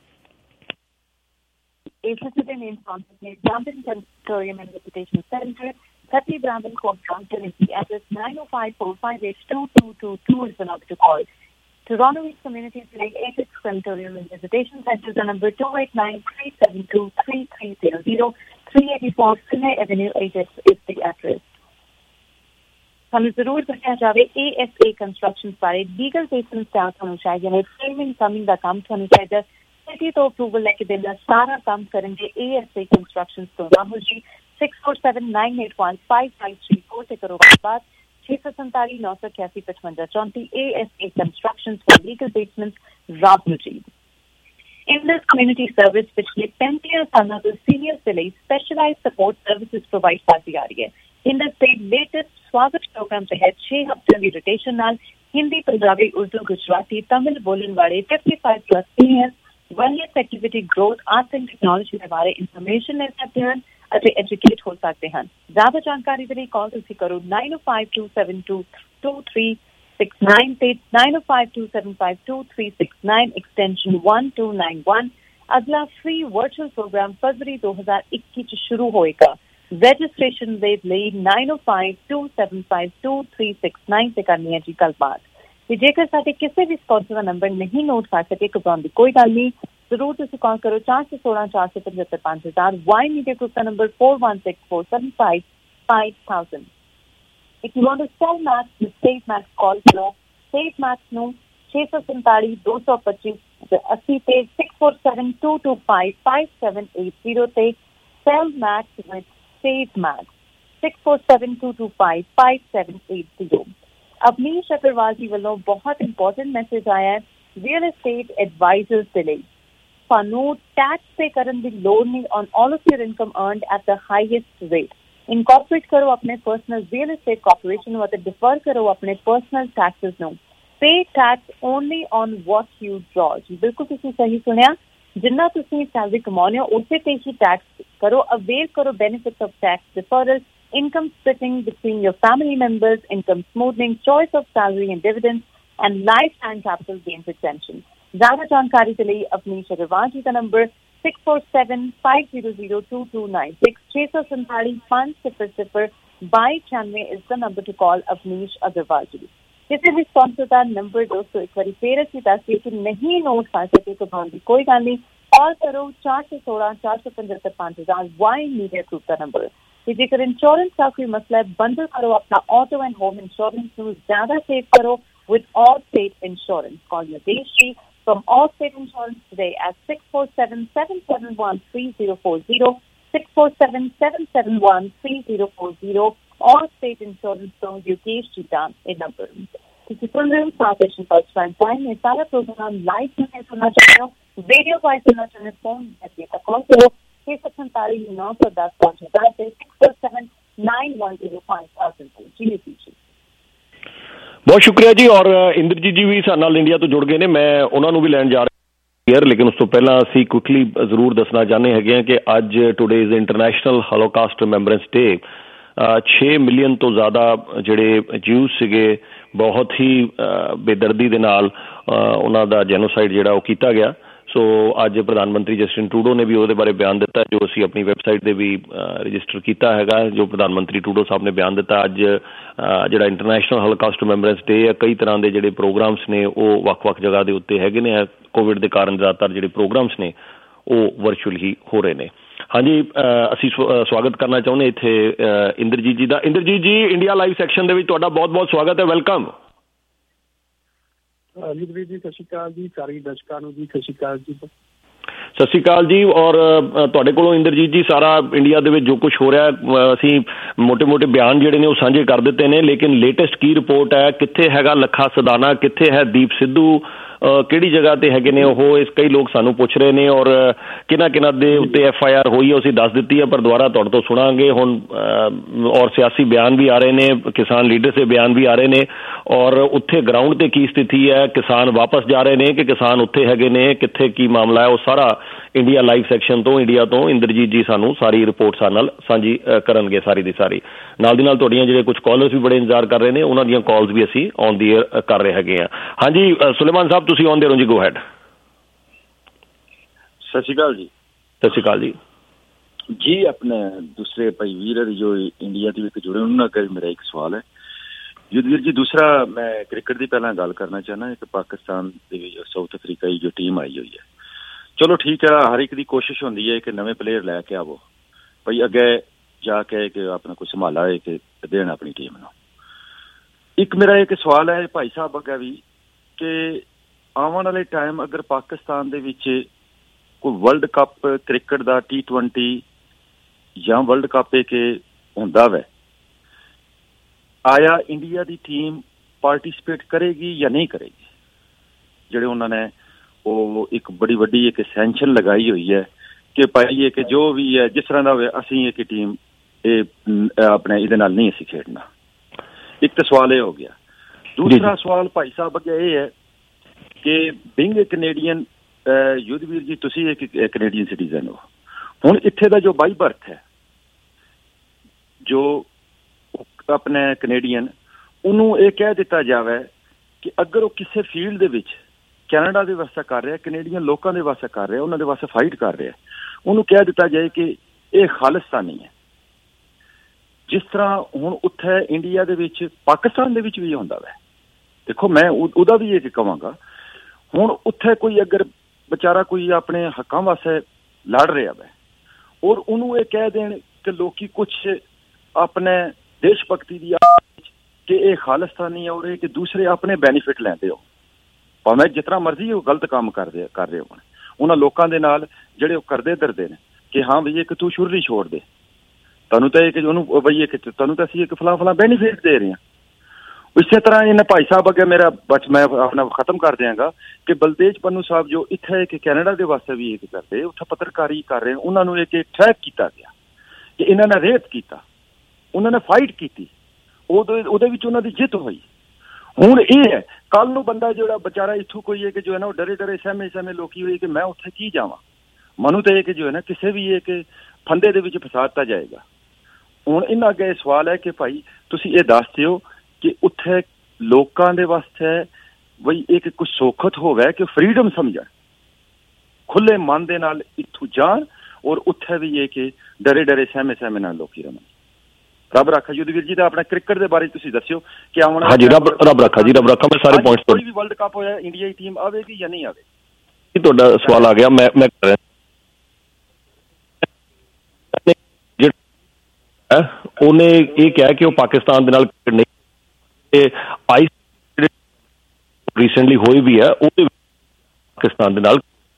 thirty Brandon Court, Tennessee. Address nine oh five, four five eight, two two two two is the number to call. Toronto East Community Select Apex Crematorium and Visitation Center, the number two eight nine, three seven two, three three zero zero, three eighty-four Finney Avenue, Apex is the address. ਸਾਨੂੰ ਜ਼ਰੂਰ ਦੱਸਿਆ ਜਾਵੇ A S A construction ਬਾਰੇ legal paper staff ਤੁਹਾਨੂੰ ਚਾਹੀਦੇ ਨੇ। Framing coming ਦਾ ਕੰਮ ਤੁਹਾਨੂੰ ਚਾਹੀਦਾ। ਸਿਟੀ ਤੋਂ ਅਪਰੂਵਲ ਲੈ ਕੇ ਦੇਣਾ ਸਾਰਾ ਕੰਮ ਕਰਨਗੇ A S A ਕੰਸਟਰਕਸ਼ਨ ਤੋਂ। Rahul ji six four seven nine eight one five five three four ਤੇ ਕਰੋ ਬਾਤ। ਛੇ ਸੌ ਸੰਤਾਲੀ ਨੌ ਸੌ ਇਕਿਆਸੀ ਪਚਵੰਜਾ ਚੌਂਤੀ A S A Constructions for legal basements, Rahul ji. In this community service ਪਿਛਲੇ ਪੈਂਤੀ ਸਾਲਾਂ ਤੋਂ ਸੀਨੀਅਰ ਦੇ ਲਈ ਸਪੈਸ਼ਲਾਈਜ਼ਡ ਸਪੋਰਟ ਸਰਵਿਸਿਜ਼ ਪ੍ਰੋਵਾਈਡ ਕਰਦੀ ਆ ਰਹੀ ਹੈ। ਇੰਡਸ ਦੇ ਲੇਟੈਸਟ ਸਵਾਗਤ ਪ੍ਰੋਗਰਾਮ ਤਹਿਤ ਛੇ ਹਫ਼ਤਿਆਂ ਦੀ ਰੋਟੇਸ਼ਨ ਨਾਲ ਹਿੰਦੀ, ਪੰਜਾਬੀ, ਉਰਦੂ, ਗੁਜਰਾਤੀ, ਤਮਿਲ ਬੋਲਣ ਵਾਲੇ fifty-five plus seniors wellness activity growth, arts and technology ਦੇ ਬਾਰੇ ਇਨਫੋਰਮੇਸ਼ਨ ਲੈ ਸਕਦੇ ਹਨ ਅਤੇ ਐਜੂਕੇਟ ਹੋ ਸਕਦੇ ਹਨ। ਜ਼ਿਆਦਾ ਜਾਣਕਾਰੀ ਦੇ ਲਈ ਕਾਲ ਤੁਸੀਂ ਕਰੋ nine oh five two seven two two three six nine ਤੇ nine oh five two seven five two three six nine extension one two nine one। ਅਗਲਾ ਫ੍ਰੀ ਵਰਚੁਅਲ ਪ੍ਰੋਗਰਾਮ ਫਰਵਰੀ ਦੋ ਹਜ਼ਾਰ ਇੱਕੀ ਚ ਸ਼ੁਰੂ ਹੋਏਗਾ। ਰਜਿਸਟ੍ਰੇਸ਼ਨ ਦੇ ਲਈ nine oh five two seven five two three six nine ਤੇ ਕਰਨੀ ਹੈ ਜੀ ਗੱਲਬਾਤ। ਤੇ ਜੇਕਰ ਸਾਡੇ ਕਿਸੇ ਵੀ ਸਪਾਂਸਰ ਦਾ ਨੰਬਰ ਨਹੀਂ ਨੋਟ ਕਰ ਸਕੇ ਘਬਰਾਉਣ ਦੀ ਕੋਈ ਗੱਲ ਨਹੀਂ, ਜ਼ਰੂਰ ਤੁਸੀਂ ਕਾਲ ਕਰੋ ਚਾਰ ਸੌ ਸੋਲਾਂ ਚਾਰ ਸੌ ਪਚੱਤਰ ਪੰਜ ਹਜ਼ਾਰ। ਵਾਈ ਮੀਡੀਆ ਗਰੁੱਪ ਦਾ number four one six four seven five five thousand। If you want to sell Max with Save Max, call ਕਰੋ Save Max ਨੂੰ ਛੇ ਸੌ ਸੰਤਾਲੀ ਦੋ ਸੌ ਪੱਚੀ ਅੱਸੀ ਤੇ six four seven two two five five seven eight zero ਤੇ Sell Max with Save Max six four seven two two five five seven eight zero। Avneesh Agarwal ਜੀ ਵੱਲੋਂ ਬਹੁਤ ਇੰਪੋਰਟੈਂਟ ਮੈਸੇਜ ਆਇਆ ਹੈ ਰੀਅਲ estate advisors ਦੇ ਲਈ। ਤੁਹਾਨੂੰ ਟੈਕਸ ਪੇ ਕਰਨ ਦੀ ਲੋੜ ਨਹੀਂ on all of your income earned at the highest rate. Incorporate ਕਰੋ ਆਪਣੇ ਪਰਸਨਲ ਰੀਅਲ estate ਕਾਰਪੋਰੇਸ਼ਨ ਨੂੰ ਅਤੇ ਡਿਫਰ ਕਰੋ ਆਪਣੇ ਪਰਸਨਲ ਟੈਕਸਿਸ ਨੂੰ। Pay tax only on what you draw. ਜੀ ਬਿਲਕੁਲ ਤੁਸੀਂ ਸਹੀ ਸੁਣਿਆ, ਜਿੰਨਾ ਤੁਸੀਂ ਸੈਲਰੀ ਕਮਾਉਂਦੇ ਹੋ ਉਸੇ ਤੇ ਹੀ ਟੈਕਸ ਕਰੋ। ਅਵੇਲ ਕਰੋ benefits of tax deferral, income splitting between your family members, income smoothing, choice of salary and dividends, and lifetime capital gains exemption। ज़्यादा जानकारी के लिए अवनीश अग्रवाल जी का number six four seven five zero zero two two nine six छह सौ संताली पाँच सिफर सिफर बाई छियानवे is the number to call Avneesh Agrawal ji. किसी भी स्पॉन्सर का नंबर दोस्तों एक बार फिर अच्छी दस कि नहीं नोट कर सके तो भावी कोई गल नहीं, कॉल करो चार सौ सोलह चार सौ पचहत्तर पाँच हजार वाई मीडिया ग्रुप का नंबर। जेकर इंश्योरेंस का कोई मसला है बंडल करो अपना ऑटो एंड होम इंश्योरेंस में ज्यादा सेव करो with Allstate Insurance। Call your Deshi from Allstate Insurance today at six four seven seven seven one three zero four zero six four seven seven seven one three zero four zero। Allstate Insurance from Yogesh Jitan in number। किसी सुंदर south first time में सारा programme live में सुनना चाहते हो, video पर सुनना चाहते फोन करके कॉल करो छह सौ संतालीस नौ सौ दस पाँच हजार से six four seven nine one zero five thousand. जी जी ਬਹੁਤ ਸ਼ੁਕਰੀਆ ਜੀ। ਔਰ ਇੰਦਰਜੀਤ ਜੀ ਵੀ ਸਾਡੇ ਨਾਲ ਇੰਡੀਆ ਤੋਂ ਜੁੜ ਗਏ ਨੇ, ਮੈਂ ਉਹਨਾਂ ਨੂੰ ਵੀ ਲੈਣ ਜਾ ਰਿਹਾ। ਲੇਕਿਨ ਉਸ ਤੋਂ ਪਹਿਲਾਂ ਅਸੀਂ ਕੁਇਕਲੀ ਜ਼ਰੂਰ ਦੱਸਣਾ ਚਾਹੁੰਦੇ ਹੈਗੇ ਹਾਂ ਕਿ ਅੱਜ today is international Holocaust remembrance day. ਛੇ ਮਿਲੀਅਨ ਤੋਂ ਜ਼ਿਆਦਾ ਜਿਹੜੇ ਜਿਊਜ਼ ਸੀਗੇ ਬਹੁਤ ਹੀ ਬੇਦਰਦੀ ਦੇ ਨਾਲ ਉਹਨਾਂ ਦਾ ਜੈਨੋਸਾਈਡ ਜਿਹੜਾ ਉਹ ਕੀਤਾ ਗਿਆ। ਸੋ ਅੱਜ ਪ੍ਰਧਾਨ ਮੰਤਰੀ ਜਸਟਿਨ ਟਰੂਡੋ ਨੇ ਵੀ ਉਹਦੇ ਬਾਰੇ ਬਿਆਨ ਦਿੱਤਾ, ਜੋ ਅਸੀਂ ਆਪਣੀ ਵੈਬਸਾਈਟ 'ਤੇ ਵੀ ਰਜਿਸਟਰ ਕੀਤਾ ਹੈਗਾ। ਜੋ ਪ੍ਰਧਾਨ ਮੰਤਰੀ ਟਰੂਡੋ ਸਾਹਿਬ ਨੇ ਬਿਆਨ ਦਿੱਤਾ, ਅੱਜ ਜਿਹੜਾ ਇੰਟਰਨੈਸ਼ਨਲ ਹੋਲੋਕਾਸਟ ਰਿਮੈਂਬਰੈਂਸ ਡੇ ਹੈ, ਕਈ ਤਰ੍ਹਾਂ ਦੇ ਜਿਹੜੇ ਪ੍ਰੋਗਰਾਮਸ ਨੇ ਉਹ ਵੱਖ-ਵੱਖ ਜਗ੍ਹਾ ਦੇ ਉੱਤੇ ਹੈਗੇ ਨੇ। ਕੋਵਿਡ ਦੇ ਕਾਰਨ ਜ਼ਿਆਦਾਤਰ ਜਿਹੜੇ ਪ੍ਰੋਗਰਾਮਸ ਨੇ ਉਹ ਵਰਚੁਅਲ ਹੀ ਹੋ ਰਹੇ ਨੇ। ਹਾਂਜੀ, ਅਸੀਂ ਸਵਾਗਤ ਕਰਨਾ ਚਾਹੁੰਦੇ ਇੱਥੇ ਇੰਦਰਜੀਤ ਜੀ ਦਾ। ਇੰਦਰਜੀਤ ਜੀ, ਇੰਡੀਆ ਲਾਈਵ ਸੈਕਸ਼ਨ ਦੇ ਵਿੱਚ ਤੁਹਾਡਾ ਬਹੁਤ-ਬਹੁਤ ਸਵਾਗਤ ਹੈ, ਵੈਲਕਮ। ਜੀ ਸਤਿ ਸ਼੍ਰੀ ਅਕਾਲ ਜੀ, ਸਾਰੇ ਦਰਸ਼ਕਾਂ ਨੂੰ ਜੀ ਸਤਿ ਸ਼੍ਰੀ ਅਕਾਲ ਜੀ। ਸਤਿ ਸ਼੍ਰੀ ਅਕਾਲ ਜੀ। ਔਰ ਤੁਹਾਡੇ ਕੋਲੋਂ ਇੰਦਰਜੀਤ ਜੀ ਸਾਰਾ ਇੰਡੀਆ ਦੇ ਵਿੱਚ ਜੋ ਕੁਛ ਹੋ ਰਿਹਾ, ਅਸੀਂ ਮੋਟੇ ਮੋਟੇ ਬਿਆਨ ਜਿਹੜੇ ਨੇ ਉਹ ਸਾਂਝੇ ਕਰ ਦਿੱਤੇ ਨੇ, ਲੇਕਿਨ ਲੇਟੈਸਟ ਕੀ ਰਿਪੋਰਟ ਹੈ? ਕਿੱਥੇ ਹੈਗਾ ਲੱਖਾ ਸਦਾਨਾ, ਕਿੱਥੇ ਹੈ ਦੀਪ ਸਿੱਧੂ, ਕਿਹੜੀ ਜਗ੍ਹਾ ਤੇ ਹੈਗੇ ਨੇ ਉਹ, ਇਸ ਕਈ ਲੋਕ ਸਾਨੂੰ ਪੁੱਛ ਰਹੇ ਨੇ ਔਰ ਕਿਹਨਾਂ ਕਿਹਨਾਂ ਦੇ ਉੱਤੇ ਐਫ ਆਈ ਆਰ ਹੋਈ ਹੈ ਅਸੀਂ ਦੱਸ ਦਿੱਤੀ ਹੈ, ਪਰ ਦੁਬਾਰਾ ਤੁਹਾਡੇ ਤੋਂ ਸੁਣਾਂਗੇ ਹੁਣ। ਔਰ ਸਿਆਸੀ ਬਿਆਨ ਵੀ ਆ ਰਹੇ ਨੇ, ਕਿਸਾਨ ਲੀਡਰ ਦੇ ਬਿਆਨ ਵੀ ਆ ਰਹੇ ਨੇ ਔਰ ਉੱਥੇ ਗਰਾਊਂਡ ਤੇ ਕੀ ਸਥਿਤੀ ਹੈ, ਕਿਸਾਨ ਵਾਪਸ ਜਾ ਰਹੇ ਨੇ ਕਿ ਕਿਸਾਨ ਉੱਥੇ ਹੈਗੇ ਨੇ, ਕਿੱਥੇ ਕੀ ਮਾਮਲਾ ਹੈ, ਉਹ ਸਾਰਾ ਇੰਡੀਆ ਲਾਈਵ ਸੈਕਸ਼ਨ ਤੋਂ ਇੰਡੀਆ ਤੋਂ ਇੰਦਰਜੀਤ ਜੀ ਸਾਨੂੰ ਸਾਰੀ ਰਿਪੋਰਟ ਸਾਡੇ ਨਾਲ ਸਾਂਝੀ ਕਰਨਗੇ ਸਾਰੀ ਦੀ ਸਾਰੀ। ਨਾਲ ਦੀ ਨਾਲ ਤੁਹਾਡੀਆਂ ਜਿਹੜੇ ਕੁਝ ਕਾਲਰਸ ਵੀ ਬੜੇ ਇੰਤਜ਼ਾਰ ਕਰ ਰਹੇ ਨੇ, ਉਹਨਾਂ ਦੀਆਂ ਕਾਲਸ ਵੀ ਅਸੀਂ ਔਨ ਦੀ ਏਅਰ ਕਰ ਰਹੇ ਹੈਗੇ ਹਾਂ। ਹਾਂਜੀ ਸੁਲੇਮਾਨ ਸਾਹਿਬ, ਤੁਸੀਂ ਔਨ ਦੇ ਰਹੋ ਜੀ, ਗੋ ਹੈਡ। ਸਤਿ ਸ਼੍ਰੀ ਅਕਾਲ ਜੀ। ਸਤਿ ਸ਼੍ਰੀ ਅਕਾਲ ਜੀ। ਜੀ ਆਪਣੇ ਦੂਸਰੇ ਭਾਈ ਵੀਰ ਜੋ ਇੰਡੀਆ ਦੇ ਵਿੱਚ ਜੁੜੇ ਉਹਨਾਂ ਨਾਲ ਮੇਰਾ ਇੱਕ ਸਵਾਲ ਹੈ ਯੁੱਧਵੀਰ ਜੀ। ਦੂਸਰਾ ਮੈਂ ਕ੍ਰਿਕਟ ਦੀ ਪਹਿਲਾਂ ਗੱਲ ਕਰਨਾ ਚਾਹੁੰਦਾ ਕਿ ਪਾਕਿਸਤਾਨ ਦੇ ਵਿੱਚ ਸਾਊਥ ਅਫਰੀਕਾ ਦੀ ਜੋ ਟੀਮ ਆਈ ਹੋਈ ਹੈ, ਚਲੋ ਠੀਕ ਹੈ, ਹਰ ਇੱਕ ਦੀ ਕੋਸ਼ਿਸ਼ ਹੁੰਦੀ ਹੈ ਕਿ ਨਵੇਂ ਪਲੇਅਰ ਲੈ ਕੇ ਆਵੋ ਭਾਈ ਅੱਗੇ ਜਾ ਕੇ ਕਿ ਆਪਣਾ ਕੋਈ ਸੰਭਾਲਾ ਹੈ ਕਿ ਦੇਣ ਆਪਣੀ ਟੀਮ ਨੂੰ। ਇੱਕ ਮੇਰਾ ਇੱਕ ਸਵਾਲ ਹੈ ਭਾਈ ਸਾਹਿਬ ਅੱਗੇ ਵੀ ਕਿ ਆਉਣ ਵਾਲੇ ਟਾਈਮ ਅਗਰ ਪਾਕਿਸਤਾਨ ਦੇ ਵਿੱਚ ਕੋਈ ਵਰਲਡ ਕੱਪ ਕ੍ਰਿਕਟ ਦਾ ਟੀ ਟਵੈਂਟੀ ਜਾਂ ਵਰਲਡ ਕੱਪ ਇਹ ਕਿ ਹੁੰਦਾ ਵੈ, ਆਇਆ ਇੰਡੀਆ ਦੀ ਟੀਮ ਪਾਰਟੀਸਪੇਟ ਕਰੇਗੀ ਜਾਂ ਨਹੀਂ ਕਰੇਗੀ? ਜਿਹੜੇ ਉਹਨਾਂ ਨੇ ਉਹ ਇੱਕ ਬੜੀ ਵੱਡੀ ਇੱਕ ਸੈਂਕਸ਼ਨ ਲਗਾਈ ਹੋਈ ਹੈ ਕਿ ਭਾਈ ਇਹ ਕਿ ਜੋ ਵੀ ਹੈ ਜਿਸ ਤਰ੍ਹਾਂ ਦਾ ਹੋਵੇ ਅਸੀਂ ਇੱਕ ਟੀਮ ਇਹ ਆਪਣੇ ਇਹਦੇ ਨਾਲ ਨਹੀਂ ਅਸੀਂ ਖੇਡਣਾ। ਇੱਕ ਤਾਂ ਸਵਾਲ ਇਹ ਹੋ ਗਿਆ। ਦੂਸਰਾ ਸਵਾਲ ਭਾਈ ਸਾਹਿਬ ਅੱਗੇ ਇਹ ਹੈ ਕਿ ਬਿੰਗ ਏ ਕੈਨੇਡੀਅਨ ਯੁੱਧਵੀਰ ਜੀ, ਤੁਸੀਂ ਇੱਕ ਕੈਨੇਡੀਅਨ ਸਿਟੀਜ਼ਨ ਹੋ, ਹੁਣ ਇੱਥੇ ਦਾ ਜੋ ਬਾਈ ਬਰਥ ਹੈ ਜੋ ਆਪਣੇ ਕੈਨੇਡੀਅਨ, ਉਹਨੂੰ ਇਹ ਕਹਿ ਦਿੱਤਾ ਜਾਵੇ ਕਿ ਅਗਰ ਉਹ ਕਿਸੇ ਫੀਲਡ ਦੇ ਵਿੱਚ ਕੈਨੇਡਾ ਦੇ ਵਾਸਤੇ ਕਰ ਰਿਹਾ, ਕੈਨੇਡੀਅਨ ਲੋਕਾਂ ਦੇ ਵਾਸਤੇ ਕਰ ਰਿਹਾ, ਉਹਨਾਂ ਦੇ ਵਾਸਤੇ ਫਾਈਟ ਕਰ ਰਿਹਾ, ਉਹਨੂੰ ਕਹਿ ਦਿੱਤਾ ਜਾਏ ਕਿ ਇਹ ਖਾਲਿਸਤਾਨੀ ਹੈ। ਜਿਸ ਤਰ੍ਹਾਂ ਹੁਣ ਉੱਥੇ ਇੰਡੀਆ ਦੇ ਵਿੱਚ ਪਾਕਿਸਤਾਨ ਦੇ ਵਿੱਚ ਵੀ ਹੁੰਦਾ ਵੈ। ਦੇਖੋ ਮੈਂ ਉਹਦਾ ਵੀ ਇਹ ਕਹਾਂਗਾ, ਹੁਣ ਉੱਥੇ ਕੋਈ ਅਗਰ ਵਿਚਾਰਾ ਕੋਈ ਆਪਣੇ ਹੱਕਾਂ ਵਾਸਤੇ ਲੜ ਰਿਹਾ ਵੈ ਔਰ ਉਹਨੂੰ ਇਹ ਕਹਿ ਦੇਣ ਕਿ ਲੋਕੀ ਕੁਛ ਆਪਣੇ ਦੇਸ਼ ਭਗਤੀ ਦੀ ਕਿ ਇਹ ਖਾਲਿਸਤਾਨੀ ਔਰ ਇਹ ਕਿ ਦੂਸਰੇ ਆਪਣੇ ਬੈਨੀਫਿਟ ਲੈਂਦੇ ਹੋ, ਭਾਵੇਂ ਜਿਸ ਤਰ੍ਹਾਂ ਮਰਜ਼ੀ ਉਹ ਗਲਤ ਕੰਮ ਕਰਦੇ ਕਰ ਰਹੇ ਹੋਣ, ਉਹਨਾਂ ਲੋਕਾਂ ਦੇ ਨਾਲ ਜਿਹੜੇ ਉਹ ਕਰਦੇ ਦਰਦੇ ਨੇ ਕਿ ਹਾਂ ਬਈ ਕਿ ਤੂੰ ਸ਼ੁਰੂ ਨਹੀਂ ਛੋੜ ਦੇ, ਤੁਹਾਨੂੰ ਤਾਂ ਇਹ ਕਿ ਉਹਨੂੰ ਬਈ ਕਿ ਤੁਹਾਨੂੰ ਤਾਂ ਅਸੀਂ ਇੱਕ ਫਲਾਂ ਫਲਾਂ ਬੈਨੀਫਿਟ ਦੇ ਰਹੇ ਹਾਂ। ਇਸੇ ਤਰ੍ਹਾਂ ਇਹਨੇ ਭਾਈ ਸਾਹਿਬ ਅੱਗੇ ਮੇਰਾ ਬਚ ਮੈਂ ਆਪਣਾ ਖਤਮ ਕਰ ਦਿਆਂਗਾ ਕਿ ਬਲਤੇਜ ਪੰਨੂ ਸਾਹਿਬ ਜੋ ਇੱਥੇ ਕਿ ਕੈਨੇਡਾ ਦੇ ਵਾਸਤੇ ਵੀ ਇਹ ਕਰਦੇ, ਉੱਥੇ ਪੱਤਰਕਾਰੀ ਕਰ ਰਹੇ, ਉਹਨਾਂ ਨੂੰ ਇੱਕ ਟਰੈਕ ਕੀਤਾ ਗਿਆ ਕਿ ਇਹਨਾਂ ਨੇ ਰੇਪ ਕੀਤਾ, ਉਹਨਾਂ ਨੇ ਫਾਈਟ ਕੀਤੀ, ਉਹਦੇ ਉਹਦੇ ਵਿੱਚ ਉਹਨਾਂ ਦੀ ਜਿੱਤ ਹੋਈ। ਹੁਣ ਇਹ ਹੈ ਕੱਲ ਨੂੰ ਬੰਦਾ ਜਿਹੜਾ ਵਿਚਾਰਾ ਇੱਥੋਂ ਕੋਈ ਹੈ ਕਿ ਜੋ ਹੈ ਨਾ ਉਹ ਡਰੇ ਡਰੇ ਸਹਿਮੇ ਸਹਿਮੇ ਲੋਕੀ ਹੋਏ ਕਿ ਮੈਂ ਉੱਥੇ ਕੀ ਜਾਵਾਂ, ਮੈਨੂੰ ਤਾਂ ਇਹ ਕਿ ਜੋ ਹੈ ਨਾ ਕਿਸੇ ਵੀ ਇਹ ਕਿ ਫੰਦੇ ਦੇ ਵਿੱਚ ਫਸਾ ਦਿੱਤਾ ਜਾਏਗਾ। ਹੁਣ ਇਹਨਾਂ ਅੱਗੇ ਸਵਾਲ ਹੈ ਕਿ ਭਾਈ ਤੁਸੀਂ ਇਹ ਦੱਸ ਦਿਓ ਕਿ ਉੱਥੇ ਲੋਕਾਂ ਦੇ ਵਾਸਤੇ ਬਈ ਇੱਕ ਕੁਛ ਸੌਖਤ ਹੋਵੇ ਕਿ ਫਰੀਡਮ ਸਮਝਣ, ਖੁੱਲੇ ਮਨ ਦੇ ਨਾਲ ਇੱਥੋਂ ਜਾਣ ਔਰ ਉੱਥੇ ਵੀ ਇਹ ਕਿ ਡਰੇ ਡਰੇ ਸਹਿਮੇ ਸਹਿਮੇ ਨਾਲ ਲੋਕੀ ਰਹਿਣ। ਰੱਬ ਰੱਖਾ ਯੁੱਧਵੀਰ ਜੀ ਦਾ ਆਪਣਾ ਕ੍ਰਿਕਟ ਦੇ ਬਾਰੇ ਤੁਸੀਂ ਦੱਸਿਓ ਕਿ ਆਉਣ ਹਾਂਜੀ ਰੱਬ ਰੱਬ ਰੱਖਾ ਜੀ, ਰੱਬ ਰੱਖਾ। ਮੈਂ ਸਾਰੇ ਪੁਆਇੰਟਸ ਕੋਈ ਵੀ ਵਰਲਡ ਕੱਪ ਹੋਇਆ ਇੰਡੀਆ ਦੀ ਟੀਮ ਆਵੇਗੀ ਜਾਂ ਨਹੀਂ ਆਵੇਗੀ? ਤੁਹਾਡਾ ਸਵਾਲ ਆ ਗਿਆ, ਮੈਂ ਮੈਂ ਕਰ ਰਿਹਾ ਉਹਨੇ ਇਹ ਕਿਹਾ ਕਿ ਉਹ ਪਾਕਿਸਤਾਨ ਦੇ ਨਾਲ ਨਹੀਂ, ਆਈ ਰੀਸੈਂਟਲੀ ਹੋਈ ਵੀ ਹੈ ਉਹਦੇ ਪਾਕਿਸਤਾਨ ਦੇ ਨਾਲ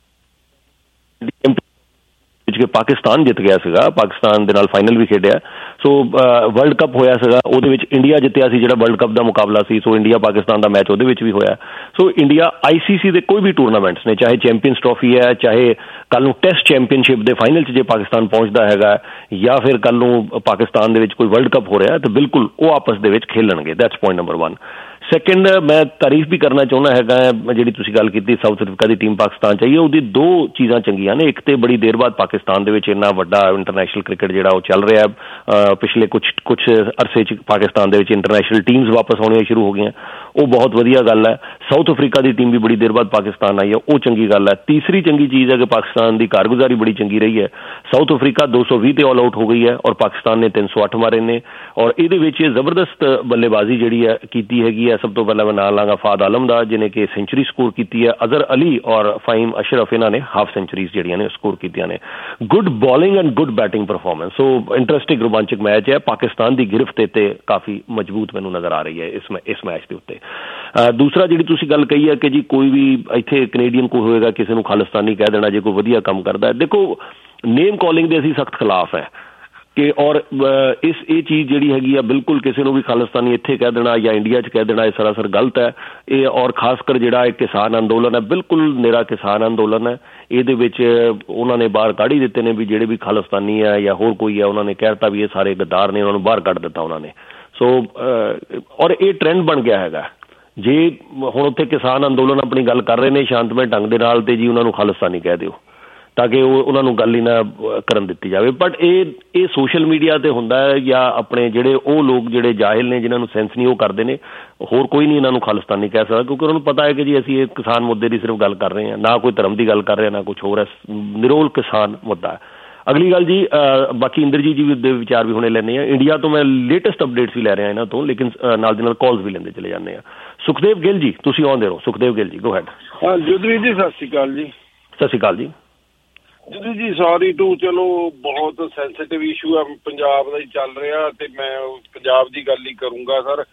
ਕਿ ਪਾਕਿਸਤਾਨ ਜਿੱਤ ਗਿਆ ਸੀਗਾ, ਪਾਕਿਸਤਾਨ ਦੇ ਨਾਲ ਫਾਈਨਲ ਵੀ ਖੇਡਿਆ। ਸੋ ਵਰਲਡ ਕੱਪ ਹੋਇਆ ਸੀਗਾ, ਉਹਦੇ ਵਿੱਚ ਇੰਡੀਆ ਜਿੱਤਿਆ ਸੀ, ਜਿਹੜਾ ਵਰਲਡ ਕੱਪ ਦਾ ਮੁਕਾਬਲਾ ਸੀ। ਸੋ ਇੰਡੀਆ ਪਾਕਿਸਤਾਨ ਦਾ ਮੈਚ ਉਹਦੇ ਵਿੱਚ ਵੀ ਹੋਇਆ। ਸੋ ਇੰਡੀਆ ਆਈ ਸੀ ਸੀ ਦੇ ਕੋਈ ਵੀ ਟੂਰਨਾਮੈਂਟਸ ਨੇ, ਚਾਹੇ ਚੈਂਪੀਅਨਸ ਟਰੋਫੀ ਹੈ, ਚਾਹੇ ਕੱਲ ਨੂੰ ਟੈਸਟ ਚੈਂਪੀਅਨਸ਼ਿਪ ਦੇ ਫਾਈਨਲ 'ਚ ਜੇ ਪਾਕਿਸਤਾਨ ਪਹੁੰਚਦਾ ਹੈਗਾ, ਜਾਂ ਫਿਰ ਕੱਲ ਨੂੰ ਪਾਕਿਸਤਾਨ ਦੇ ਵਿੱਚ ਕੋਈ ਵਰਲਡ ਕੱਪ ਹੋ ਰਿਹਾ, ਤਾਂ ਬਿਲਕੁਲ ਉਹ ਆਪਸ ਦੇ ਵਿੱਚ ਖੇਲਣਗੇ। That's point number one. Second, ਮੈਂ ਤਾਰੀਫ ਵੀ ਕਰਨਾ ਚਾਹੁੰਦਾ ਹੈਗਾ, ਜਿਹੜੀ ਤੁਸੀਂ ਗੱਲ ਕੀਤੀ ਸਾਊਥ ਅਫਰੀਕਾ ਦੀ ਟੀਮ ਪਾਕਿਸਤਾਨ 'ਚ ਆਈ ਹੈ, ਉਹਦੀ ਦੋ ਚੀਜ਼ਾਂ ਚੰਗੀਆਂ ਨੇ। ਇੱਕ ਤੇ ਬੜੀ ਦੇਰ ਬਾਅਦ ਪਾਕਿਸਤਾਨ ਦੇ ਵਿੱਚ ਇੰਨਾ ਵੱਡਾ ਇੰਟਰਨੈਸ਼ਨਲ ਕ੍ਰਿਕਟ ਜਿਹੜਾ ਉਹ ਚੱਲ ਰਿਹਾ, ਪਿਛਲੇ ਕੁਛ ਕੁਛ ਅਰਸੇ 'ਚ ਪਾਕਿਸਤਾਨ ਦੇ ਵਿੱਚ ਇੰਟਰਨੈਸ਼ਨਲ ਟੀਮਸ ਵਾਪਸ ਆਉਣੀਆਂ ਸ਼ੁਰੂ ਹੋ ਗਈਆਂ, ਉਹ ਬਹੁਤ ਵਧੀਆ ਗੱਲ ਹੈ। ਸਾਊਥ ਅਫਰੀਕਾ ਦੀ ਟੀਮ ਵੀ ਬੜੀ ਦੇਰ ਬਾਅਦ ਪਾਕਿਸਤਾਨ ਆਈ ਹੈ, ਉਹ ਚੰਗੀ ਗੱਲ ਹੈ। ਤੀਸਰੀ ਚੰਗੀ ਚੀਜ਼ ਹੈ ਕਿ ਪਾਕਿਸਤਾਨ ਦੀ ਕਾਰਗੁਜ਼ਾਰੀ ਬੜੀ ਚੰਗੀ ਰਹੀ ਹੈ। ਸਾਊਥ ਅਫਰੀਕਾ ਦੋ ਸੌ ਵੀਹ ਤੇ ਆਲ ਆਊਟ ਹੋ ਗਈ ਹੈ ਔਰ ਪਾਕਿਸਤਾਨ ਨੇ ਤਿੰਨ ਸੌ ਅੱਠ ਮਾਰੇ ਨੇ, ਔਰ ਇਹਦੇ ਵਿੱਚ ਜ਼ਬਰਦਸਤ ਬੱਲੇਬਾਜ਼ੀ ਜਿਹੜੀ ਹੈ ਕੀਤੀ ਹੈਗੀ ਹੈ। ਸਭ ਤੋਂ ਪਹਿਲਾਂ ਮੈਂ ਨਾਂ ਲਾਂਗਾ ਫਾਦ ਆਲਮ ਦਾ, ਜਿਹਨੇ ਕਿ ਸੈਂਚੁਰੀ ਸਕੋਰ ਕੀਤੀ ਹੈ। ਅਜ਼ਹਰ ਅਲੀ ਔਰ ਫਾਹੀਮ ਅਸ਼ਰਫ, ਇਹਨਾਂ ਨੇ ਹਾਫ ਸੈਂਚੁਰੀਜ਼ ਜਿਹੜੀਆਂ ਨੇ ਸਕੋਰ ਕੀਤੀਆਂ ਨੇ। Good bowling and good batting performance. So interesting ਰੋਮਾਂਚਕ ਮੈਚ ਹੈ। ਪਾਕਿਸਤਾਨ ਦੀ ਗਿਰਫਤ ਤੇ ਕਾਫੀ ਮਜ਼ਬੂਤ ਮੈਨੂੰ ਨਜ਼ਰ ਆ ਰਹੀ ਹੈ ਇਸ ਇਸ ਮੈਚ ਦੇ ਉੱਤੇ। ਦੂਸਰਾ, ਜਿਹੜੀ ਤੁਸੀਂ ਗੱਲ ਕਹੀ ਹੈ ਕਿ ਜੀ ਕੋਈ ਵੀ ਇੱਥੇ ਕੈਨੇਡੀਅਨ ਕੋਈ ਹੋਏਗਾ ਕਿਸੇ ਨੂੰ ਖਾਲਿਸਤਾਨੀ ਕਹਿ ਦੇਣਾ ਜੇ ਕੋਈ ਵਧੀਆ ਕੰਮ ਕਰਦਾ, ਦੇਖੋ ਨੇਮ ਕਾਲਿੰਗ ਦੇ ਅਸੀਂ ਸਖਤ ਖਿਲਾਫ ਹੈ। ਕਿ ਔਰ ਇਸ ਇਹ ਚੀਜ਼ ਜਿਹੜੀ ਹੈਗੀ ਆ ਬਿਲਕੁਲ ਕਿਸੇ ਨੂੰ ਵੀ ਖਾਲਿਸਤਾਨੀ ਇੱਥੇ ਕਹਿ ਦੇਣਾ ਜਾਂ ਇੰਡੀਆ 'ਚ ਕਹਿ ਦੇਣਾ ਇਹ ਸਰਾਸਰ ਗਲਤ ਹੈ। ਇਹ ਔਰ ਖਾਸ ਕਰ ਜਿਹੜਾ ਇਹ ਕਿਸਾਨ ਅੰਦੋਲਨ ਹੈ ਬਿਲਕੁਲ ਨਿਰਾ ਕਿਸਾਨ ਅੰਦੋਲਨ ਹੈ। ਇਹਦੇ ਵਿੱਚ ਉਹਨਾਂ ਨੇ ਬਾਹਰ ਕੱਢ ਹੀ ਦਿੱਤੇ ਨੇ ਵੀ ਜਿਹੜੇ ਵੀ ਖਾਲਿਸਤਾਨੀ ਹੈ ਜਾਂ ਹੋਰ ਕੋਈ ਹੈ ਉਹਨਾਂ ਨੇ ਕਹਿ ਦਿੱਤਾ ਵੀ ਇਹ ਸਾਰੇ ਗੱਦਾਰ ਨੇ, ਉਹਨਾਂ ਨੂੰ ਬਾਹਰ ਕੱਢ ਦਿੱਤਾ ਉਹਨਾਂ ਨੇ। ਸੋ ਔਰ ਇਹ ਟ੍ਰੈਂਡ ਬਣ ਗਿਆ ਹੈਗਾ। ਜੇ ਹੁਣ ਉੱਥੇ ਕਿਸਾਨ ਅੰਦੋਲਨ ਆਪਣੀ ਗੱਲ ਕਰ ਰਹੇ ਨੇ ਸ਼ਾਂਤਮਈ ਢੰਗ ਦੇ ਨਾਲ ਤੇ ਜੀ ਉਹਨਾਂ ਨੂੰ ਖਾਲਿਸਤਾਨੀ ਕਹਿ ਦਿਓ ਤਾਂ ਕਿ ਉਹ ਉਹਨਾਂ ਨੂੰ ਗੱਲ ਹੀ ਨਾ ਕਰਨ ਦਿੱਤੀ ਜਾਵੇ। ਬਟ ਇਹ ਇਹ ਸੋਸ਼ਲ ਮੀਡੀਆ 'ਤੇ ਹੁੰਦਾ ਹੈ ਜਾਂ ਆਪਣੇ ਜਿਹੜੇ ਉਹ ਲੋਕ ਜਿਹੜੇ ਜਾਹਿਲ ਨੇ ਜਿਹਨਾਂ ਨੂੰ ਸੈਂਸ ਨਹੀਂ ਉਹ ਕਰਦੇ ਨੇ। ਹੋਰ ਕੋਈ ਨਹੀਂ ਇਹਨਾਂ ਨੂੰ ਖਾਲਿਸਤਾਨੀ ਕਹਿ ਸਕਦਾ ਕਿਉਂਕਿ ਉਹਨਾਂ ਨੂੰ ਪਤਾ ਹੈ ਕਿ ਜੀ ਅਸੀਂ ਇਹ ਕਿਸਾਨ ਮੁੱਦੇ ਦੀ ਸਿਰਫ ਗੱਲ ਕਰ ਰਹੇ ਹਾਂ, ਨਾ ਕੋਈ ਧਰਮ ਦੀ ਗੱਲ ਕਰ ਰਹੇ ਹਾਂ ਨਾ ਕੁਛ ਹੋਰ ਹੈ, ਨਿਰੋਲ ਕਿਸਾਨ ਮੁੱਦਾ ਹੈ। ਅਗਲੀ ਗੱਲ ਜੀ ਬਾਕੀ ਇੰਦਰਜੀਤ ਜੀ ਦੇ ਵਿਚਾਰ ਵੀ ਹੁਣੇ ਲੈਂਦੇ ਹਾਂ। ਇੰਡੀਆ ਤੋਂ ਮੈਂ ਲੇਟੈਸਟ ਅਪਡੇਟਸ ਵੀ ਲੈ ਰਿਹਾ ਇਹਨਾਂ ਤੋਂ, ਲੇਕਿਨ ਨਾਲ ਦੀ ਨਾਲ ਕਾਲਸ ਵੀ ਲੈਂਦੇ ਚਲੇ ਜਾਂਦੇ ਹਾਂ। ਸੁਖਦੇਵ ਗਿੱਲ ਜੀ ਤੁਸੀਂ ਆਉਂਦੇ ਰਹੋ। Sukhdev Gill ji go ahead. ਹਾਂ ਜੁਦਵੀਰ ਜੀ ਸਤਿ ਸ਼੍ਰੀ ਅਕਾਲ ਜੀ। ਸਤਿ ਸ਼੍ਰੀ ਅਕਾਲ ਜੀ। ਜੀ ਜੀ ਸੌਰੀ ਟੂ, ਚਲੋ ਬਹੁਤ ਸੈਂਸਿਟਿਵ ਇਸ਼ੂ ਆ ਪੰਜਾਬ ਦਾ ਹੀ ਚੱਲ ਰਿਹਾ ਤੇ ਮੈਂ ਪੰਜਾਬ ਦੀ ਗੱਲ ਹੀ ਕਰੂੰਗਾ ਸਰ।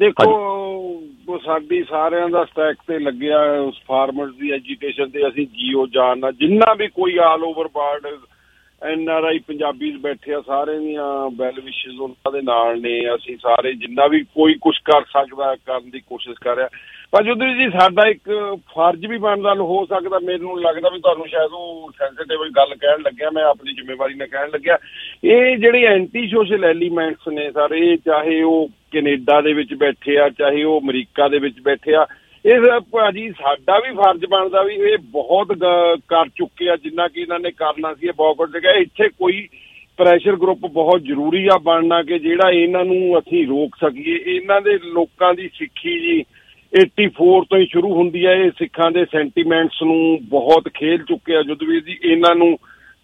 ਦੇਖੋ ਸਾਡੀ ਸਾਰਿਆਂ ਦਾ ਸਟੈਕ ਤੇ ਲੱਗਿਆ ਉਸ ਫਾਰਮਰਸ ਦੀ ਐਜੂਕੇਸ਼ਨ ਤੇ ਅਸੀਂ ਜੀਓ ਜਾਣਨਾ ਜਿੰਨਾ ਵੀ ਕੋਈ all over world N R I Punjabis ਬੈਠੇ ਆ ਸਾਰਿਆਂ ਦੀਆਂ ਵੈਲ ਵਿਸ਼ੇਸ ਉਹਨਾਂ ਦੇ ਨਾਲ ਨੇ। ਅਸੀਂ ਸਾਰੇ ਜਿੰਨਾ ਵੀ ਕੋਈ ਕੁਛ ਕਰ ਸਕਦਾ ਕਰਨ ਦੀ ਕੋਸ਼ਿਸ਼ ਕਰ ਰਿਹਾ। ਪਰ ਜੁਦਵੀਰ ਜੀ ਸਾਡਾ ਇੱਕ ਫਰਜ਼ ਵੀ ਬਣਦਾ ਹੋ ਸਕਦਾ, ਮੈਨੂੰ ਲੱਗਦਾ ਵੀ ਤੁਹਾਨੂੰ ਸ਼ਾਇਦ ਉਹ ਸੈਂਸਿਟਿਵ ਗੱਲ ਕਹਿਣ ਲੱਗਿਆ, ਮੈਂ ਆਪਣੀ ਜ਼ਿੰਮੇਵਾਰੀ ਨਾਲ ਕਹਿਣ ਲੱਗਿਆ। ਇਹ ਜਿਹੜੇ ਐਂਟੀ ਸੋਸ਼ਲ ਐਲੀਮੈਂਟਸ ਨੇ ਸਰ, ਇਹ ਚਾਹੇ ਉਹ ਕੈਨੇਡਾ ਦੇ ਵਿੱਚ ਬੈਠੇ ਆ ਚਾਹੇ ਉਹ ਅਮਰੀਕਾ ਦੇ ਵਿੱਚ ਬੈਠੇ ਆ, ਇਹ ਭਾਜੀ ਸਾਡਾ ਵੀ ਫਰਜ਼ ਬਣਦਾ ਵੀ ਇਹ ਬਹੁਤ ਕਰ ਚੁੱਕੇ ਆ ਜਿੰਨਾ ਕਿ ਇਹਨਾਂ ਨੇ ਕਰਨਾ ਸੀ। ਇਹ ਬਹੁਤ ਜਗ੍ਹਾ ਇੱਥੇ ਕੋਈ ਪ੍ਰੈਸ਼ਰ ਗਰੁੱਪ ਬਹੁਤ ਜ਼ਰੂਰੀ ਆ ਬਣਨਾ ਕਿ ਜਿਹੜਾ ਇਹਨਾਂ ਨੂੰ ਅਸੀਂ ਰੋਕ ਸਕੀਏ। ਇਹਨਾਂ ਦੇ ਲੋਕਾਂ ਦੀ ਸਿੱਖੀ ਜੀ ਏਟੀ ਫੋਰ ਤੋਂ ਹੀ ਸ਼ੁਰੂ ਹੁੰਦੀ ਹੈ। ਇਹ ਸਿੱਖਾਂ ਦੇ ਸੈਂਟੀਮੈਂਟਸ ਨੂੰ ਬਹੁਤ ਖੇਲ ਚੁੱਕੇ ਆ ਜੁਦਵੀਰ ਜੀ। ਇਹਨਾਂ ਨੂੰ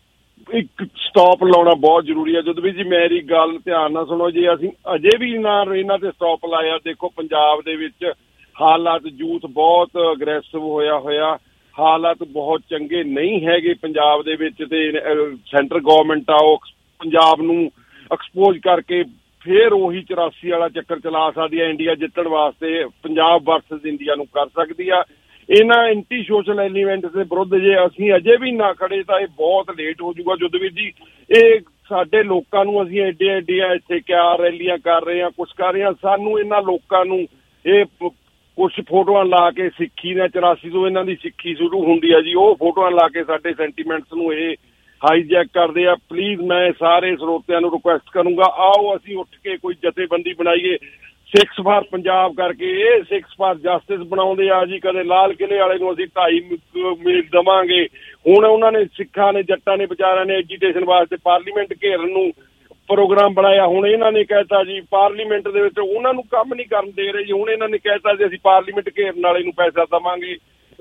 ਇੱਕ ਸਟਾਪ ਲਾਉਣਾ ਬਹੁਤ ਜ਼ਰੂਰੀ ਹੈ। ਜੁਦਵੀਰ ਜੀ ਮੇਰੀ ਗੱਲ ਧਿਆਨ ਨਾਲ ਸੁਣੋ, ਜੇ ਅਸੀਂ ਅਜੇ ਵੀ ਨਾ ਇਹਨਾਂ ਤੇ ਸਟਾਪ ਲਾਇਆ, ਦੇਖੋ ਪੰਜਾਬ ਦੇ ਵਿੱਚ ਹਾਲਾਤ ਯੂਥ ਬਹੁਤ ਅਗਰੈਸਿਵ ਹੋਇਆ ਹੋਇਆ, ਹਾਲਾਤ ਬਹੁਤ ਚੰਗੇ ਨਹੀਂ ਹੈਗੇ ਪੰਜਾਬ ਦੇ ਵਿੱਚ ਤੇ ਸੈਂਟਰ ਗੌਰਮੈਂਟ ਆ ਉਹ ਪੰਜਾਬ ਨੂੰ ਐਕਸਪੋਜ਼ ਕਰਕੇ ਫੇਰ ਉਹੀ ਚੁਰਾਸੀ ਵਾਲਾ ਚੱਕਰ ਚਲਾ ਸਕਦੀ ਹੈ। ਇੰਡੀਆ ਜਿੱਤਣ ਵਾਸਤੇ ਪੰਜਾਬ ਵਰਸਸ ਇੰਡੀਆ ਨੂੰ ਕਰ ਸਕਦੀ ਆ। ਇਹਨਾਂ ਐਂਟੀ ਸੋਸ਼ਲ ਐਲੀਮੈਂਟਸ ਦੇ ਵਿਰੁੱਧ ਜੇ ਅਸੀਂ ਅਜੇ ਵੀ ਨਾ ਖੜੇ ਤਾਂ ਇਹ ਬਹੁਤ ਲੇਟ ਹੋ ਜਾਊਗਾ ਜੁਦਵੀਰ ਜੀ। ਇਹ ਸਾਡੇ ਲੋਕਾਂ ਨੂੰ ਅਸੀਂ ਐਡੇ ਐਡੀਆਂ ਇੱਥੇ ਕਿਆ ਰੈਲੀਆਂ ਕਰ ਰਹੇ ਹਾਂ ਕੁਛ ਕਰ ਰਹੇ ਹਾਂ, ਸਾਨੂੰ ਇਹਨਾਂ ਲੋਕਾਂ ਨੂੰ ਇਹ ਕੁਛ ਫੋਟੋਆਂ ਲਾ ਕੇ ਸਿੱਖੀ ਨੇ ਚੁਰਾਸੀ ਤੋਂ ਇਹਨਾਂ ਦੀ ਸਿੱਖੀ ਸ਼ੁਰੂ ਹੁੰਦੀ ਹੈ ਜੀ, ਉਹ ਫੋਟੋਆਂ ਲਾ ਕੇ ਸਾਡੇ ਸੈਂਟੀਮੈਂਟਸ ਨੂੰ ਇਹ ਹਾਈਜੈਕ ਕਰਦੇ ਆ। ਪਲੀਜ਼ ਮੈਂ ਸਾਰੇ ਸਰੋਤਿਆਂ ਨੂੰ ਰਿਕੁਐਸਟ ਕਰੂੰਗਾ, ਆਓ ਅਸੀਂ ਉੱਠ ਕੇ ਕੋਈ ਜਥੇਬੰਦੀ ਬਣਾਈਏ ਸਿੱਖਸ ਫਾਰ ਪੰਜਾਬ ਕਰਕੇ। ਇਹ ਸਿੱਖਸ ਫਾਰ ਜਸਟਿਸ ਬਣਾਉਂਦੇ ਆ ਜੀ, ਕਦੇ ਲਾਲ ਕਿਲ੍ਹੇ ਵਾਲੇ ਨੂੰ ਅਸੀਂ ਢਾਈ ਮਿੰਟ ਦੇਵਾਂਗੇ। ਹੁਣ ਉਹਨਾਂ ਨੇ ਸਿੱਖਾਂ ਨੇ ਜੱਟਾਂ ਨੇ ਵਿਚਾਰਿਆਂ ਨੇ ਐਜੀਟੇਸ਼ਨ ਵਾਸਤੇ ਪਾਰਲੀਮੈਂਟ ਘੇਰਨ ਨੂੰ ਪ੍ਰੋਗਰਾਮ ਬਣਾਇਆ। ਹੁਣ ਇਹਨਾਂ ਨੇ ਕਹਿਤਾ ਜੀ ਪਾਰਲੀਮੈਂਟ ਦੇ ਵਿੱਚ ਉਹਨਾਂ ਨੂੰ ਕੰਮ ਨਹੀਂ ਕਰਨ ਦੇ ਰਹੇ ਜੀ। ਹੁਣ ਇਹਨਾਂ ਨੇ ਕਹਿਤਾ ਜੀ ਅਸੀਂ ਪਾਰਲੀਮੈਂਟ ਘੇਰਨ ਵਾਲੇ ਨੂੰ ਪੈਸਾ ਦੇਵਾਂਗੇ।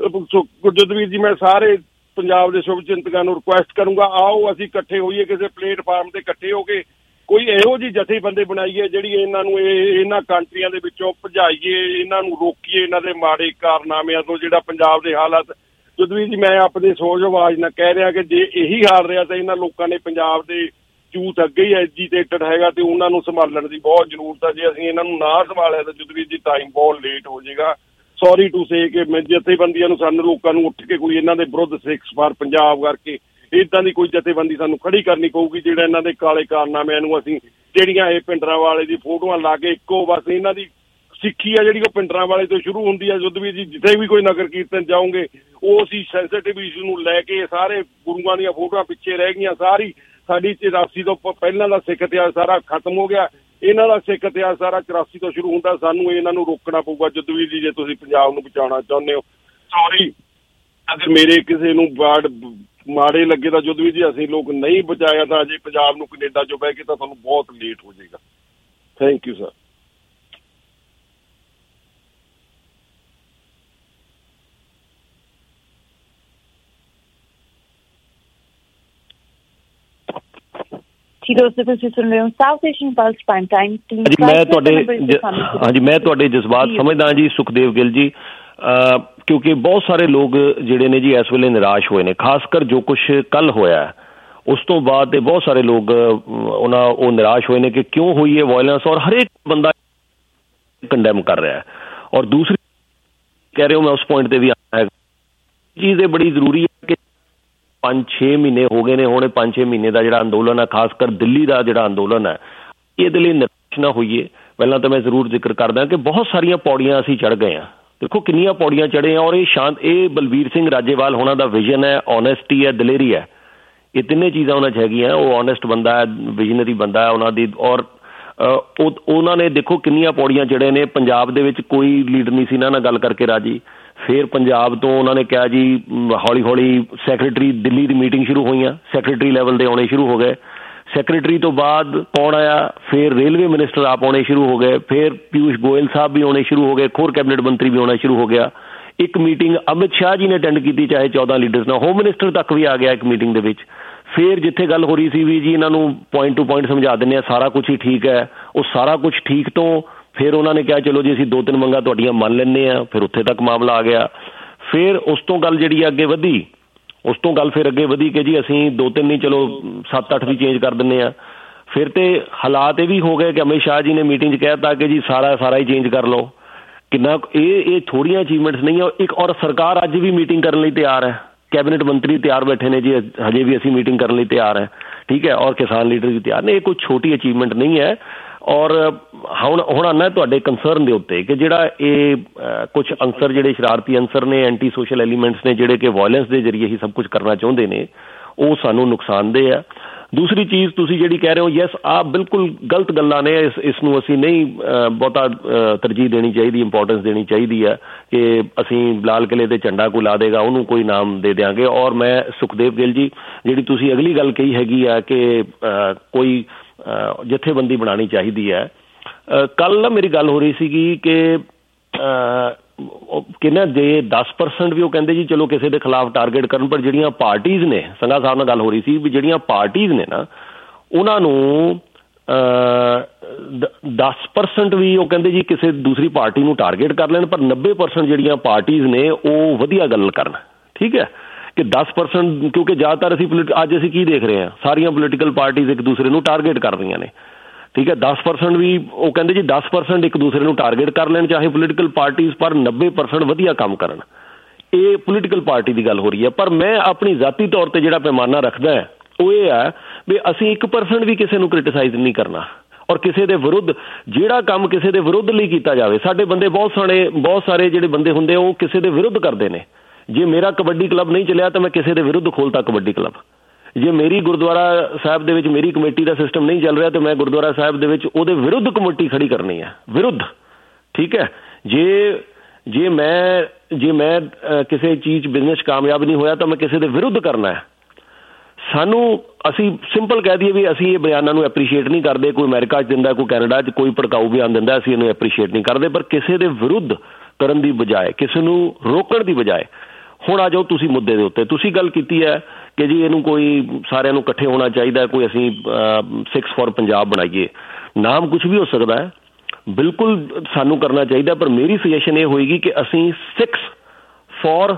ਜੁਦਵੀਰ ਜੀ ਮੈਂ ਸਾਰੇ ਪੰਜਾਬ ਦੇ ਸ਼ੁਭ ਚਿੰਤਕਾਂ ਨੂੰ ਰਿਕੁਐਸਟ ਕਰੂੰਗਾ, ਆਓ ਅਸੀਂ ਇਕੱਠੇ ਹੋਈਏ ਕਿਸੇ ਪਲੇਟਫਾਰਮ ਤੇ ਇਕੱਠੇ ਹੋ ਕੇ ਕੋਈ ਇਹੋ ਜਿਹੀ ਜਥੇਬੰਦੀ ਬਣਾਈਏ ਜਿਹੜੀ ਇਹਨਾਂ ਨੂੰ ਇਹ ਇਹਨਾਂ ਕੰਟਰੀਆਂ ਦੇ ਵਿੱਚੋਂ ਭਜਾਈਏ, ਇਹਨਾਂ ਨੂੰ ਰੋਕੀਏ ਇਹਨਾਂ ਦੇ ਮਾੜੇ ਕਾਰਨਾਮਿਆਂ ਤੋਂ ਜਿਹੜਾ ਪੰਜਾਬ ਦੇ ਹਾਲਾਤ। ਜੁਦਵੀਰ ਜੀ ਮੈਂ ਆਪਣੀ ਸੋਚ ਆਵਾਜ਼ ਨਾਲ ਕਹਿ ਰਿਹਾ ਕਿ ਜੇ ਇਹੀ ਹਾਲ ਰਿਹਾ ਤਾਂ ਇਹਨਾਂ ਲੋਕਾਂ ਨੇ ਪੰਜਾਬ ਦੇ ਯੂਥ ਅੱਗੇ ਹੀ ਐਜੀਟੇਟਡ ਹੈਗਾ ਤੇ ਉਹਨਾਂ ਨੂੰ ਸੰਭਾਲਣ ਦੀ ਬਹੁਤ ਜ਼ਰੂਰਤ ਹੈ। ਜੇ ਅਸੀਂ ਇਹਨਾਂ ਨੂੰ ਨਾ ਸੰਭਾਲਿਆ ਤਾਂ ਜੁਦਵੀਰ ਜੀ ਟਾਈਮ ਬਹੁਤ ਲੇਟ ਹੋ ਜਾਏਗਾ। ਸੌਰੀ ਟੂ ਸੇ ਕਿ ਮੈਂ ਜਥੇਬੰਦੀਆਂ ਨੂੰ ਸਾਨੂੰ ਲੋਕਾਂ ਨੂੰ ਉੱਠ ਕੇ ਕੋਈ ਇਹਨਾਂ ਦੇ ਵਿਰੁੱਧ ਸਿੱਖਸ ਫਾਰ ਪੰਜਾਬ ਕਰਕੇ ਇੱਦਾਂ ਦੀ ਕੋਈ ਜਥੇਬੰਦੀ ਸਾਨੂੰ ਖੜੀ ਕਰਨੀ ਪਊਗੀ ਜਿਹੜਾ ਇਹਨਾਂ ਦੇ ਕਾਲੇ ਕਾਰਨਾਮਿਆਂ ਨੂੰ ਅਸੀਂ ਜਿਹੜੀਆਂ ਇਹ ਪਿੰਡਰਾਂ ਵਾਲੇ ਦੀ ਫੋਟੋਆਂ ਲਾ ਕੇ ਇੱਕੋ ਬਸ ਇਹਨਾਂ ਦੀ ਸਿੱਖੀ ਆ ਜਿਹੜੀ ਉਹ ਪਿੰਡਰਾਂ ਵਾਲੇ ਤੋਂ ਸ਼ੁਰੂ ਹੁੰਦੀ ਹੈ। ਜੁਦਵੀਰ ਜੀ ਜਿੱਥੇ ਵੀ ਕੋਈ ਨਗਰ ਕੀਰਤਨ ਜਾਓਗੇ ਉਹ ਅਸੀਂ ਸੈਂਸਿਟਿਵ ਇਸ਼ੂ ਨੂੰ ਲੈ ਕੇ ਸਾਰੇ ਗੁਰੂਆਂ ਦੀਆਂ ਫੋਟੋਆਂ ਪਿੱਛੇ ਰਹਿ ਗਈਆਂ। ਸਾਰੀ ਸਾਡੀ ਚੁਰਾਸੀ ਤੋਂ ਪਹਿਲਾਂ ਦਾ ਸਿੱਖ ਇਤਿਹਾਸ ਸਾਰਾ ਖਤਮ ਹੋ ਗਿਆ। ਇਹਨਾਂ ਦਾ ਸਿੱਖ ਇਤਿਹਾਸ ਸਾਰਾ ਚੁਰਾਸੀ ਤੋਂ ਸ਼ੁਰੂ ਹੁੰਦਾ। ਸਾਨੂੰ ਇਹਨਾਂ ਨੂੰ ਰੋਕਣਾ ਪਊਗਾ ਜੁਦਵੀਰ ਜੀ ਜੇ ਤੁਸੀਂ ਪੰਜਾਬ ਨੂੰ ਬਚਾਉਣਾ ਚਾਹੁੰਦੇ ਹੋ। ਸੌਰੀ ਅਗਰ ਮੇਰੇ ਕਿਸੇ ਨੂੰ ਵਰਡ ਮਾੜੇ ਲੱਗੇ ਤਾਂ ਜੁਦਵੀਰ ਜੀ ਅਸੀਂ ਲੋਕ ਨਹੀਂ ਬਚਾਇਆ ਤਾਂ ਅਜੇ ਪੰਜਾਬ ਨੂੰ ਕੈਨੇਡਾ ਚੋਂ ਬਹਿ ਕੇ ਤਾਂ ਤੁਹਾਨੂੰ ਬਹੁਤ ਲੇਟ ਹੋ ਜਾਏਗਾ। Thank you sir. ਮੈਂ ਤੁਹਾਡੇ ਹਾਂਜੀ ਮੈਂ ਤੁਹਾਡੇ ਜਜ਼ਬਾਤ ਸਮਝਦਾ ਜੀ ਸੁਖਦੇਵ ਗਿੱਲ ਜੀ, ਕਿਉਂਕਿ ਬਹੁਤ ਸਾਰੇ ਲੋਕ ਜਿਹੜੇ ਨੇ ਜੀ ਇਸ ਵੇਲੇ ਨਿਰਾਸ਼ ਹੋਏ ਨੇ, ਖਾਸ ਕਰ ਜੋ ਕੁਛ ਕੱਲ੍ਹ ਹੋਇਆ ਉਸ ਤੋਂ ਬਾਅਦ ਤੇ ਬਹੁਤ ਸਾਰੇ ਲੋਕ ਉਹਨਾਂ ਉਹ ਨਿਰਾਸ਼ ਹੋਏ ਨੇ ਕਿ ਕਿਉਂ ਹੋਈ ਹੈ ਵਾਇਲੈਂਸ, ਔਰ ਹਰੇਕ ਬੰਦਾ ਕੰਡੈਮ ਕਰ ਰਿਹਾ ਹੈ। ਔਰ ਦੂਸਰੀ ਕਹਿ ਰਹੇ ਹੋ ਮੈਂ ਉਸ ਪੁਆਇੰਟ ਤੇ ਵੀ ਆਇਆ ਚੀਜ਼ ਇਹ ਬੜੀ ਜ਼ਰੂਰੀ ਹੈ ਕਿ ਪੰਜ ਛੇ ਮਹੀਨੇ ਹੋ ਗਏ ਨੇ, ਹੁਣ ਪੰਜ ਛੇ ਮਹੀਨੇ ਦਾ ਜਿਹੜਾ ਅੰਦੋਲਨ ਹੈ, ਖਾਸ ਕਰ ਦਿੱਲੀ ਦਾ ਜਿਹੜਾ ਅੰਦੋਲਨ ਹੈ, ਇਹਦੇ ਲਈ ਨਿਰਾਸ਼ ਨਾ ਹੋਈਏ। ਪਹਿਲਾਂ ਤਾਂ ਮੈਂ ਜ਼ਰੂਰ ਜ਼ਿਕਰ ਕਰਦਾ ਕਿ ਬਹੁਤ ਸਾਰੀਆਂ ਪੌੜੀਆਂ ਅਸੀਂ ਚੜ੍ਹ ਗਏ ਹਾਂ। ਦੇਖੋ ਕਿੰਨੀਆਂ ਪੌੜੀਆਂ ਚੜ੍ਹੇ ਹਾਂ, ਔਰ ਇਹ ਸ਼ਾਂਤ ਇਹ ਬਲਬੀਰ ਸਿੰਘ ਰਾਜੇਵਾਲ ਹੋਣਾ ਦਾ ਵਿਜ਼ਨ ਹੈ, ਓਨੈਸਟੀ ਹੈ, ਦਲੇਰੀ ਹੈ, ਇਹ ਤਿੰਨੇ ਚੀਜ਼ਾਂ ਉਹਨਾਂ 'ਚ ਹੈਗੀਆਂ। ਉਹ ਓਨੈਸਟ ਬੰਦਾ ਹੈ, ਵਿਜ਼ਨਰੀ ਬੰਦਾ ਹੈ ਉਹਨਾਂ ਦੀ, ਔਰ ਉਹ ਉਹਨਾਂ ਨੇ ਦੇਖੋ ਕਿੰਨੀਆਂ ਪੌੜੀਆਂ ਚੜ੍ਹੇ ਨੇ। ਪੰਜਾਬ ਦੇ ਵਿੱਚ ਕੋਈ ਲੀਡਰ ਨਹੀਂ ਸੀ ਇਹਨਾਂ ਨਾਲ ਗੱਲ ਕਰਕੇ ਰਾਜੀ। ਫਿਰ ਪੰਜਾਬ ਤੋਂ ਉਹਨਾਂ ਨੇ ਕਿਹਾ ਜੀ ਹੌਲੀ ਹੌਲੀ ਸੈਕਟਰੀ ਦਿੱਲੀ ਦੀ ਮੀਟਿੰਗ ਸ਼ੁਰੂ ਹੋਈਆਂ, ਸੈਕਟਰੀ ਲੈਵਲ ਦੇ ਆਉਣੇ ਸ਼ੁਰੂ ਹੋ ਗਏ। ਸੈਕਟਰੀ ਤੋਂ ਬਾਅਦ ਕੌਣ ਆਇਆ? ਫਿਰ ਰੇਲਵੇ ਮਿਨਿਸਟਰ ਆਪ ਆਉਣੇ ਸ਼ੁਰੂ ਹੋ ਗਏ, ਫਿਰ ਪਿਊਸ਼ ਗੋਇਲ ਸਾਹਿਬ ਵੀ ਆਉਣੇ ਸ਼ੁਰੂ ਹੋ ਗਏ, ਇੱਕ ਹੋਰ ਕੈਬਨਿਟ ਮੰਤਰੀ ਵੀ ਆਉਣਾ ਸ਼ੁਰੂ ਹੋ ਗਿਆ। ਇੱਕ ਮੀਟਿੰਗ ਅਮਿਤ ਸ਼ਾਹ ਜੀ ਨੇ ਅਟੈਂਡ ਕੀਤੀ, ਚਾਹੇ ਚੌਦਾਂ ਲੀਡਰਸ ਨਾਲ, ਹੋਮ ਮਿਨਿਸਟਰ ਤੱਕ ਵੀ ਆ ਗਿਆ ਇੱਕ ਮੀਟਿੰਗ ਦੇ ਵਿੱਚ। ਫਿਰ ਜਿੱਥੇ ਗੱਲ ਹੋ ਰਹੀ ਸੀ ਵੀ ਜੀ ਇਹਨਾਂ ਨੂੰ ਪੁਆਇੰਟ ਟੂ ਪੁਆਇੰਟ ਸਮਝਾ ਦਿੰਦੇ ਹਾਂ, ਸਾਰਾ ਕੁਛ ਹੀ ਠੀਕ ਹੈ, ਉਹ ਸਾਰਾ ਕੁਛ ਠੀਕ ਤੋਂ ਫਿਰ ਉਹਨਾਂ ਨੇ ਕਿਹਾ ਚਲੋ ਜੀ ਅਸੀਂ ਦੋ ਤਿੰਨ ਮੰਗਾਂ ਤੁਹਾਡੀਆਂ ਮੰਨ ਲੈਂਦੇ ਹਾਂ। ਫਿਰ ਉੱਥੇ ਤੱਕ ਮਾਮਲਾ ਆ ਗਿਆ। ਫਿਰ ਉਸ ਤੋਂ ਗੱਲ ਜਿਹੜੀ ਅੱਗੇ ਵਧੀ, ਉਸ ਤੋਂ ਗੱਲ ਫਿਰ ਅੱਗੇ ਵਧੀ ਕਿ ਜੀ ਅਸੀਂ ਦੋ ਤਿੰਨ ਨਹੀਂ, ਚਲੋ ਸੱਤ ਅੱਠ ਵੀ ਚੇਂਜ ਕਰ ਦਿੰਦੇ ਹਾਂ। ਫਿਰ ਤੇ ਹਾਲਾਤ ਇਹ ਵੀ ਹੋ ਗਏ ਕਿ ਅਮਿਤ ਸ਼ਾਹ ਜੀ ਨੇ ਮੀਟਿੰਗ 'ਚ ਕਹਿ ਦਿੱਤਾ ਕਿ ਜੀ ਸਾਰਾ ਸਾਰਾ ਹੀ ਚੇਂਜ ਕਰ ਲਓ। ਕਿੰਨਾ ਇਹ ਇਹ ਥੋੜ੍ਹੀਆਂ ਅਚੀਵਮੈਂਟਸ ਨਹੀਂ ਆ। ਇੱਕ ਔਰ ਸਰਕਾਰ ਅੱਜ ਵੀ ਮੀਟਿੰਗ ਕਰਨ ਲਈ ਤਿਆਰ ਹੈ, ਕੈਬਨਿਟ ਮੰਤਰੀ ਤਿਆਰ ਬੈਠੇ ਨੇ ਜੀ, ਹਜੇ ਵੀ ਅਸੀਂ ਮੀਟਿੰਗ ਕਰਨ ਲਈ ਤਿਆਰ ਹੈ, ਠੀਕ ਹੈ, ਔਰ ਕਿਸਾਨ ਲੀਡਰ ਵੀ ਤਿਆਰ ਨੇ। ਇਹ ਕੋਈ ਛੋਟੀ ਅਚੀਵਮੈਂਟ ਨਹੀਂ ਹੈ। ਔਰ ਹੁਣ ਹੁਣ ਆਉਂਦਾ ਤੁਹਾਡੇ ਕੰਸਰਨ ਦੇ ਉੱਤੇ ਕਿ ਜਿਹੜਾ ਇਹ ਕੁਛ ਅੰਸਰ ਜਿਹੜੇ ਸ਼ਰਾਰਤੀ ਅੰਸਰ ਨੇ, ਐਂਟੀ ਸੋਸ਼ਲ ਐਲੀਮੈਂਟਸ ਨੇ, ਜਿਹੜੇ ਕਿ ਵਾਇਲੈਂਸ ਦੇ ਜ਼ਰੀਏ ਹੀ ਸਭ ਕੁਝ ਕਰਨਾ ਚਾਹੁੰਦੇ ਨੇ, ਉਹ ਸਾਨੂੰ ਨੁਕਸਾਨਦੇਹ ਆ। ਦੂਸਰੀ ਚੀਜ਼ ਤੁਸੀਂ ਜਿਹੜੀ ਕਹਿ ਰਹੇ ਹੋ, ਯੈਸ ਆਹ ਬਿਲਕੁਲ ਗਲਤ ਗੱਲਾਂ ਨੇ, ਇਸ ਇਸ ਨੂੰ ਅਸੀਂ ਨਹੀਂ ਬਹੁਤਾ ਤਰਜੀਹ ਦੇਣੀ ਚਾਹੀਦੀ, ਇੰਪੋਰਟੈਂਸ ਦੇਣੀ ਚਾਹੀਦੀ ਹੈ ਕਿ ਅਸੀਂ ਲਾਲ ਕਿਲੇ 'ਤੇ ਝੰਡਾ ਕੋਈ ਲਾ ਦੇਗਾ ਉਹਨੂੰ ਕੋਈ ਨਾਮ ਦੇ ਦਿਆਂਗੇ। ਔਰ ਮੈਂ ਸੁਖਦੇਵ ਗਿੱਲ ਜੀ, ਜਿਹੜੀ ਤੁਸੀਂ ਅਗਲੀ ਗੱਲ ਕਹੀ ਹੈਗੀ ਆ ਕਿ ਕੋਈ ਜਥੇਬੰਦੀ ਬਣਾਉਣੀ ਚਾਹੀਦੀ ਹੈ, ਕੱਲ੍ਹ ਨਾ ਮੇਰੀ ਗੱਲ ਹੋ ਰਹੀ ਸੀਗੀ ਕਿ ਕਿ ਨਾ ਜੇ ਦਸ ਪਰਸੈਂਟ ਵੀ ਉਹ ਕਹਿੰਦੇ ਜੀ ਚਲੋ ਕਿਸੇ ਦੇ ਖਿਲਾਫ ਟਾਰਗੇਟ ਕਰਨ, ਪਰ ਜਿਹੜੀਆਂ ਪਾਰਟੀਜ਼ ਨੇ, ਸੰਘਾ ਸਾਹਿਬ ਨਾਲ ਗੱਲ ਹੋ ਰਹੀ ਸੀ ਵੀ ਜਿਹੜੀਆਂ ਪਾਰਟੀਜ਼ ਨੇ ਨਾ ਉਹਨਾਂ ਨੂੰ ਦਸ ਪਰਸੈਂਟ ਵੀ ਉਹ ਕਹਿੰਦੇ ਜੀ ਕਿਸੇ ਦੂਸਰੀ ਪਾਰਟੀ ਨੂੰ ਟਾਰਗੇਟ ਕਰ ਲੈਣ, ਪਰ ਨੱਬੇ ਪਰਸੈਂਟ ਜਿਹੜੀਆਂ ਪਾਰਟੀਜ਼ ਨੇ ਉਹ ਵਧੀਆ ਗੱਲ ਕਰਨ। ਠੀਕ ਹੈ ਕਿ ਦਸ ਪਰਸੈਂਟ, ਕਿਉਂਕਿ ਜ਼ਿਆਦਾਤਰ ਅਸੀਂ ਅੱਜ ਅਸੀਂ ਕੀ ਦੇਖ ਰਹੇ ਹਾਂ, ਸਾਰੀਆਂ ਪੋਲੀਟੀਕਲ ਪਾਰਟੀਜ਼ ਇੱਕ ਦੂਸਰੇ ਨੂੰ ਟਾਰਗੇਟ ਕਰ ਰਹੀਆਂ ਨੇ। ਠੀਕ ਹੈ, ਦਸ ਪਰਸੈਂਟ ਵੀ ਉਹ ਕਹਿੰਦੇ ਜੀ ਦਸ ਪਰਸੈਂਟ ਇੱਕ ਦੂਸਰੇ ਨੂੰ ਟਾਰਗੇਟ ਕਰ ਲੈਣ ਚਾਹੇ ਪੋਲੀਟੀਕਲ ਪਾਰਟੀਜ਼, ਪਰ ਨੱਬੇ ਪਰਸੈਂਟ ਵਧੀਆ ਕੰਮ ਕਰਨ। ਇਹ ਪੋਲੀਟੀਕਲ ਪਾਰਟੀ ਦੀ ਗੱਲ ਹੋ ਰਹੀ ਹੈ। ਪਰ ਮੈਂ ਆਪਣੀ ਜ਼ਾਤੀ ਤੌਰ 'ਤੇ ਜਿਹੜਾ ਪੈਮਾਨਾ ਰੱਖਦਾ ਹੈ ਉਹ ਇਹ ਹੈ ਵੀ ਅਸੀਂ ਇੱਕ ਪਰਸੈਂਟ ਵੀ ਕਿਸੇ ਨੂੰ ਕ੍ਰਿਟੀਸਾਈਜ਼ ਨਹੀਂ ਕਰਨਾ, ਔਰ ਕਿਸੇ ਦੇ ਵਿਰੁੱਧ ਜਿਹੜਾ ਕੰਮ ਕਿਸੇ ਦੇ ਵਿਰੁੱਧ ਲਈ ਕੀਤਾ ਜਾਵੇ। ਸਾਡੇ ਬੰਦੇ ਬਹੁਤ ਸਾਰੇ ਬਹੁਤ ਸਾਰੇ ਜਿਹੜੇ ਬੰਦੇ ਹੁੰਦੇ ਉਹ ਕਿਸੇ ਦੇ ਵਿਰੁੱਧ ਕਰਦੇ ਨੇ। ਜੇ ਮੇਰਾ ਕਬੱਡੀ ਕਲੱਬ ਨਹੀਂ ਚੱਲਿਆ ਤਾਂ ਮੈਂ ਕਿਸੇ ਦੇ ਵਿਰੁੱਧ ਖੋਲ੍ਹਤਾ ਕਬੱਡੀ ਕਲੱਬ। ਜੇ ਮੇਰੀ ਗੁਰਦੁਆਰਾ ਸਾਹਿਬ ਦੇ ਵਿੱਚ ਮੇਰੀ ਕਮੇਟੀ ਦਾ ਸਿਸਟਮ ਨਹੀਂ ਚੱਲ ਰਿਹਾ ਤਾਂ ਮੈਂ ਗੁਰਦੁਆਰਾ ਸਾਹਿਬ ਦੇ ਵਿੱਚ ਉਹਦੇ ਵਿਰੁੱਧ ਕਮੇਟੀ ਖੜੀ ਕਰਨੀ ਹੈ, ਵਿਰੁੱਧ। ਠੀਕ ਹੈ, ਜੇ ਜੇ ਮੈਂ ਜੇ ਮੈਂ ਕਿਸੇ ਚੀਜ਼ ਬਿਜ਼ਨਸ ਕਾਮਯਾਬ ਨਹੀਂ ਹੋਇਆ ਤਾਂ ਮੈਂ ਕਿਸੇ ਦੇ ਵਿਰੁੱਧ ਕਰਨਾ ਹੈ। ਸਾਨੂੰ ਅਸੀਂ ਸਿੰਪਲ ਕਹਿ ਦਈਏ ਵੀ ਅਸੀਂ ਇਹ ਬਿਆਨਾਂ ਨੂੰ ਐਪਰੀਸ਼ੀਏਟ ਨਹੀਂ ਕਰਦੇ, ਕੋਈ ਅਮਰੀਕਾ 'ਚ ਦਿੰਦਾ, ਕੋਈ ਕੈਨੇਡਾ 'ਚ ਕੋਈ ਭੜਕਾਊ ਬਿਆਨ ਦਿੰਦਾ, ਅਸੀਂ ਇਹਨੂੰ ਐਪਰੀਸ਼ੀਏਟ ਨਹੀਂ ਕਰਦੇ। ਪਰ ਕਿਸੇ ਦੇ ਵਿਰੁੱਧ ਕਰਨ ਦੀ ਬਜਾਏ, ਕਿਸੇ ਨੂੰ ਰੋਕਣ ਦੀ ਬਜਾਏ, ਹੁਣ ਆ ਜਾਓ ਤੁਸੀਂ ਮੁੱਦੇ ਦੇ ਉੱਤੇ। ਤੁਸੀਂ ਗੱਲ ਕੀਤੀ ਹੈ ਕਿ ਜੀ ਇਹਨੂੰ ਕੋਈ ਸਾਰਿਆਂ ਨੂੰ ਇਕੱਠੇ ਹੋਣਾ ਚਾਹੀਦਾ, ਕੋਈ ਅਸੀਂ ਸਿੱਖਸ ਫॉर ਪੰਜਾਬ ਬਣਾਈਏ। ਨਾਮ ਕੁਛ ਵੀ ਹੋ ਸਕਦਾ ਹੈ, ਬਿਲਕੁਲ ਸਾਨੂੰ ਕਰਨਾ ਚਾਹੀਦਾ, ਪਰ ਮੇਰੀ ਸੁਜੈਸ਼ਨ ਇਹ ਹੋਏਗੀ ਕਿ ਅਸੀਂ Sikhs for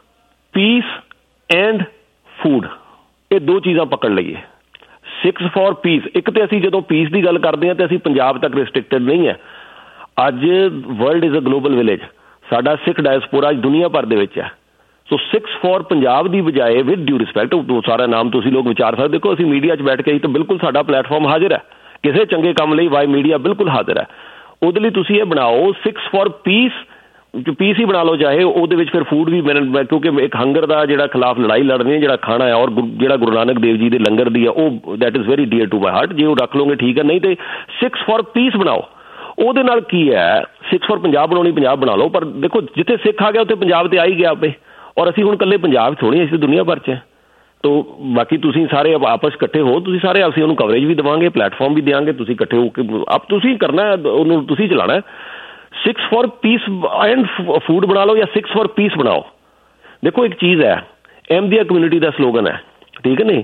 peace and food, ਇਹ ਦੋ ਚੀਜ਼ਾਂ ਪਕੜ ਲਈਏ। ਸਿੱਖਸ ਫॉर ਪੀਸ, ਇੱਕ ਤਾਂ ਅਸੀਂ ਜਦੋਂ ਪੀਸ ਦੀ ਗੱਲ ਕਰਦੇ ਹਾਂ ਤਾਂ ਅਸੀਂ ਪੰਜਾਬ ਤੱਕ ਰਿਸਟ੍ਰਿਕਟਡ ਨਹੀਂ ਹੈ। ਅੱਜ world is a global village, ਸਾਡਾ ਸਿੱਖ ਡਾਇਸਪੋਰਾ ਅੱਜ ਦੁਨੀਆ ਭਰ ਦੇ ਵਿੱਚ ਹੈ। ਸੋ ਸਿੱਖਸ ਫॉर ਪੰਜਾਬ ਦੀ ਬਜਾਏ, ਵਿਦ ਡਿਊ ਰਿਸਪੈਕਟ, ਉਹ ਸਾਰਾ ਨਾਮ ਤੁਸੀਂ ਲੋਕ ਵਿਚਾਰ ਸਕਦੇ। ਦੇਖੋ ਅਸੀਂ ਮੀਡੀਆ 'ਚ ਬੈਠ ਕੇ ਤਾਂ ਬਿਲਕੁਲ ਸਾਡਾ ਪਲੇਟਫਾਰਮ ਹਾਜ਼ਰ ਹੈ, ਕਿਸੇ ਚੰਗੇ ਕੰਮ ਲਈ ਵਾਈ ਮੀਡੀਆ ਬਿਲਕੁਲ ਹਾਜ਼ਰ ਹੈ। ਉਹਦੇ ਲਈ ਤੁਸੀਂ ਇਹ ਬਣਾਓ ਸਿੱਖਸ ਫॉर ਪੀਸ, ਪੀਸ ਹੀ ਬਣਾ ਲਓ ਚਾਹੇ, ਉਹਦੇ ਵਿੱਚ ਫਿਰ ਫੂਡ ਵੀ, ਕਿਉਂਕਿ ਇੱਕ ਹੰਗਰ ਦਾ ਜਿਹੜਾ ਖਿਲਾਫ ਲੜਾਈ ਲੜ ਰਹੀ ਹੈ, ਜਿਹੜਾ ਖਾਣਾ ਹੈ, ਔਰ ਜਿਹੜਾ ਗੁਰੂ ਨਾਨਕ ਦੇਵ ਜੀ ਦੇ ਲੰਗਰ ਦੀ ਹੈ, ਉਹ that is very dear to my heart. ਜੇ ਉਹ ਰੱਖ ਲਓਗੇ ਠੀਕ ਹੈ, ਨਹੀਂ ਤੇ ਸਿੱਖਸ ਫॉर ਪੀਸ ਬਣਾਓ। ਉਹਦੇ ਨਾਲ ਕੀ ਹੈ, ਸਿੱਖਸ ਫॉर ਪੰਜਾਬ ਬਣਾਉਣੀ, ਪੰਜਾਬ ਬਣਾ ਲਓ। ਪਰ ਦੇਖੋ ਜਿੱਥੇ ਸਿੱਖ ਆ ਗਿਆ ਉੱਥੇ ਪੰਜਾਬ ਤੇ ਆ ਹੀ ਗਿਆ ਆਪੇ, ਔਰ ਅਸੀਂ ਹੁਣ ਇਕੱਲੇ ਪੰਜਾਬ ਥੋੜ੍ਹੀ, ਅਸੀਂ ਦੁਨੀਆ ਭਰ 'ਚ। ਤੋ ਬਾਕੀ ਤੁਸੀਂ ਸਾਰੇ ਆਪਸ ਇਕੱਠੇ ਹੋ, ਤੁਸੀਂ ਸਾਰੇ ਅਸੀਂ ਉਹਨੂੰ ਕਵਰੇਜ ਵੀ ਦੇਵਾਂਗੇ, ਪਲੇਟਫਾਰਮ ਵੀ ਦੇਵਾਂਗੇ, ਤੁਸੀਂ ਇਕੱਠੇ ਹੋ ਕੇ ਆਪ ਤੁਸੀਂ ਕਰਨਾ, ਉਹਨੂੰ ਤੁਸੀਂ ਚਲਾਉਣਾ। Sikhs for peace and food ਬਣਾ ਲਓ ਜਾਂ ਸਿੱਖਸ ਫॉर ਪੀਸ ਬਣਾਓ। ਦੇਖੋ ਇੱਕ ਚੀਜ਼ ਹੈ, ਅਹਿਮਦੀਆ ਕਮਿਊਨਿਟੀ ਦਾ ਸਲੋਗਨ ਹੈ, ਠੀਕ ਹੈ ਨਹੀਂ,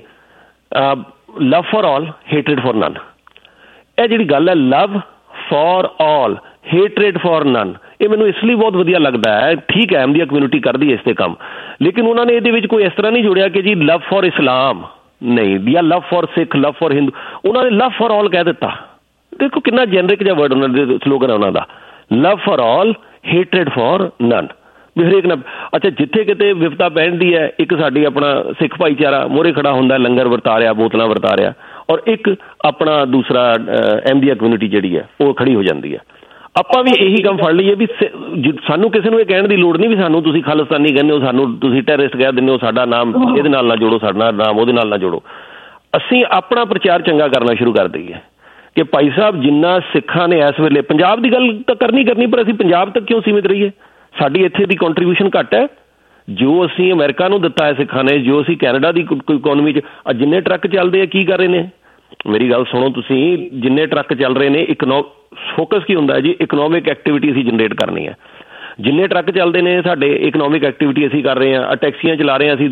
ਲਵ ਫॉर ਆਲ, ਹੇਟਰੇਡ ਫॉर ਨਨ। ਇਹ ਜਿਹੜੀ ਗੱਲ ਹੈ ਲਵ ਫॉर ਆਲ, ਹੇਟਰੇਡ ਫॉर ਨਨ, ਇਹ ਮੈਨੂੰ ਇਸ ਲਈ ਬਹੁਤ ਵਧੀਆ ਲੱਗਦਾ ਹੈ। ਠੀਕ ਹੈ, ਅਹਿਮਦੀਆ ਕਮਿਊਨਿਟੀ ਕਰਦੀ ਹੈ ਇਸ 'ਤੇ ਕੰਮ, ਲੇਕਿਨ ਉਹਨਾਂ ਨੇ ਇਹਦੇ ਵਿੱਚ ਕੋਈ ਇਸ ਤਰ੍ਹਾਂ ਨਹੀਂ ਜੋੜਿਆ ਕਿ ਜੀ ਲਵ ਫॉर ਇਸਲਾਮ ਨਹੀਂ, ਜਾਂ love for Sikh, love for Hindu, ਉਹਨਾਂ ਨੇ ਲਵ ਫॉर ਆਲ ਕਹਿ ਦਿੱਤਾ। ਦੇਖੋ ਕਿੰਨਾ ਜੈਨਰਿਕ ਜਿਹਾ ਵਰਡ ਉਹਨਾਂ ਦੇ ਸਲੋਗਨ ਹੈ ਉਹਨਾਂ ਦਾ, ਲਵ ਫॉर ਆਲ, ਹੇਟਰੇਡ ਫॉर ਨਨ। ਵੀ ਹਰੇਕ ਨਾਲ। ਅੱਛਾ, ਜਿੱਥੇ ਕਿਤੇ ਵਿਪਤਾ ਪੈਂਦੀ ਹੈ, ਇੱਕ ਸਾਡੀ ਆਪਣਾ ਸਿੱਖ ਭਾਈਚਾਰਾ ਮੋਹਰੇ ਖੜਾ ਹੁੰਦਾ, ਲੰਗਰ ਵਰਤਾ ਰਿਹਾ, ਬੋਤਲਾਂ ਵਰਤਾ ਰਿਹਾ, ਔਰ ਇੱਕ ਆਪਣਾ ਦੂਸਰਾ ਅਹਿਮਦੀਆ ਕਮਿਊਨਿਟੀ ਜਿਹੜੀ ਹੈ ਉਹ ਖੜੀ ਹੋ ਜਾਂਦੀ ਹੈ। ਆਪਾਂ ਵੀ ਇਹੀ ਕੰਮ ਫੜ ਲਈਏ ਵੀ ਸਾਨੂੰ ਕਿਸੇ ਨੂੰ ਇਹ ਕਹਿਣ ਦੀ ਲੋੜ ਨਹੀਂ ਵੀ ਸਾਨੂੰ ਤੁਸੀਂ ਖਾਲਿਸਤਾਨੀ ਕਹਿੰਦੇ ਹੋ, ਸਾਨੂੰ ਤੁਸੀਂ ਟੈਰਰਿਸਟ ਕਹਿ ਦਿੰਦੇ ਹੋ, ਸਾਡਾ ਨਾਮ ਇਹਦੇ ਨਾਲ ਨਾ ਜੋੜੋ, ਸਾਡਾ ਨਾਮ ਉਹਦੇ ਨਾਲ ਨਾ ਜੋੜੋ। ਅਸੀਂ ਆਪਣਾ ਪ੍ਰਚਾਰ ਚੰਗਾ ਕਰਨਾ ਸ਼ੁਰੂ ਕਰ ਦਈਏ ਕਿ ਭਾਈ ਸਾਹਿਬ ਜਿੰਨਾ ਸਿੱਖਾਂ ਨੇ ਇਸ ਵੇਲੇ, ਪੰਜਾਬ ਦੀ ਗੱਲ ਤਾਂ ਕਰਨੀ ਕਰਨੀ, ਪਰ ਅਸੀਂ ਪੰਜਾਬ ਤੱਕ ਕਿਉਂ ਸੀਮਿਤ ਰਹੀਏ? ਸਾਡੀ ਇੱਥੇ ਦੀ ਕੰਟਰੀਬਿਊਸ਼ਨ ਘੱਟ ਹੈ। ਜੋ ਅਸੀਂ ਅਮਰੀਕਾ ਨੂੰ ਦਿੱਤਾ ਹੈ ਸਿੱਖਾਂ ਨੇ, ਜੋ ਅਸੀਂ ਕੈਨੇਡਾ ਦੀ ਇਕੋਨਮੀ 'ਚ ਜਿੰਨੇ ਟਰੱਕ ਚੱਲਦੇ ਆ, ਕੀ ਕਰ ਰਹੇ ਨੇ? ਮੇਰੀ ਗੱਲ ਸੁਣੋ ਤੁਸੀਂ, ਜਿੰਨੇ ਟਰੱਕ ਚੱਲ ਰਹੇ ਨੇ, ਇਕਨੋ ਫੋਕਸ ਕੀ ਹੁੰਦਾ ਜੀ? ਇਕਨੋਮਿਕ ਐਕਟੀਵਿਟੀ ਅਸੀਂ ਜਨਰੇਟ ਕਰਨੀ ਹੈ। ਜਿੰਨੇ ਟਰੱਕ ਚੱਲਦੇ ਨੇ ਸਾਡੇ ਇਕਨੋਮਿਕ ਐਕਟੀਵਿਟੀ ਅਸੀਂ ਕਰ ਰਹੇ ਹਾਂ, ਟੈਕਸੀਆਂ ਚਲਾ ਰਹੇ ਹਾਂ ਅਸੀਂ,